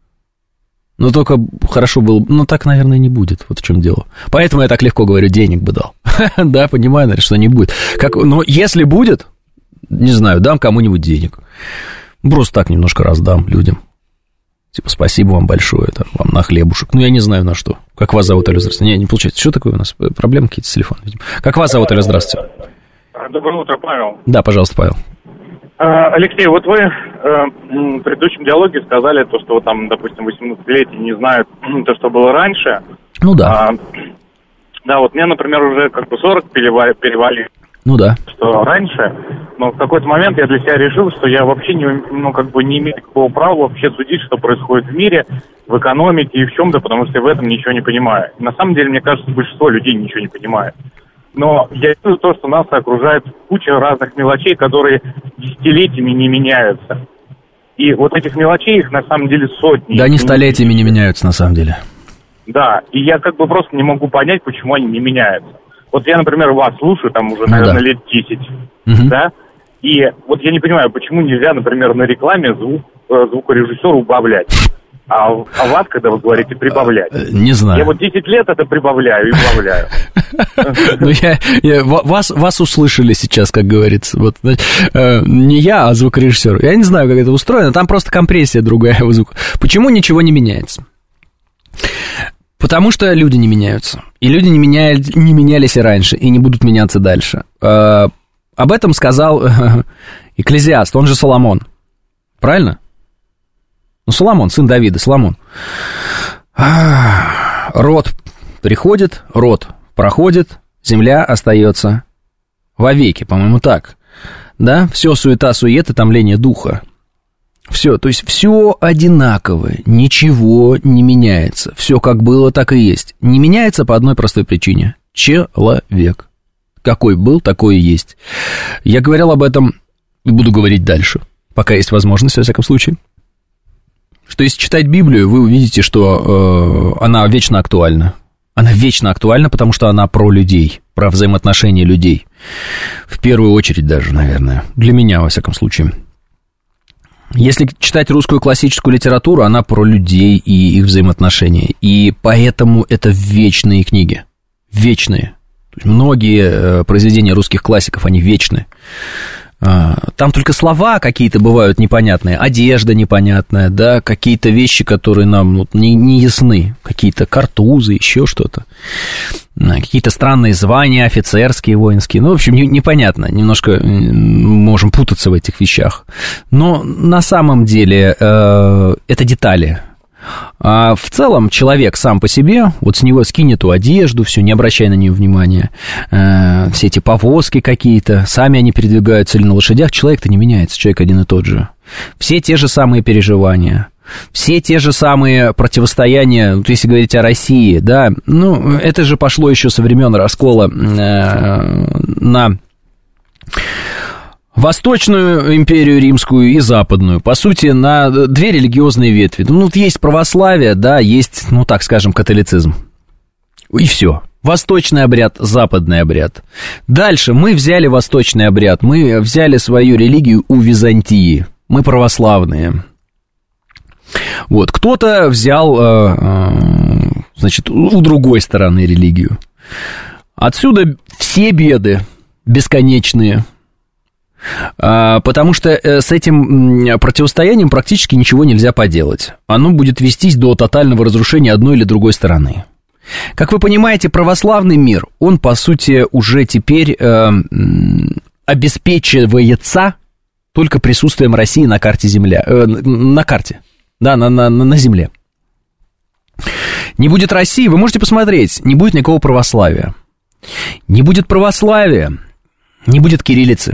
Но только хорошо было, ну так, наверное, не будет, вот в чем дело. Поэтому я так легко говорю, денег бы дал. Да, понимаю, наверное, что не будет. Но если будет, не знаю, дам кому-нибудь денег. Просто так немножко раздам людям. Типа, спасибо вам большое, там, вам на хлебушек. Ну, я не знаю на что. Как вас зовут, Оля, здравствуйте? Не получается. Что такое у нас? Проблемы какие-то с телефоном, видимо. Как вас зовут, Оля, здравствуйте? Доброе утро, Павел. Да, пожалуйста, Павел. Алексей, вот вы в предыдущем диалоге сказали, то, что там, допустим, 18-летние не знают то, что было раньше. Ну да. Да, вот мне, например, уже как бы 40 перевалили. Ну да. Что раньше, но в какой-то момент я для себя решил, что я вообще не имею никакого права вообще судить, что происходит в мире, в экономике и в чем-то, потому что я в этом ничего не понимаю. На самом деле, мне кажется, большинство людей ничего не понимает. Но я вижу то, что нас окружает куча разных мелочей, которые десятилетиями не меняются. И вот этих мелочей, их на самом деле сотни. Да, они столетиями не меняются, на самом деле. Да, и я просто не могу понять, почему они не меняются. Вот я, например, вас слушаю, там уже, наверное, лет 10, да, и вот я не понимаю, почему нельзя, например, на рекламе звукорежиссеру убавлять, а вас, когда вы говорите, прибавлять. Не знаю. Я вот 10 лет это прибавляю и убавляю. Ну, вас услышали сейчас, как говорится. Вот, не я, а звукорежиссер. Я не знаю, как это устроено, там просто компрессия другая у звука. Почему ничего не меняется? Потому что люди не меняются. И люди не менялись и раньше, и не будут меняться дальше. Об этом сказал Экклезиаст, он же Соломон. Правильно? Ну, Соломон, сын Давида, Соломон. Род приходит, род проходит, земля остается вовеки, по-моему, так. Да? Все суета-сует и томление духа. Все, то есть все одинаковое, ничего не меняется. Все как было, так и есть. Не меняется по одной простой причине. Человек. Какой был, такой и есть. Я говорил об этом и буду говорить дальше, пока есть возможность, во всяком случае. Что если читать Библию, вы увидите, что она вечно актуальна. Она вечно актуальна, потому что она про людей, про взаимоотношения людей. В первую очередь даже, наверное. Для меня, во всяком случае. Если читать русскую классическую литературу, она про людей и их взаимоотношения. И поэтому это вечные книги. Вечные. Многие произведения русских классиков, они вечны. Там только слова какие-то бывают непонятные, одежда непонятная, да, какие-то вещи, которые нам не ясны, какие-то картузы, еще что-то, какие-то странные звания офицерские, воинские, ну, в общем, непонятно, немножко можем путаться в этих вещах, но на самом деле это детали. А в целом человек сам по себе, вот с него скинь эту одежду, все, не обращай на нее внимания, все эти повозки какие-то, сами они передвигаются или на лошадях, человек-то не меняется, человек один и тот же. Все те же самые переживания, все те же самые противостояния, вот если говорить о России, да, ну, это же пошло еще со времен раскола на Восточную империю римскую и Западную, по сути, на две религиозные ветви. Ну, вот есть православие, да, есть, ну, так скажем, католицизм. И все. Восточный обряд, западный обряд. Дальше мы взяли восточный обряд, мы взяли свою религию у Византии. Мы православные. Вот, кто-то взял, значит, у другой стороны религию. Отсюда все беды бесконечные. Потому что с этим противостоянием практически ничего нельзя поделать. Оно будет вестись до тотального разрушения одной или другой стороны. Как вы понимаете, православный мир, он, по сути, уже теперь обеспечивается только присутствием России на карте Земля. На карте, да, на Земле. Не будет России, вы можете посмотреть, не будет никакого православия. Не будет православия, не будет кириллицы.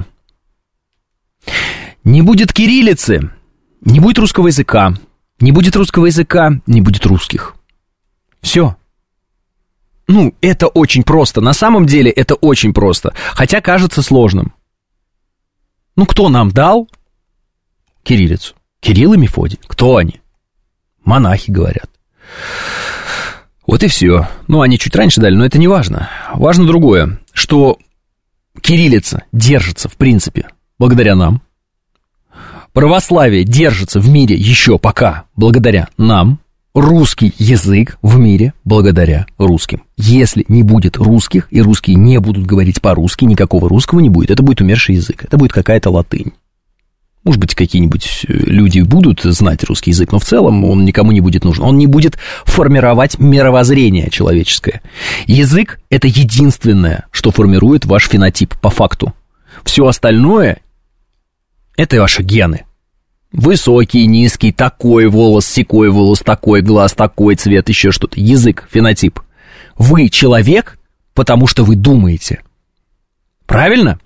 Не будет кириллицы, не будет русского языка. Не будет русского языка, не будет русских. Все. Ну, это очень просто. На самом деле это очень просто. Хотя кажется сложным. Ну, кто нам дал кириллицу? Кирилл и Мефодий. Кто они? Монахи, говорят. Вот и все. Ну, они чуть раньше дали, но это не важно. Важно другое, что кириллица держится, в принципе, благодаря нам. Православие держится в мире еще пока благодаря нам. Русский язык в мире благодаря русским. Если не будет русских, и русские не будут говорить по-русски, никакого русского не будет. Это будет умерший язык, это будет какая-то латынь. Может быть, какие-нибудь люди будут знать русский язык, но в целом он никому не будет нужен. Он не будет формировать мировоззрение человеческое. Язык – это единственное, что формирует ваш фенотип по факту. Все остальное – это ваши гены. Высокий, низкий, такой волос, сякой волос, такой глаз, такой цвет, еще что-то. Язык, фенотип. Вы человек, потому что вы думаете. Правильно?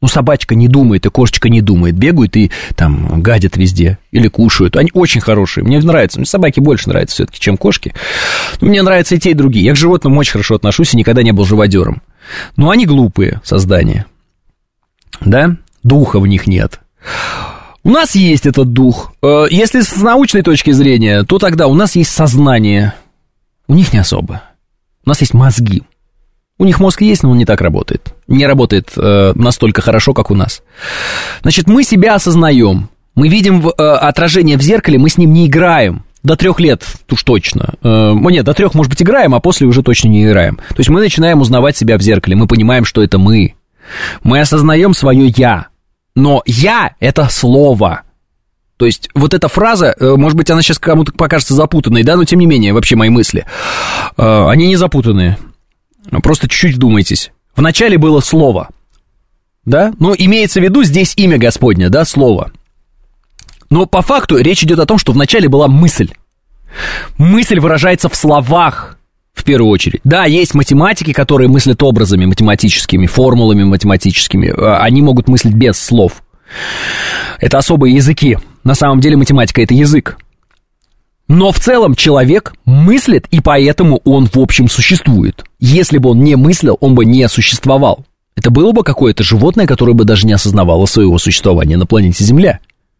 Ну, собачка не думает, и кошечка не думает. Бегают и там гадят везде. Или кушают. Они очень хорошие. Мне нравится. Мне собаки больше нравятся все-таки, чем кошки. Но мне нравятся и те, и другие. Я к животным очень хорошо отношусь и никогда не был живодером. Но они глупые создания. Да? Духа в них нет. У нас есть этот дух. Если с научной точки зрения, то тогда у нас есть сознание. У них не особо. У нас есть мозги. У них мозг есть, но он не так работает. Не работает настолько хорошо, как у нас. Значит, мы себя осознаем. Мы видим отражение в зеркале, мы с ним не играем. До 3 лет уж точно. Нет, до 3, может быть, играем, а после уже точно не играем. То есть мы начинаем узнавать себя в зеркале. Мы понимаем, что это мы. Мы осознаем свое «я». Но «я» — это слово. То есть вот эта фраза, может быть, она сейчас кому-то покажется запутанной, да, но тем не менее, вообще мои мысли, они не запутанные. Просто чуть-чуть вдумайтесь. Вначале было слово, да? Но имеется в виду здесь имя Господне, да, слово. Но по факту речь идет о том, что вначале была мысль. Мысль выражается в словах, в первую очередь. Да, есть математики, которые мыслят образами математическими, формулами математическими. Они могут мыслить без слов. Это особые языки. На самом деле математика — это язык. Но в целом человек мыслит, и поэтому он, в общем, существует. Если бы он не мыслил, он бы не существовал. Это было бы какое-то животное, которое бы даже не осознавало своего существования на планете Земля.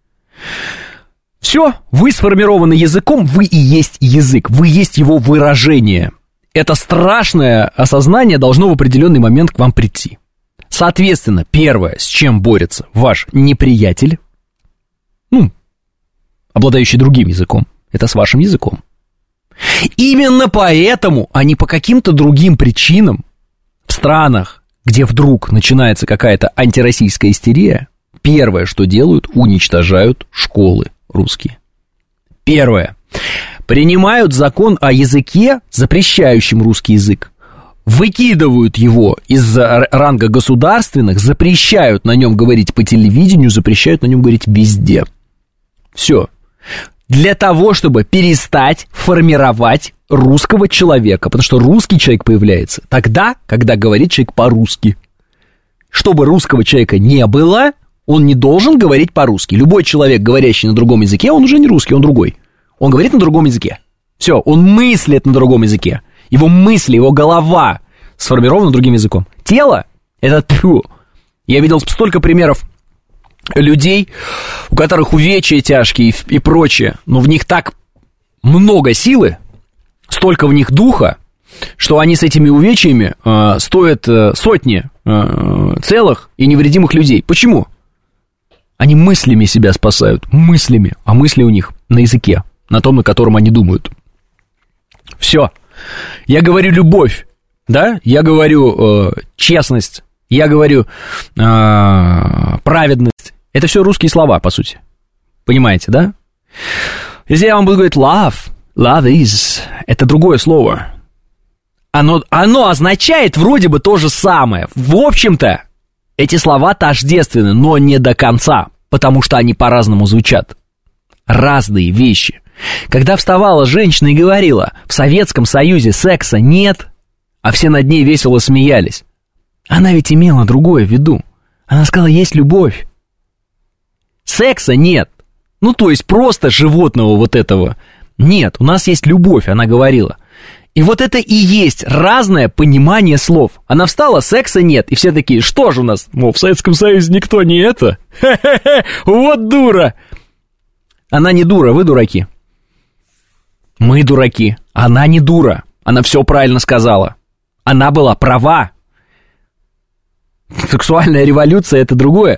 Все, вы сформированы языком, вы и есть язык, вы есть его выражение. Это страшное осознание должно в определенный момент к вам прийти. Соответственно, первое, с чем борется ваш неприятель, обладающий другим языком, это с вашим языком. Именно поэтому, а не по каким-то другим причинам, в странах, где вдруг начинается какая-то антироссийская истерия, первое, что делают, уничтожают школы русские. Первое. Принимают закон о языке, запрещающем русский язык. Выкидывают его из ранга государственных, запрещают на нем говорить по телевидению, запрещают на нем говорить везде. Все. Для того, чтобы перестать формировать русского человека. Потому что русский человек появляется тогда, когда говорит человек по-русски. Чтобы русского человека не было, он не должен говорить по-русски. Любой человек, говорящий на другом языке, он уже не русский, он другой. Он говорит на другом языке. Все, он мыслит на другом языке. Его мысли, его голова сформирована другим языком. Тело — это тьфу. Я видел столько примеров людей, у которых увечья тяжкие и прочее, но в них так много силы, столько в них духа, что они с этими увечьями стоят сотни целых и невредимых людей. Почему? Они мыслями себя спасают, мыслями, а мысли у них на языке, на том, на котором они думают. Все. Я говорю любовь, да? Я говорю честность, я говорю праведность. Это все русские слова, по сути. Понимаете, да? Если я вам буду говорить love is, это другое слово. Оно означает вроде бы то же самое. В общем-то, эти слова тождественны, но не до конца, потому что они по-разному звучат. Разные вещи. Когда вставала женщина и говорила, в Советском Союзе секса нет, а все над ней весело смеялись, она ведь имела другое в виду. Она сказала, есть любовь. Секса нет. Ну, то есть просто животного вот этого нет. У нас есть любовь, она говорила. И вот это и есть разное понимание слов. Она встала, секса нет. И все такие, что же у нас? Мол, в Советском Союзе никто не это. Вот дура. Она не дура, вы дураки. Мы дураки. Она не дура. Она все правильно сказала. Она была права. Сексуальная революция — это другое.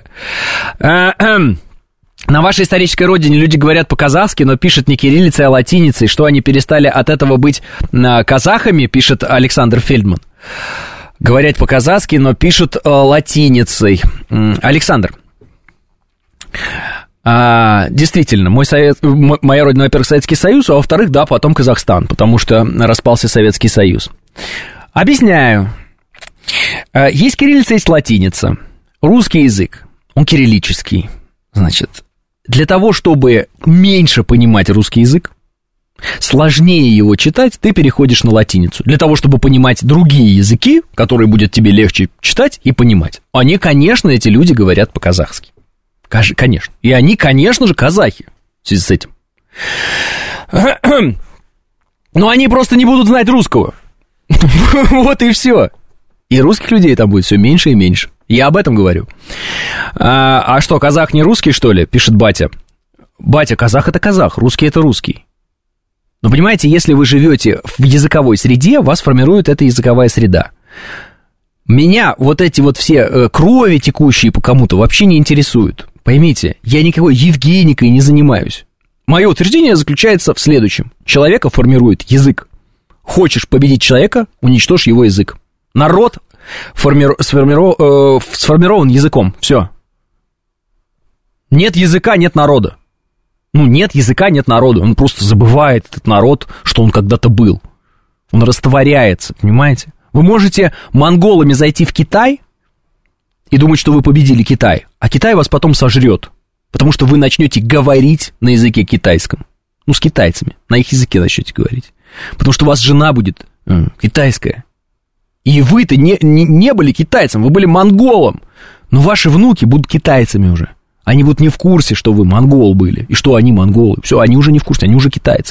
На вашей исторической родине люди говорят по-казахски, но пишут не кириллицей, а латиницей. Что они перестали от этого быть казахами, пишет Александр Фельдман. Говорят по-казахски, но пишут латиницей. Александр, действительно, моя родина, во-первых, Советский Союз, а во-вторых, да, потом Казахстан, потому что распался Советский Союз. Объясняю. Есть кириллица, есть латиница. Русский язык, он кириллический. Значит, для того, чтобы меньше понимать русский язык, сложнее его читать, ты переходишь на латиницу. Для того, чтобы понимать другие языки, которые будет тебе легче читать и понимать. Они, конечно, эти люди говорят по-казахски. Конечно. И они, конечно же, казахи в связи с этим. Но они просто не будут знать русского. Вот и все. И русских людей там будет все меньше и меньше. Я об этом говорю. А что, казах не русский, что ли? Пишет батя. Батя, казах это казах, русский это русский. Но понимаете, если вы живете в языковой среде, вас формирует эта языковая среда. Меня вот эти вот все крови текущие по кому-то вообще не интересуют. Поймите, я никакой Евгеникой не занимаюсь. Мое утверждение заключается в следующем. Человека формирует язык. Хочешь победить человека, уничтожь его язык. Народ сформирован языком. Все. Нет языка, нет народа. Нет языка, нет народа. Он просто забывает, этот народ, что он когда-то был. Он растворяется, понимаете? Вы можете монголами зайти в Китай и думать, что вы победили Китай, а Китай вас потом сожрет, потому что вы начнете говорить на языке китайском. С китайцами. На их языке начнете говорить. Потому что у вас жена будет китайская. И вы-то не были китайцем, вы были монголом. Но ваши внуки будут китайцами уже. Они будут не в курсе, что вы монгол были, и что они монголы. Все, они уже не в курсе, они уже китайцы.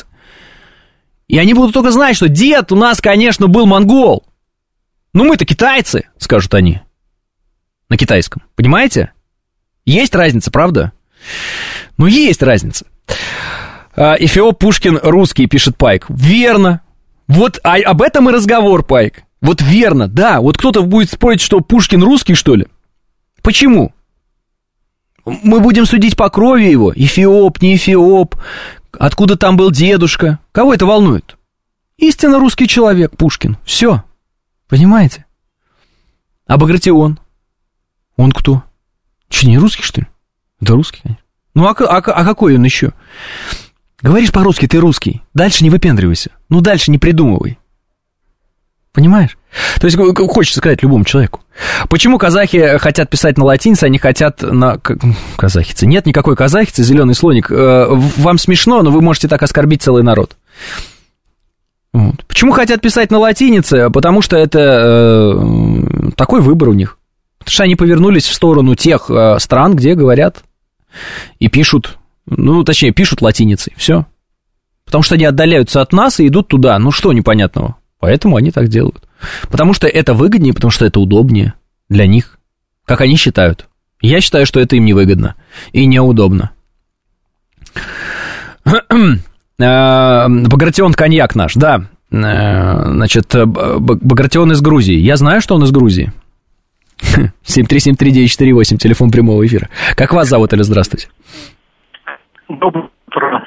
И они будут только знать, что дед у нас, конечно, был монгол. Но мы-то китайцы, скажут они. На китайском. Понимаете? Есть разница, правда? Есть разница. Эфиоп Пушкин русский, пишет Пайк. Верно. Вот об этом и разговор, Пайк. Вот верно, да. Вот кто-то будет спорить, что Пушкин русский, что ли? Почему? Мы будем судить по крови его. Эфиоп, не Эфиоп. Откуда там был дедушка. Кого это волнует? Истинно русский человек, Пушкин. Все. Понимаете? А Багратион? Он кто? Че, не русский, что ли? Да русский, конечно. А какой он еще? Говоришь по-русски, ты русский. Дальше не выпендривайся. Дальше не придумывай. Понимаешь? То есть хочется сказать любому человеку. Почему казахи хотят писать на латинице, а не хотят на казахице? Нет никакой казахицы, зеленый слоник. Вам смешно, но вы можете так оскорбить целый народ. Вот. Почему хотят писать на латинице? Потому что это такой выбор у них. Потому что они повернулись в сторону тех стран, где говорят и пишут, точнее, пишут латиницей. Все. Потому что они отдаляются от нас и идут туда. Что непонятного? Поэтому они так делают. Потому что это выгоднее, потому что это удобнее для них. Как они считают. Я считаю, что это им невыгодно и неудобно. Багратион коньяк наш, да. Значит, Багратион из Грузии. Я знаю, что он из Грузии. 7373948, телефон прямого эфира. Как вас зовут, или здравствуйте? Доброе утро.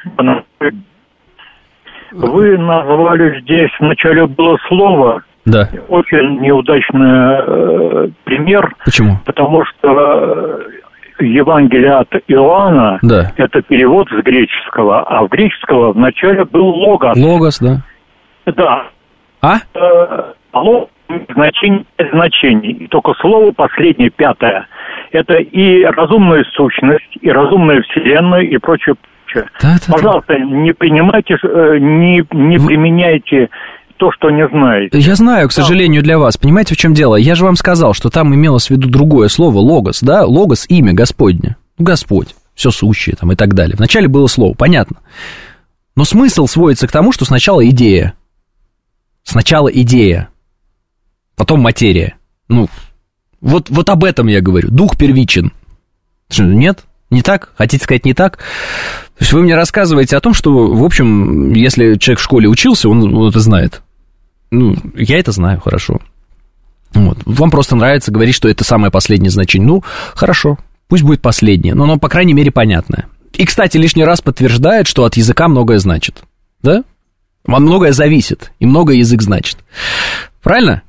Вы назвали здесь, вначале было слово. Да. Очень неудачный пример. Почему? Потому что Евангелие от Иоанна, да, это перевод с греческого, а в греческого вначале был логос. Логос, да. Да. Логос значение. И только слово последнее, пятое, это и разумная сущность, и разумная вселенная, и прочее. Пожалуйста, не принимайте, не применяйте то, что не знаете. Я знаю, к сожалению, для вас. Понимаете, в чем дело? Я же вам сказал, что там имелось в виду другое слово, логос, да? Логос — имя Господне. Господь, все сущее там и так далее. Вначале было слово, понятно. Но смысл сводится к тому, что сначала идея. Сначала идея, потом материя. Вот об этом я говорю. Дух первичен. Что, нет? Не так? Хотите сказать, не так? То есть вы мне рассказываете о том, что, в общем, если человек в школе учился, он это знает. Я это знаю, хорошо. Вот. Вам просто нравится говорить, что это самое последнее значение. Хорошо, пусть будет последнее, но оно, по крайней мере, понятное. И, кстати, лишний раз подтверждает, что от языка многое значит. Да? Многое зависит, и многое язык значит. Правильно?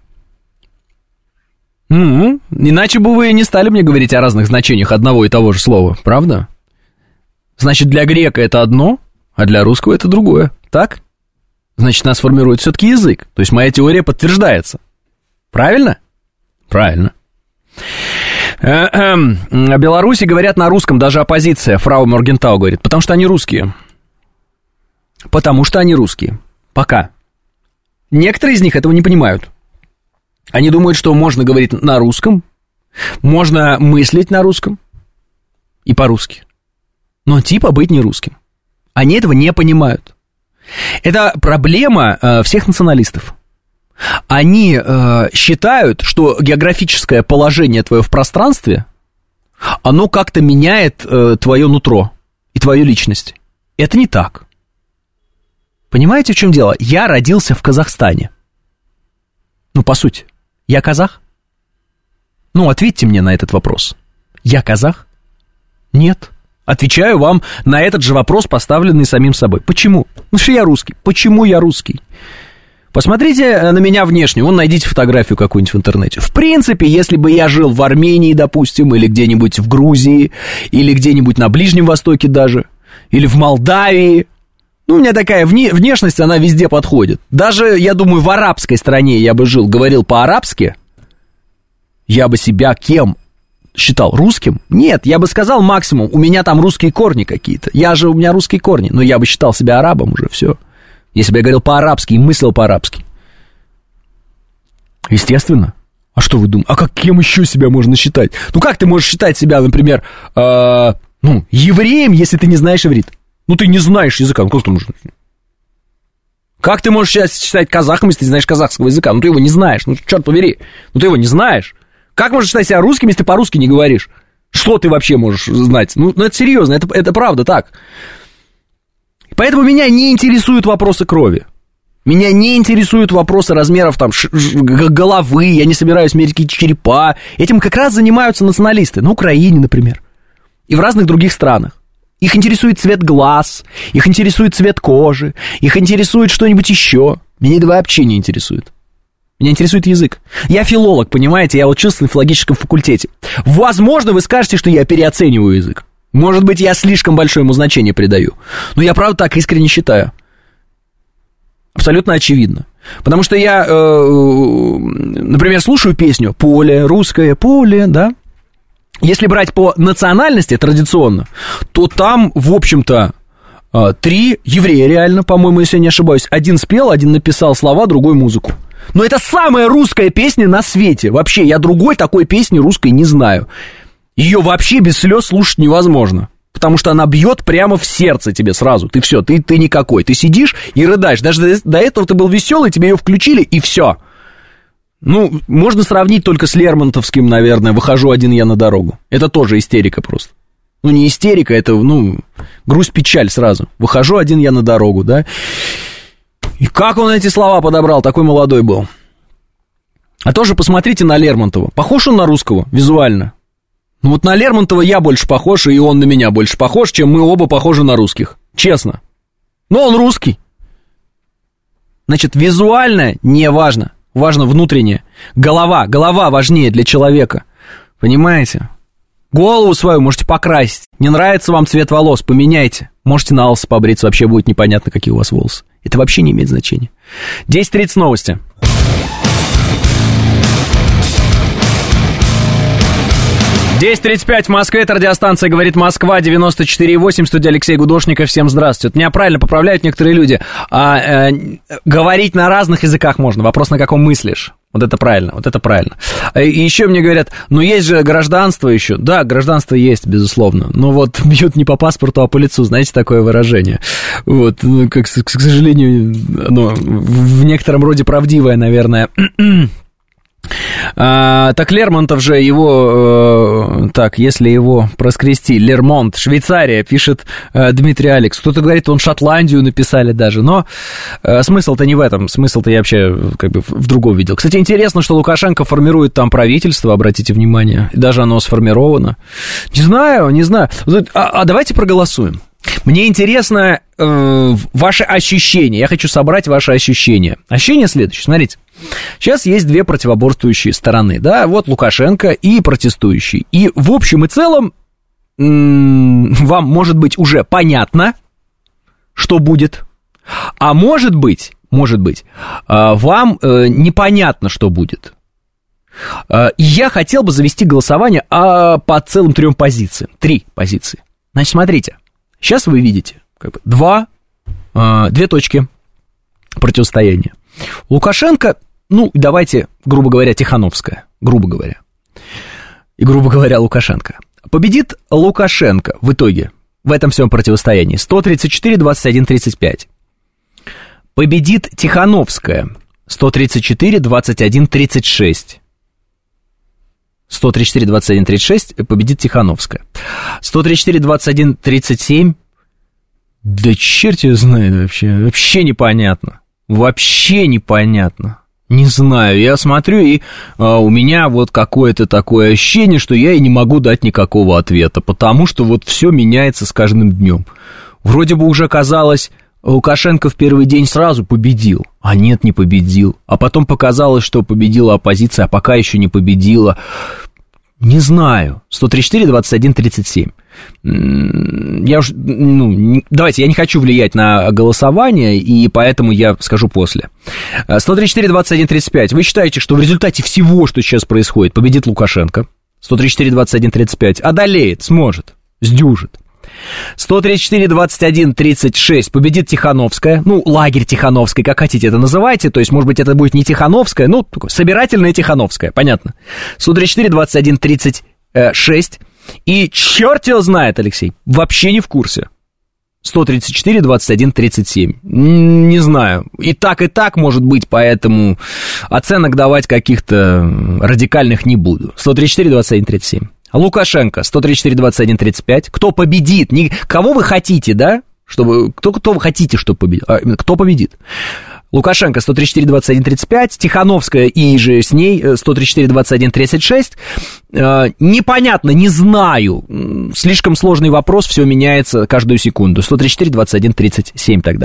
Иначе бы вы не стали мне говорить о разных значениях одного и того же слова, правда? Значит, для грека это одно, а для русского это другое, так? Значит, нас формирует все-таки язык, то есть моя теория подтверждается. Правильно? Правильно. О Беларуси говорят на русском, даже оппозиция, фрау Моргентау говорит, потому что они русские. Потому что они русские. Пока. Некоторые из них этого не понимают. Они думают, что можно говорить на русском, можно мыслить на русском и по-русски. Но типа быть не русским. Они этого не понимают. Это проблема всех националистов. Они считают, что географическое положение твое в пространстве, оно как-то меняет твое нутро и твою личность. Это не так. Понимаете, в чем дело? Я родился в Казахстане. Ну, по сути, я казах? Ну, ответьте мне на этот вопрос. Я казах? Нет. Отвечаю вам на этот же вопрос, поставленный самим собой. Почему? Ну, что я русский. Почему я русский? Посмотрите на меня внешне, вон найдите фотографию какую-нибудь в интернете. В принципе, если бы я жил в Армении, допустим, или где-нибудь в Грузии, или где-нибудь на Ближнем Востоке даже, или в Молдавии, ну, у меня такая внешность, она везде подходит. Даже, я думаю, в арабской стране я бы жил, говорил по-арабски, я бы себя кем считал? Русским? Нет, я бы сказал максимум, у меня там русские корни какие-то. У меня русские корни, но я бы считал себя арабом уже, все. Если бы я говорил по-арабски и мыслил по-арабски. Естественно. А что вы думаете? А кем еще себя можно считать? Ну, как ты можешь считать себя, например, евреем, если ты не знаешь иврит? Ну, ты не знаешь языка. Ну, как ты можешь считать казахом, если ты не знаешь казахского языка? Ну, ты его не знаешь. Ну, черт побери. Ну, ты его не знаешь. Как можешь считать себя русским, если ты по-русски не говоришь? Что ты вообще можешь знать? Ну это серьезно, это правда так. Поэтому меня не интересуют вопросы крови. Меня не интересуют вопросы размеров там головы. Я не собираюсь мерить какие-то черепа. Этим как раз занимаются националисты. На Украине, например. И в разных других странах. Их интересует цвет глаз. Их интересует цвет кожи. Их интересует что-нибудь еще. Меня это вообще не интересует. Меня интересует язык. Я филолог, понимаете? Я учился на филологическом факультете. Возможно, вы скажете, что я переоцениваю язык. Может быть, я слишком большое ему значение придаю. Но я, правда, так искренне считаю. Абсолютно очевидно. Потому что я, например, слушаю песню «Поле», русское поле, да? Если брать по национальности традиционно, то там, в общем-то, 3 еврея реально, по-моему, если я не ошибаюсь. Один спел, один написал слова, другой музыку. Но это самая русская песня на свете. Вообще, я другой такой песни русской не знаю. Ее вообще без слез слушать невозможно. Потому что она бьет прямо в сердце тебе сразу. Ты все, ты никакой. Ты сидишь и рыдаешь. Даже до этого ты был веселый, тебе ее включили, и все. Ну, можно сравнить только с Лермонтовским, наверное, «Выхожу один я на дорогу». Это тоже истерика просто. Ну, не истерика, это, грусть-печаль сразу. «Выхожу один я на дорогу», да? И как он эти слова подобрал, такой молодой был. А тоже посмотрите на Лермонтова. Похож он на русского визуально? Ну вот на Лермонтова я больше похож, и он на меня больше похож, чем мы оба похожи на русских. Честно. Но он русский. Значит, визуально не важно. Важно внутреннее. Голова важнее для человека. Понимаете? Голову свою можете покрасить. Не нравится вам цвет волос, поменяйте. Можете на лысо побриться, вообще будет непонятно, какие у вас волосы. Это вообще не имеет значения. 10:30 новости. «10:35 в Москве», это радиостанция «Говорит Москва», 94,8, студия Алексей Гудошников, всем здравствуйте. Меня правильно поправляют некоторые люди. Говорить на разных языках можно, вопрос, на каком мыслишь. Вот это правильно, вот это правильно. И еще мне говорят, есть же гражданство еще. Да, гражданство есть, безусловно. Но вот бьют не по паспорту, а по лицу, знаете такое выражение. Вот, к сожалению, оно в некотором роде правдивое, наверное. Так Лермонтов же его, если его проскрести, Лермонт, Швейцария, пишет Дмитрий Алекс. Кто-то говорит, он Шотландию написали даже, но смысл-то не в этом, смысл-то я вообще в другом видел. Кстати, интересно, что Лукашенко формирует там правительство, обратите внимание, и даже оно сформировано. Не знаю. Давайте проголосуем. Мне интересно ваши ощущения, я хочу собрать ваши ощущения. Ощущение следующее, смотрите. Сейчас есть 2 противоборствующие стороны, да, вот Лукашенко и протестующие. И в общем и целом вам, может быть, уже понятно, что будет, а может быть, вам непонятно, что будет. И я хотел бы завести голосование по целым 3 позициям. 3 позиции. Значит, смотрите, сейчас вы видите 2 две точки противостояния. Лукашенко, ну, давайте, грубо говоря, Тихановская, грубо говоря. И, грубо говоря, Лукашенко. Победит Лукашенко в итоге в этом всем противостоянии 134-21-35. Победит Тихановская 134-21-36. 134-21-36 победит Тихановская. 134-21-37. Да черт его знает вообще. Вообще непонятно. Вообще непонятно. Не знаю, я смотрю, и у меня вот какое-то такое ощущение, что я и не могу дать никакого ответа, потому что вот все меняется с каждым днем. Вроде бы уже казалось, Лукашенко в первый день сразу победил, а нет, не победил. А потом показалось, что победила оппозиция, а пока еще не победила. Не знаю. 134-21-37. Я уж, давайте, я не хочу влиять на голосование, и поэтому я скажу после. 134-21-35. Вы считаете, что в результате всего, что сейчас происходит, победит Лукашенко? 134-21-35. Одолеет, сможет, сдюжит. 134-21-36 победит Тихановская. Ну, лагерь Тихановской, как хотите это называйте. То есть, может быть, это будет не Тихановская, ну, собирательная Тихановская, понятно. 134-21-36. И черт его знает, Алексей, вообще не в курсе. 134-21-37. Не знаю. И так может быть, поэтому оценок давать каких-то радикальных не буду. 134-21-37. Лукашенко 134-21-35. Кто победит? Кого вы хотите, да? Чтобы, кто вы хотите, чтобы победил? Кто победит? Лукашенко 134-21-35, Тихановская и же с ней 134-21-36. Непонятно, не знаю. Слишком сложный вопрос, все меняется каждую секунду. 134-21-37 тогда.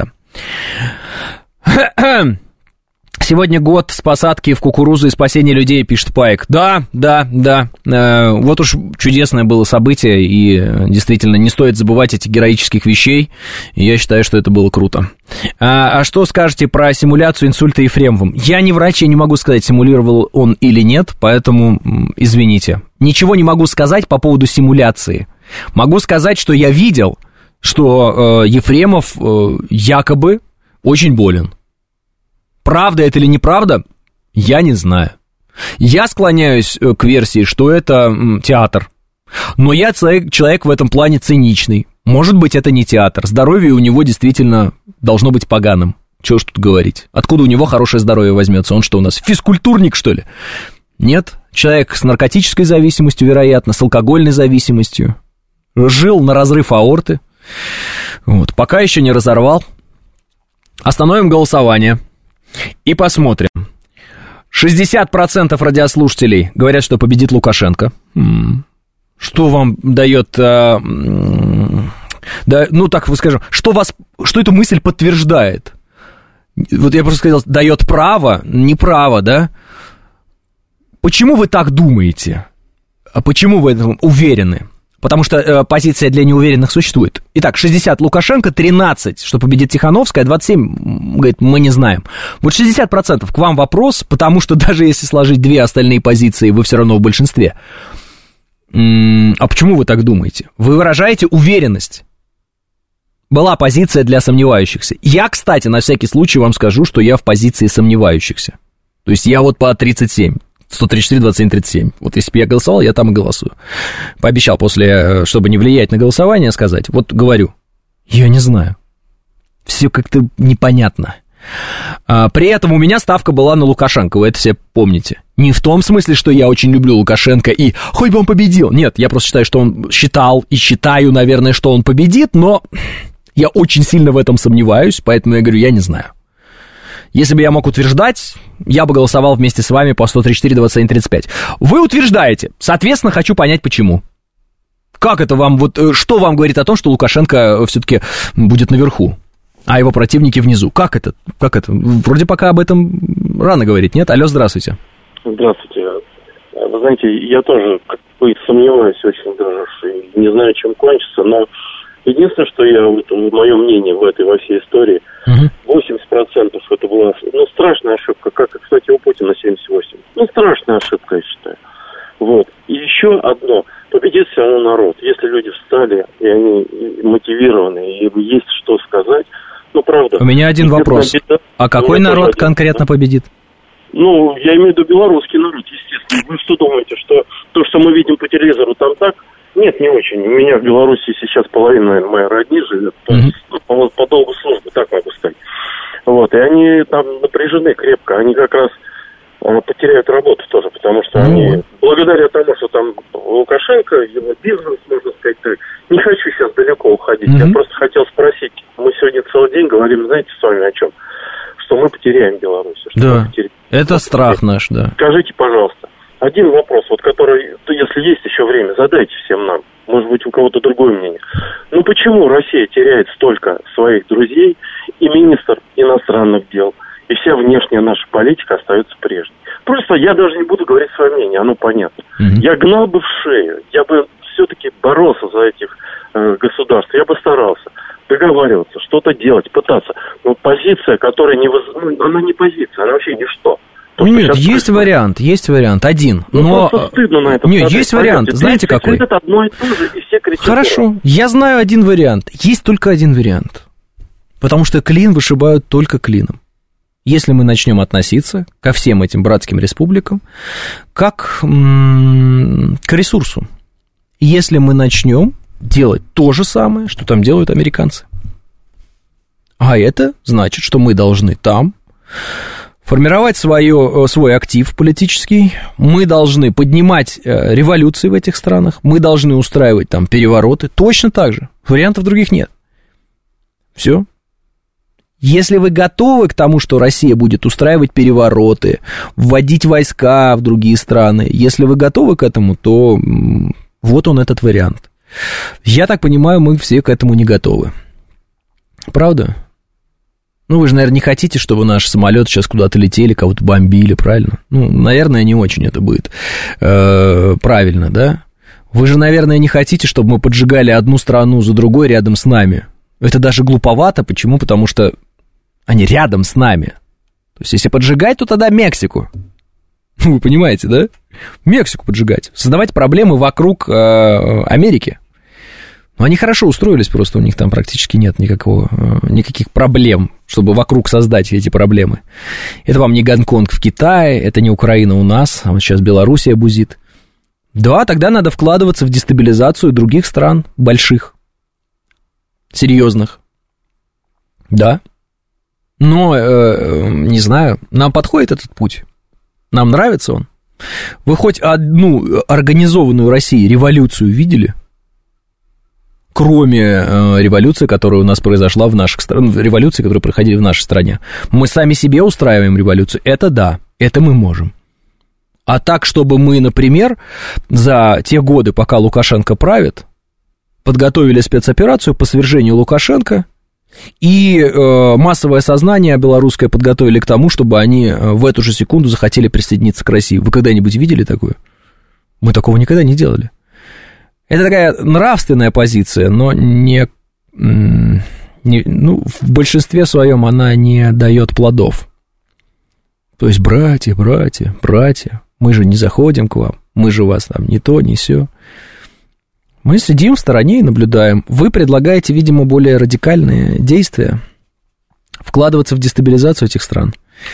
Сегодня год с посадки в кукурузу и спасения людей, пишет Пайк. Да. Вот уж чудесное было событие, и действительно не стоит забывать этих героических вещей. И я считаю, что это было круто. А что скажете про симуляцию инсульта Ефремовым? Я не врач, я не могу сказать, симулировал он или нет, поэтому извините. Ничего не могу сказать по поводу симуляции. Могу сказать, что я видел, что Ефремов якобы очень болен. Правда это или неправда, я не знаю. Я склоняюсь к версии, что это театр. Но я человек в этом плане циничный. Может быть, это не театр. Здоровье у него действительно должно быть поганым. Чего ж тут говорить? Откуда у него хорошее здоровье возьмется? Он что у нас, физкультурник, что ли? Нет. Человек с наркотической зависимостью, вероятно, с алкогольной зависимостью. Жил на разрыв аорты. Вот. Пока еще не разорвал. Остановим голосование. И посмотрим. 60% радиослушателей говорят, что победит Лукашенко. Что вам дает... да, ну, так скажем, что эту мысль подтверждает? Вот я просто сказал, дает право, не право, да? Почему вы так думаете? А почему вы в этом уверены? Потому что позиция для неуверенных существует. Итак, 60 Лукашенко, 13, что победит Тихановская, 27, говорит, мы не знаем. Вот 60% к вам вопрос, потому что даже если сложить две остальные позиции, вы все равно в большинстве. А почему вы так думаете? Вы выражаете уверенность. Была позиция для сомневающихся. Я, кстати, на всякий случай вам скажу, что я в позиции сомневающихся. То есть я вот по 37. 134-27-37. Вот если бы я голосовал, я там и голосую. Пообещал после, чтобы не влиять на голосование, сказать. Вот говорю, я не знаю. Все как-то непонятно. При этом у меня ставка была на Лукашенко, вы это все помните. Не в том смысле, что я очень люблю Лукашенко и хоть бы он победил. Нет, я просто считаю, что он считаю, наверное, что он победит, но я очень сильно в этом сомневаюсь, поэтому я говорю, я не знаю. Если бы я мог утверждать, я бы голосовал вместе с вами по 134-21-35. Вы утверждаете, соответственно, хочу понять, почему. Как это вам, вот что вам говорит о том, что Лукашенко все-таки будет наверху, а его противники внизу? Как это? Вроде пока об этом рано говорить, нет? Алло, здравствуйте. Здравствуйте. Вы знаете, я тоже как бы сомневаюсь очень даже, не знаю, чем кончится, но единственное, что мое мнение во всей истории, 80% это была, страшная ошибка, как, кстати, у Путина 78. Страшная ошибка, я считаю. Вот. И еще одно. Победит все равно народ. Если люди встали, и они мотивированы, и есть что сказать, ну правда. У меня один вопрос. А какой народ конкретно победит? Ну, я имею в виду белорусский народ, естественно. Вы что думаете, что то, что мы видим по телевизору, там так? Нет, не очень. У меня в Беларуси сейчас половина, наверное, моей родни живет. По долгу службы, так могу сказать. Вот, и они там напряжены крепко. Они как раз потеряют работу тоже, потому что они, благодаря тому, что там Лукашенко, его бизнес, можно сказать, не хочу сейчас далеко уходить. Я просто хотел спросить. Мы сегодня целый день говорим, знаете, с вами о чем? Что мы потеряем Беларусь. Да, это страх наш, да. Скажите, пожалуйста, один вопрос, вот который, если есть еще время, задайте всем нам. Может быть, у кого-то другое мнение. Ну, почему Россия теряет столько своих друзей, и министр иностранных дел, и вся внешняя наша политика остается прежней? Просто я даже не буду говорить свое мнение, оно понятно. Я гнал бы в шею, я бы все-таки боролся за этих государств, я бы старался договариваться, что-то делать, пытаться. Но позиция, которая она не позиция, она вообще ничто. Нет, есть вариант, один. Но стыдно на это. Нет, есть вариант, знаете какой? Это одно и то же, и все кричат. Хорошо, я знаю один вариант. Есть только один вариант. Потому что клин вышибают только клином. Если мы начнем относиться ко всем этим братским республикам как к ресурсу. Если мы начнем делать то же самое, что там делают американцы. А это значит, что мы должны там формировать свой актив политический, мы должны поднимать революции в этих странах, мы должны устраивать там перевороты, точно так же, вариантов других нет. Все. Если вы готовы к тому, что Россия будет устраивать перевороты, вводить войска в другие страны, если вы готовы к этому, то вот он этот вариант. Я так понимаю, мы все к этому не готовы. Правда? Ну, вы же, наверное, не хотите, чтобы наши самолеты сейчас куда-то летели, кого-то бомбили, правильно? Ну, наверное, не очень это будет правильно, да? Вы же, наверное, не хотите, чтобы мы поджигали одну страну за другой рядом с нами. Это даже глуповато. Почему? Потому что они рядом с нами. То есть, если поджигать, то тогда Мексику. Вы понимаете, да? Мексику поджигать. Создавать проблемы вокруг Америки. Но они хорошо устроились, просто у них там практически нет никаких проблем, чтобы вокруг создать эти проблемы. Это вам не Гонконг в Китае, это не Украина у нас, а вот сейчас Белоруссия бузит. Да, тогда надо вкладываться в дестабилизацию других стран, больших, серьезных. Да. Но, не знаю, нам подходит этот путь? Нам нравится он? Вы хоть одну организованную Россией революцию видели? Кроме революции, которая у нас произошла в наших странах, революции, которые проходили в нашей стране. Мы сами себе устраиваем революцию. Это да, это мы можем. А так, чтобы мы, например, за те годы, пока Лукашенко правит, подготовили спецоперацию по свержению Лукашенко, и массовое сознание белорусское подготовили к тому, чтобы они в эту же секунду захотели присоединиться к России. Вы когда-нибудь видели такое? Мы такого никогда не делали. Это такая нравственная позиция, но в большинстве своем она не дает плодов. То есть, братья, мы же не заходим к вам, мы же вас там не то, не сё. Мы сидим в стороне и наблюдаем. Вы предлагаете, видимо, более радикальные действия, вкладываться в дестабилизацию этих стран.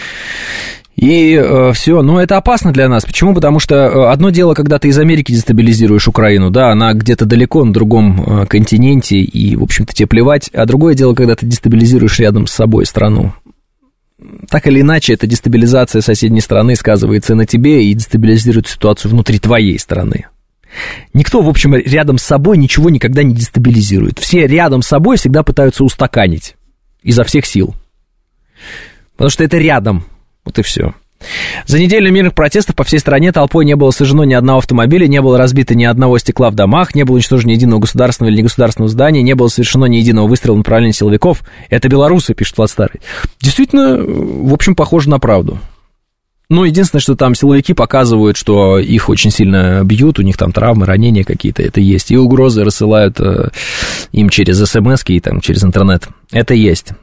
И все, но это опасно для нас. Почему? Потому что одно дело, когда ты из Америки дестабилизируешь Украину, да, она где-то далеко на другом континенте, и, в общем-то, тебе плевать. А другое дело, когда ты дестабилизируешь рядом с собой страну. Так или иначе, эта дестабилизация соседней страны сказывается на тебе и дестабилизирует ситуацию внутри твоей страны. Никто, в общем, рядом с собой ничего никогда не дестабилизирует. Все рядом с собой всегда пытаются устаканить изо всех сил. Потому что это рядом. Вот и все. За неделю мирных протестов по всей стране толпой не было сожжено ни одного автомобиля, не было разбито ни одного стекла в домах, не было уничтожено ни единого государственного или негосударственного здания, не было совершено ни единого выстрела в направлении силовиков. Это белорусы, пишет Влад Старый. Действительно, в общем, похоже на правду. Но единственное, что там силовики показывают, что их очень сильно бьют, у них там травмы, ранения какие-то, это есть. И угрозы рассылают им через смс-ки и там через интернет. Это есть.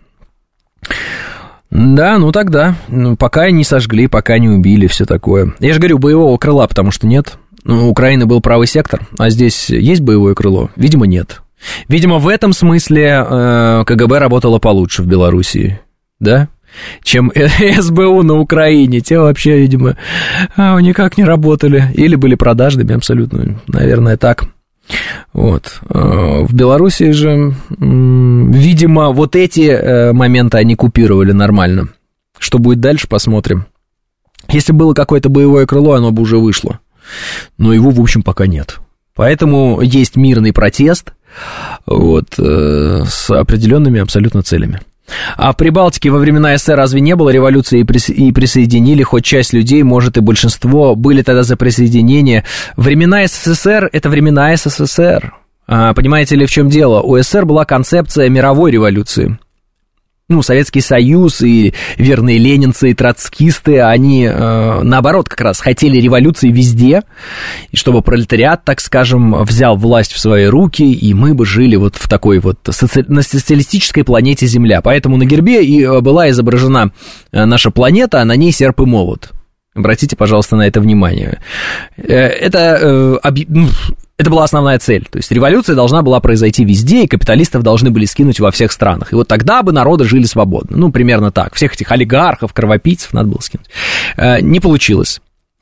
Да, ну тогда, пока не сожгли, пока не убили, все такое. Я же говорю, боевого крыла, потому что нет. У Украины был правый сектор, а здесь есть боевое крыло? Видимо, нет. Видимо, в этом смысле КГБ работало получше в Белоруссии, да? Чем СБУ на Украине. Те вообще, видимо, никак не работали. Или были продажными абсолютно. Наверное, так. Вот. В Белоруссии же, видимо, вот эти моменты они купировали нормально. Что будет дальше, посмотрим. Если было какое-то боевое крыло, оно бы уже вышло. Но его, в общем, пока нет. Поэтому есть мирный протест вот, с определенными абсолютно целями. А в Прибалтике во времена СССР разве не было революции и присоединили хоть часть людей, может и большинство, были тогда за присоединение? Времена СССР – это времена СССР. Понимаете ли, в чем дело? У СССР была концепция мировой революции. Ну, Советский Союз и верные ленинцы и троцкисты, они, наоборот, как раз хотели революции везде, и чтобы пролетариат, так скажем, взял власть в свои руки, и мы бы жили вот в такой вот на социалистической планете Земля. Поэтому на гербе и была изображена наша планета, а на ней серп и молот. Обратите, пожалуйста, на это внимание. Это была основная цель. То есть революция должна была произойти везде, и капиталистов должны были скинуть во всех странах. И вот тогда бы народы жили свободно. Ну, примерно так. Всех этих олигархов, кровопийцев надо было скинуть. Не получилось.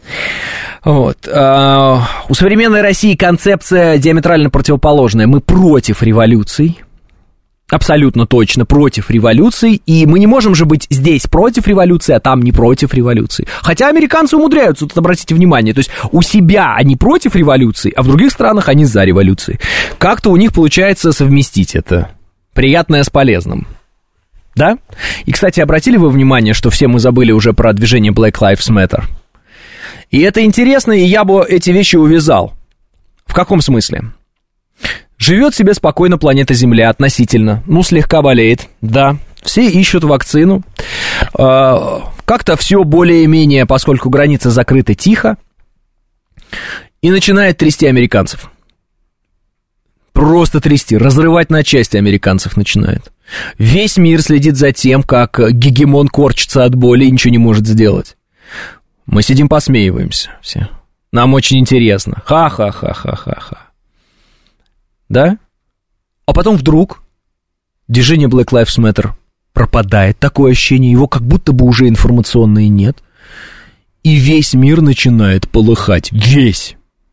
Вот. У современной России концепция диаметрально противоположная. Мы против революций. Абсолютно точно против революции, и мы не можем же быть здесь против революции, а там не против революции. Хотя американцы умудряются, тут обратите внимание, то есть у себя они против революции, а в других странах они за революции. Как-то у них получается совместить это приятное с полезным. Да? И, кстати, обратили вы внимание, что все мы забыли уже про движение Black Lives Matter? И это интересно, и я бы эти вещи увязал. В каком смысле? Живет себе спокойно планета Земля относительно. Ну, слегка болеет, да. Все ищут вакцину. Как-то все более-менее, поскольку границы закрыты, тихо. И начинает трясти американцев. Просто трясти, разрывать на части американцев начинает. Весь мир следит за тем, как гегемон корчится от боли и ничего не может сделать. Мы сидим, посмеиваемся все. Нам очень интересно. Ха-ха-ха-ха-ха-ха. Да? А потом вдруг движение Black Lives Matter пропадает, такое ощущение, его как будто бы уже информационно и нет. И весь мир начинает полыхать. Весь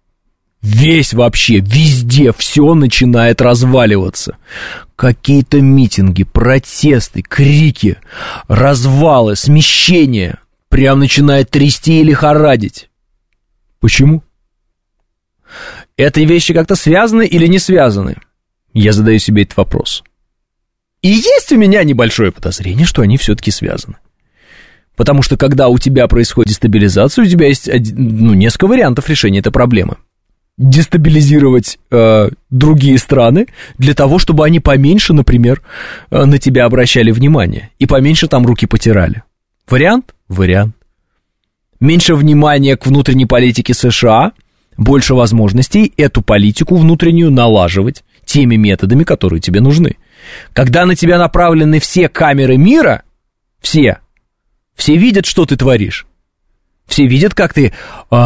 вообще, везде все начинает разваливаться. Какие-то митинги, протесты, крики, развалы, смещения. Прям начинает трясти и лихорадить. Почему? Эти вещи как-то связаны или не связаны? Я задаю себе этот вопрос. И есть у меня небольшое подозрение, что они все-таки связаны. Потому что когда у тебя происходит дестабилизация, у тебя есть несколько вариантов решения этой проблемы. Дестабилизировать другие страны для того, чтобы они поменьше, например, на тебя обращали внимание и поменьше там руки потирали. Вариант? Вариант. Меньше внимания к внутренней политике США, больше возможностей эту политику внутреннюю налаживать теми методами, которые тебе нужны. Когда на тебя направлены все камеры мира, все видят, что ты творишь. Все видят, как ты,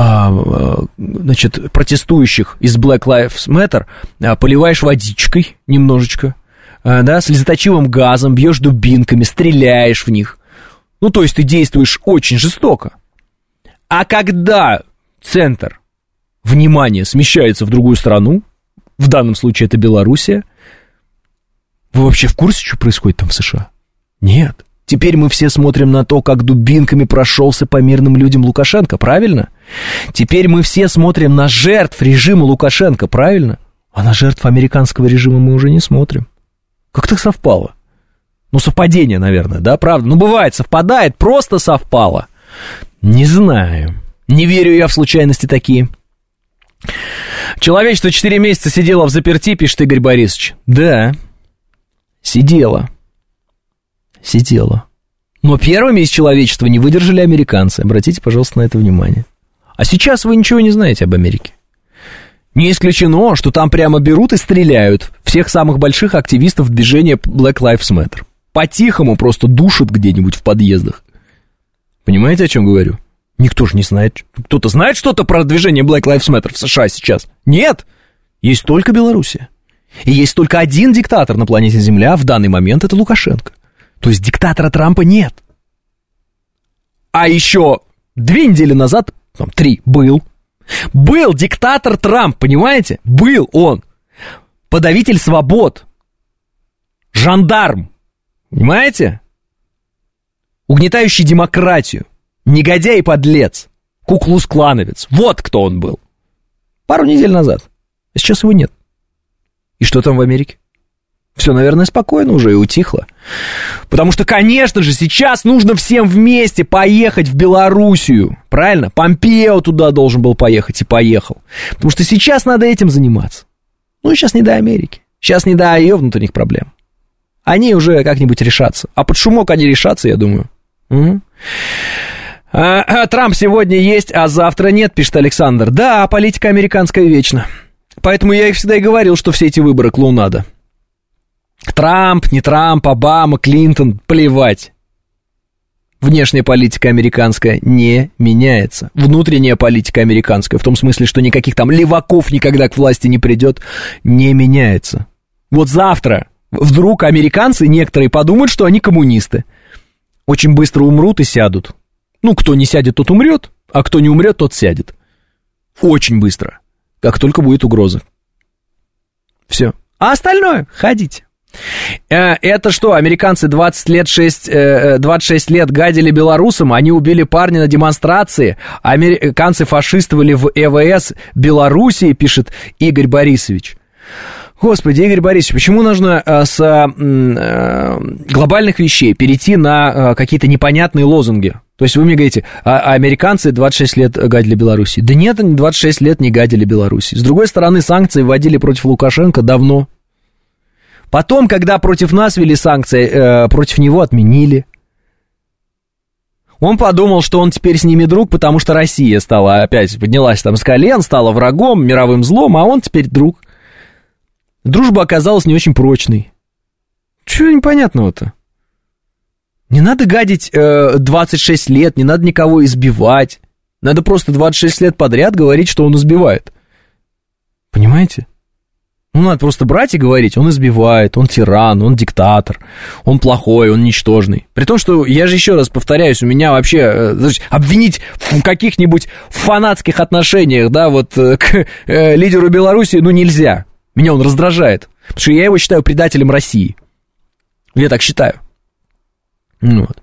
протестующих из Black Lives Matter поливаешь водичкой немножечко, да, слезоточивым газом, бьешь дубинками, стреляешь в них. Ну, то есть ты действуешь очень жестоко. А когда центр внимание смещается в другую страну, в данном случае это Белоруссия, вы вообще в курсе, что происходит там в США? Нет. Теперь мы все смотрим на то, как дубинками прошелся по мирным людям Лукашенко, правильно? Теперь мы все смотрим на жертв режима Лукашенко, правильно? А на жертв американского режима мы уже не смотрим. Как так совпало? Ну, совпадение, наверное, да, правда? Ну, бывает, совпадает, просто совпало. Не знаю. Не верю я в случайности такие. Человечество 4 месяца сидело в заперти, пишет Игорь Борисович. Да, сидело. Но первыми из человечества не выдержали американцы. Обратите, пожалуйста, на это внимание. А сейчас вы ничего не знаете об Америке. Не исключено, что там прямо берут и стреляют всех самых больших активистов движения Black Lives Matter. По-тихому просто душат где-нибудь в подъездах. Понимаете, о чем говорю? Никто же не знает. Кто-то знает что-то про движение Black Lives Matter в США сейчас? Нет. Есть только Белоруссия. И есть только один диктатор на планете Земля в данный момент, это Лукашенко. То есть диктатора Трампа нет. А еще 2 недели назад, 3, был диктатор Трамп, понимаете? Был он. Подавитель свобод. Жандарм. Понимаете? Угнетающий демократию. Негодяй и подлец. Ку-клукс-клановец. Вот кто он был. Пару недель назад. А сейчас его нет. И что там в Америке? Все, наверное, спокойно уже и утихло. Потому что, конечно же, сейчас нужно всем вместе поехать в Белоруссию. Правильно? Помпео туда должен был поехать и поехал. Потому что сейчас надо этим заниматься. Ну, сейчас не до Америки. Сейчас не до ее внутренних проблем. Они уже как-нибудь решатся. А под шумок они решатся, я думаю. Угу. Трамп сегодня есть, а завтра нет, пишет Александр. Да, политика американская вечна. Поэтому я всегда и говорил, что все эти выборы клоунада. Трамп, не Трамп, Обама, Клинтон, плевать. Внешняя политика американская не меняется. Внутренняя политика американская, в том смысле, что никаких там леваков никогда к власти не придет, не меняется. Вот завтра вдруг американцы некоторые подумают, что они коммунисты. Очень быстро умрут и сядут. Ну, кто не сядет, тот умрет, а кто не умрет, тот сядет. Очень быстро, как только будет угроза. Все. А остальное ходите. Это что, американцы 26 лет гадили белорусам, они убили парня на демонстрации, американцы фашистовали в ЭВС Белоруссии, пишет Игорь Борисович. Господи, Игорь Борисович, почему нужно с глобальных вещей перейти на какие-то непонятные лозунги? То есть вы мне говорите, американцы 26 лет гадили Белоруссии. Да нет, они 26 лет не гадили Белоруссии. С другой стороны, санкции вводили против Лукашенко давно. Потом, когда против нас ввели санкции, против него отменили. Он подумал, что он теперь с ними друг, потому что Россия стала опять, поднялась там с колен, стала врагом, мировым злом, а он теперь друг. Дружба оказалась не очень прочной. Чего непонятного-то? Не надо гадить 26 лет, не надо никого избивать. Надо просто 26 лет подряд говорить, что он избивает. Понимаете? Ну, надо просто брать и говорить, он избивает, он тиран, он диктатор, он плохой, он ничтожный. При том, что, я же еще раз повторяюсь, у меня вообще, обвинить в каких-нибудь фанатских отношениях, да, вот к лидеру Беларуси, ну, нельзя. Меня он раздражает, потому что я его считаю предателем России. Я так считаю. Вот.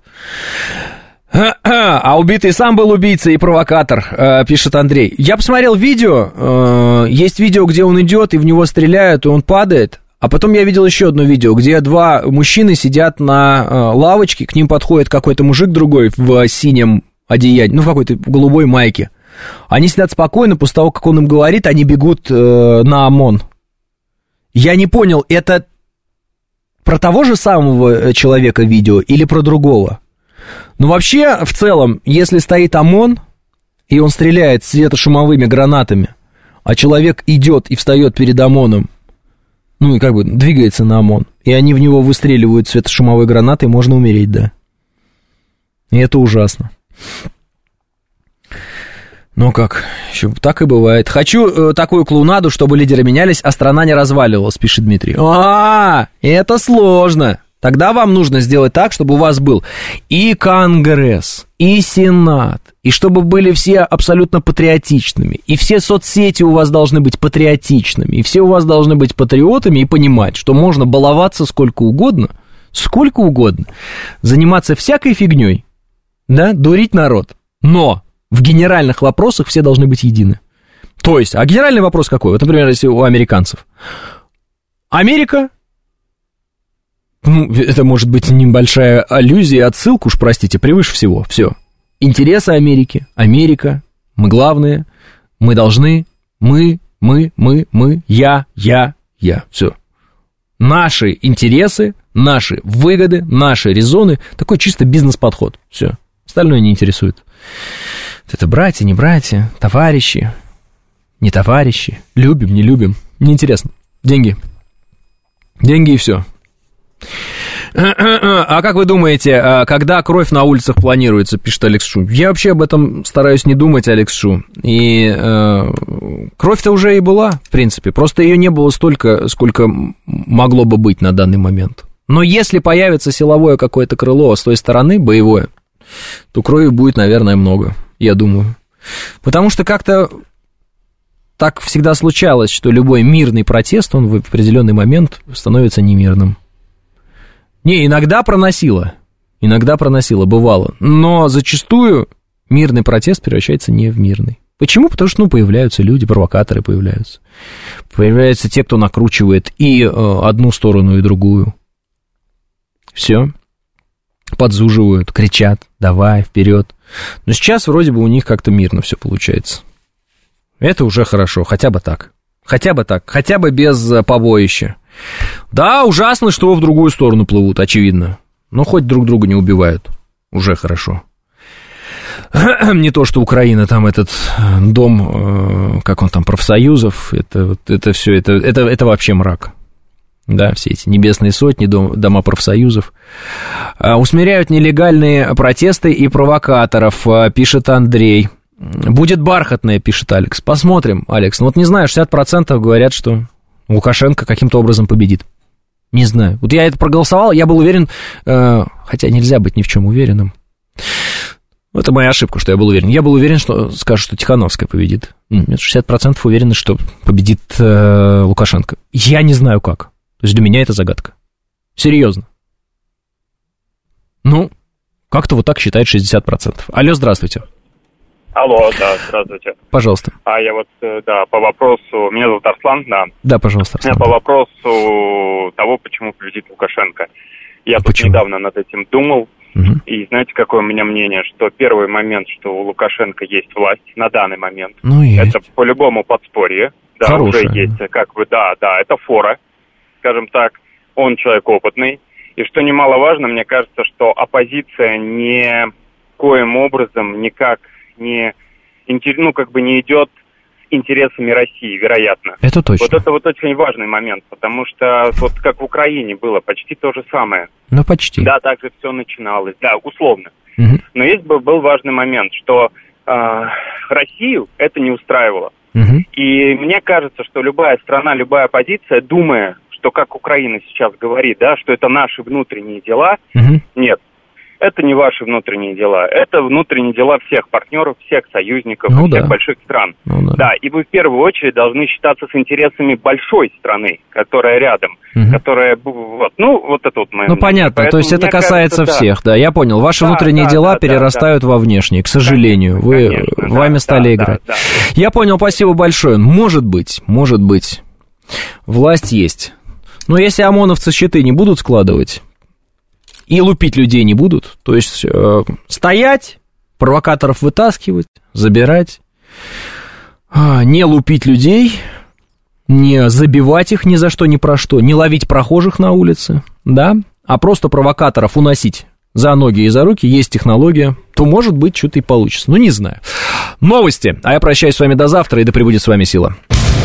А убитый сам был убийцей и провокатор, пишет Андрей. Я посмотрел видео, есть видео, где он идет, и в него стреляют, и он падает. А потом я видел еще одно видео, где 2 мужчины сидят на лавочке, к ним подходит какой-то мужик другой в синем одеянии, ну, в какой-то голубой майке. Они сидят спокойно, после того, как он им говорит, они бегут на ОМОН. Я не понял, это про того же самого человека видео или про другого? Ну, вообще, в целом, если стоит ОМОН, и он стреляет светошумовыми гранатами, а человек идет и встает перед ОМОНом, ну, и как бы двигается на ОМОН, и они в него выстреливают светошумовой гранатой, можно умереть, да. И это ужасно. Ну как, еще так и бывает. Хочу такую клоунаду, чтобы лидеры менялись, а страна не разваливалась, пишет Дмитрий. Это сложно. Тогда вам нужно сделать так, чтобы у вас был и Конгресс, и Сенат, и чтобы были все абсолютно патриотичными, и все соцсети у вас должны быть патриотичными, и все у вас должны быть патриотами и понимать, что можно баловаться сколько угодно, заниматься всякой фигней, да, дурить народ, но в генеральных вопросах все должны быть едины. То есть, а генеральный вопрос какой? Вот, например, если у американцев. Америка, ну, это может быть небольшая аллюзия, отсылка, уж простите, превыше всего, все. Интересы Америки, Америка, мы главные, мы должны, мы, я, все. Наши интересы, наши выгоды, наши резоны, такой чисто бизнес-подход, все. Остальное не интересует. Это братья, не братья, товарищи, не товарищи, любим, не любим, неинтересно. Деньги и все. А как вы думаете, когда кровь на улицах планируется, пишет Алекс Шу? Я вообще об этом стараюсь не думать, Алекс Шу. И кровь-то уже и была, в принципе. Просто ее не было столько, сколько могло бы быть на данный момент. Но если появится силовое какое-то крыло с той стороны, боевое, то крови будет, наверное, много, я думаю. Потому что как-то так всегда случалось, что любой мирный протест, он в определенный момент становится немирным. Не, иногда проносило, бывало. Но зачастую мирный протест превращается не в мирный. Почему? Потому что, появляются люди, провокаторы появляются. Появляются те, кто накручивает и одну сторону, и другую. Все. Подзуживают, кричат, давай, вперед. Но сейчас вроде бы у них как-то мирно все получается. Это уже хорошо, хотя бы так. Хотя бы без побоища. Да, ужасно, что в другую сторону плывут, очевидно. Но хоть друг друга не убивают. Уже хорошо. Не то, что Украина, там этот дом, как он там, профсоюзов, это все, это вообще мрак. Да, все эти небесные сотни, дома профсоюзов. Усмиряют нелегальные протесты и провокаторов, пишет Андрей. Будет бархатное, пишет Алекс. Посмотрим, Алекс. Ну вот не знаю, 60% говорят, что Лукашенко каким-то образом победит. Не знаю. Вот я это проголосовал, я был уверен, хотя нельзя быть ни в чем уверенным. Это моя ошибка, что я был уверен. Я был уверен, что скажут, что Тихановская победит. Нет, 60% уверены, что победит Лукашенко. Я не знаю как. То есть для меня это загадка. Серьезно. Ну, как-то вот так считает 60%. Алло, здравствуйте. Алло, да, здравствуйте. Пожалуйста. Я вот, по вопросу... Меня зовут Арслан, да. Да, пожалуйста, Арслан. По вопросу того, почему победит Лукашенко. Я тут недавно над этим думал. И знаете, какое у меня мнение? Что первый момент, что у Лукашенко есть власть на данный момент. Это по-любому подспорье. Да, хорошее. Уже есть, это фора, скажем так. Он человек опытный. И что немаловажно, мне кажется, что оппозиция никоим образом никак не идет с интересами России, вероятно. Это точно. Вот это вот очень важный момент, потому что вот как в Украине было почти то же самое. Ну, почти. Да, так же все начиналось, да, условно. Угу. Но был важный момент, что Россию это не устраивало. Угу. И мне кажется, что любая страна, любая оппозиция, думая, что как Украина сейчас говорит, да, что это наши внутренние дела, нет. Это не ваши внутренние дела, это внутренние дела всех партнеров, всех союзников, всех больших стран. Да, и вы в первую очередь должны считаться с интересами большой страны, которая рядом, которая, вот это вот мое мнение. Понятно, поэтому, то есть это касается всех, да, я понял. Ваши внутренние дела перерастают во внешние, к сожалению, вами стали играть. Да. Я понял, спасибо большое. Может быть, власть есть. Но если ОМОНовцы щиты не будут складывать и лупить людей не будут, то есть стоять, провокаторов вытаскивать, забирать, не лупить людей, не забивать их ни за что, ни про что, не ловить прохожих на улице, да, а просто провокаторов уносить за ноги и за руки, есть технология, то, может быть, что-то и получится. Ну, не знаю. Новости. А я прощаюсь с вами до завтра, и да пребудет с вами сила.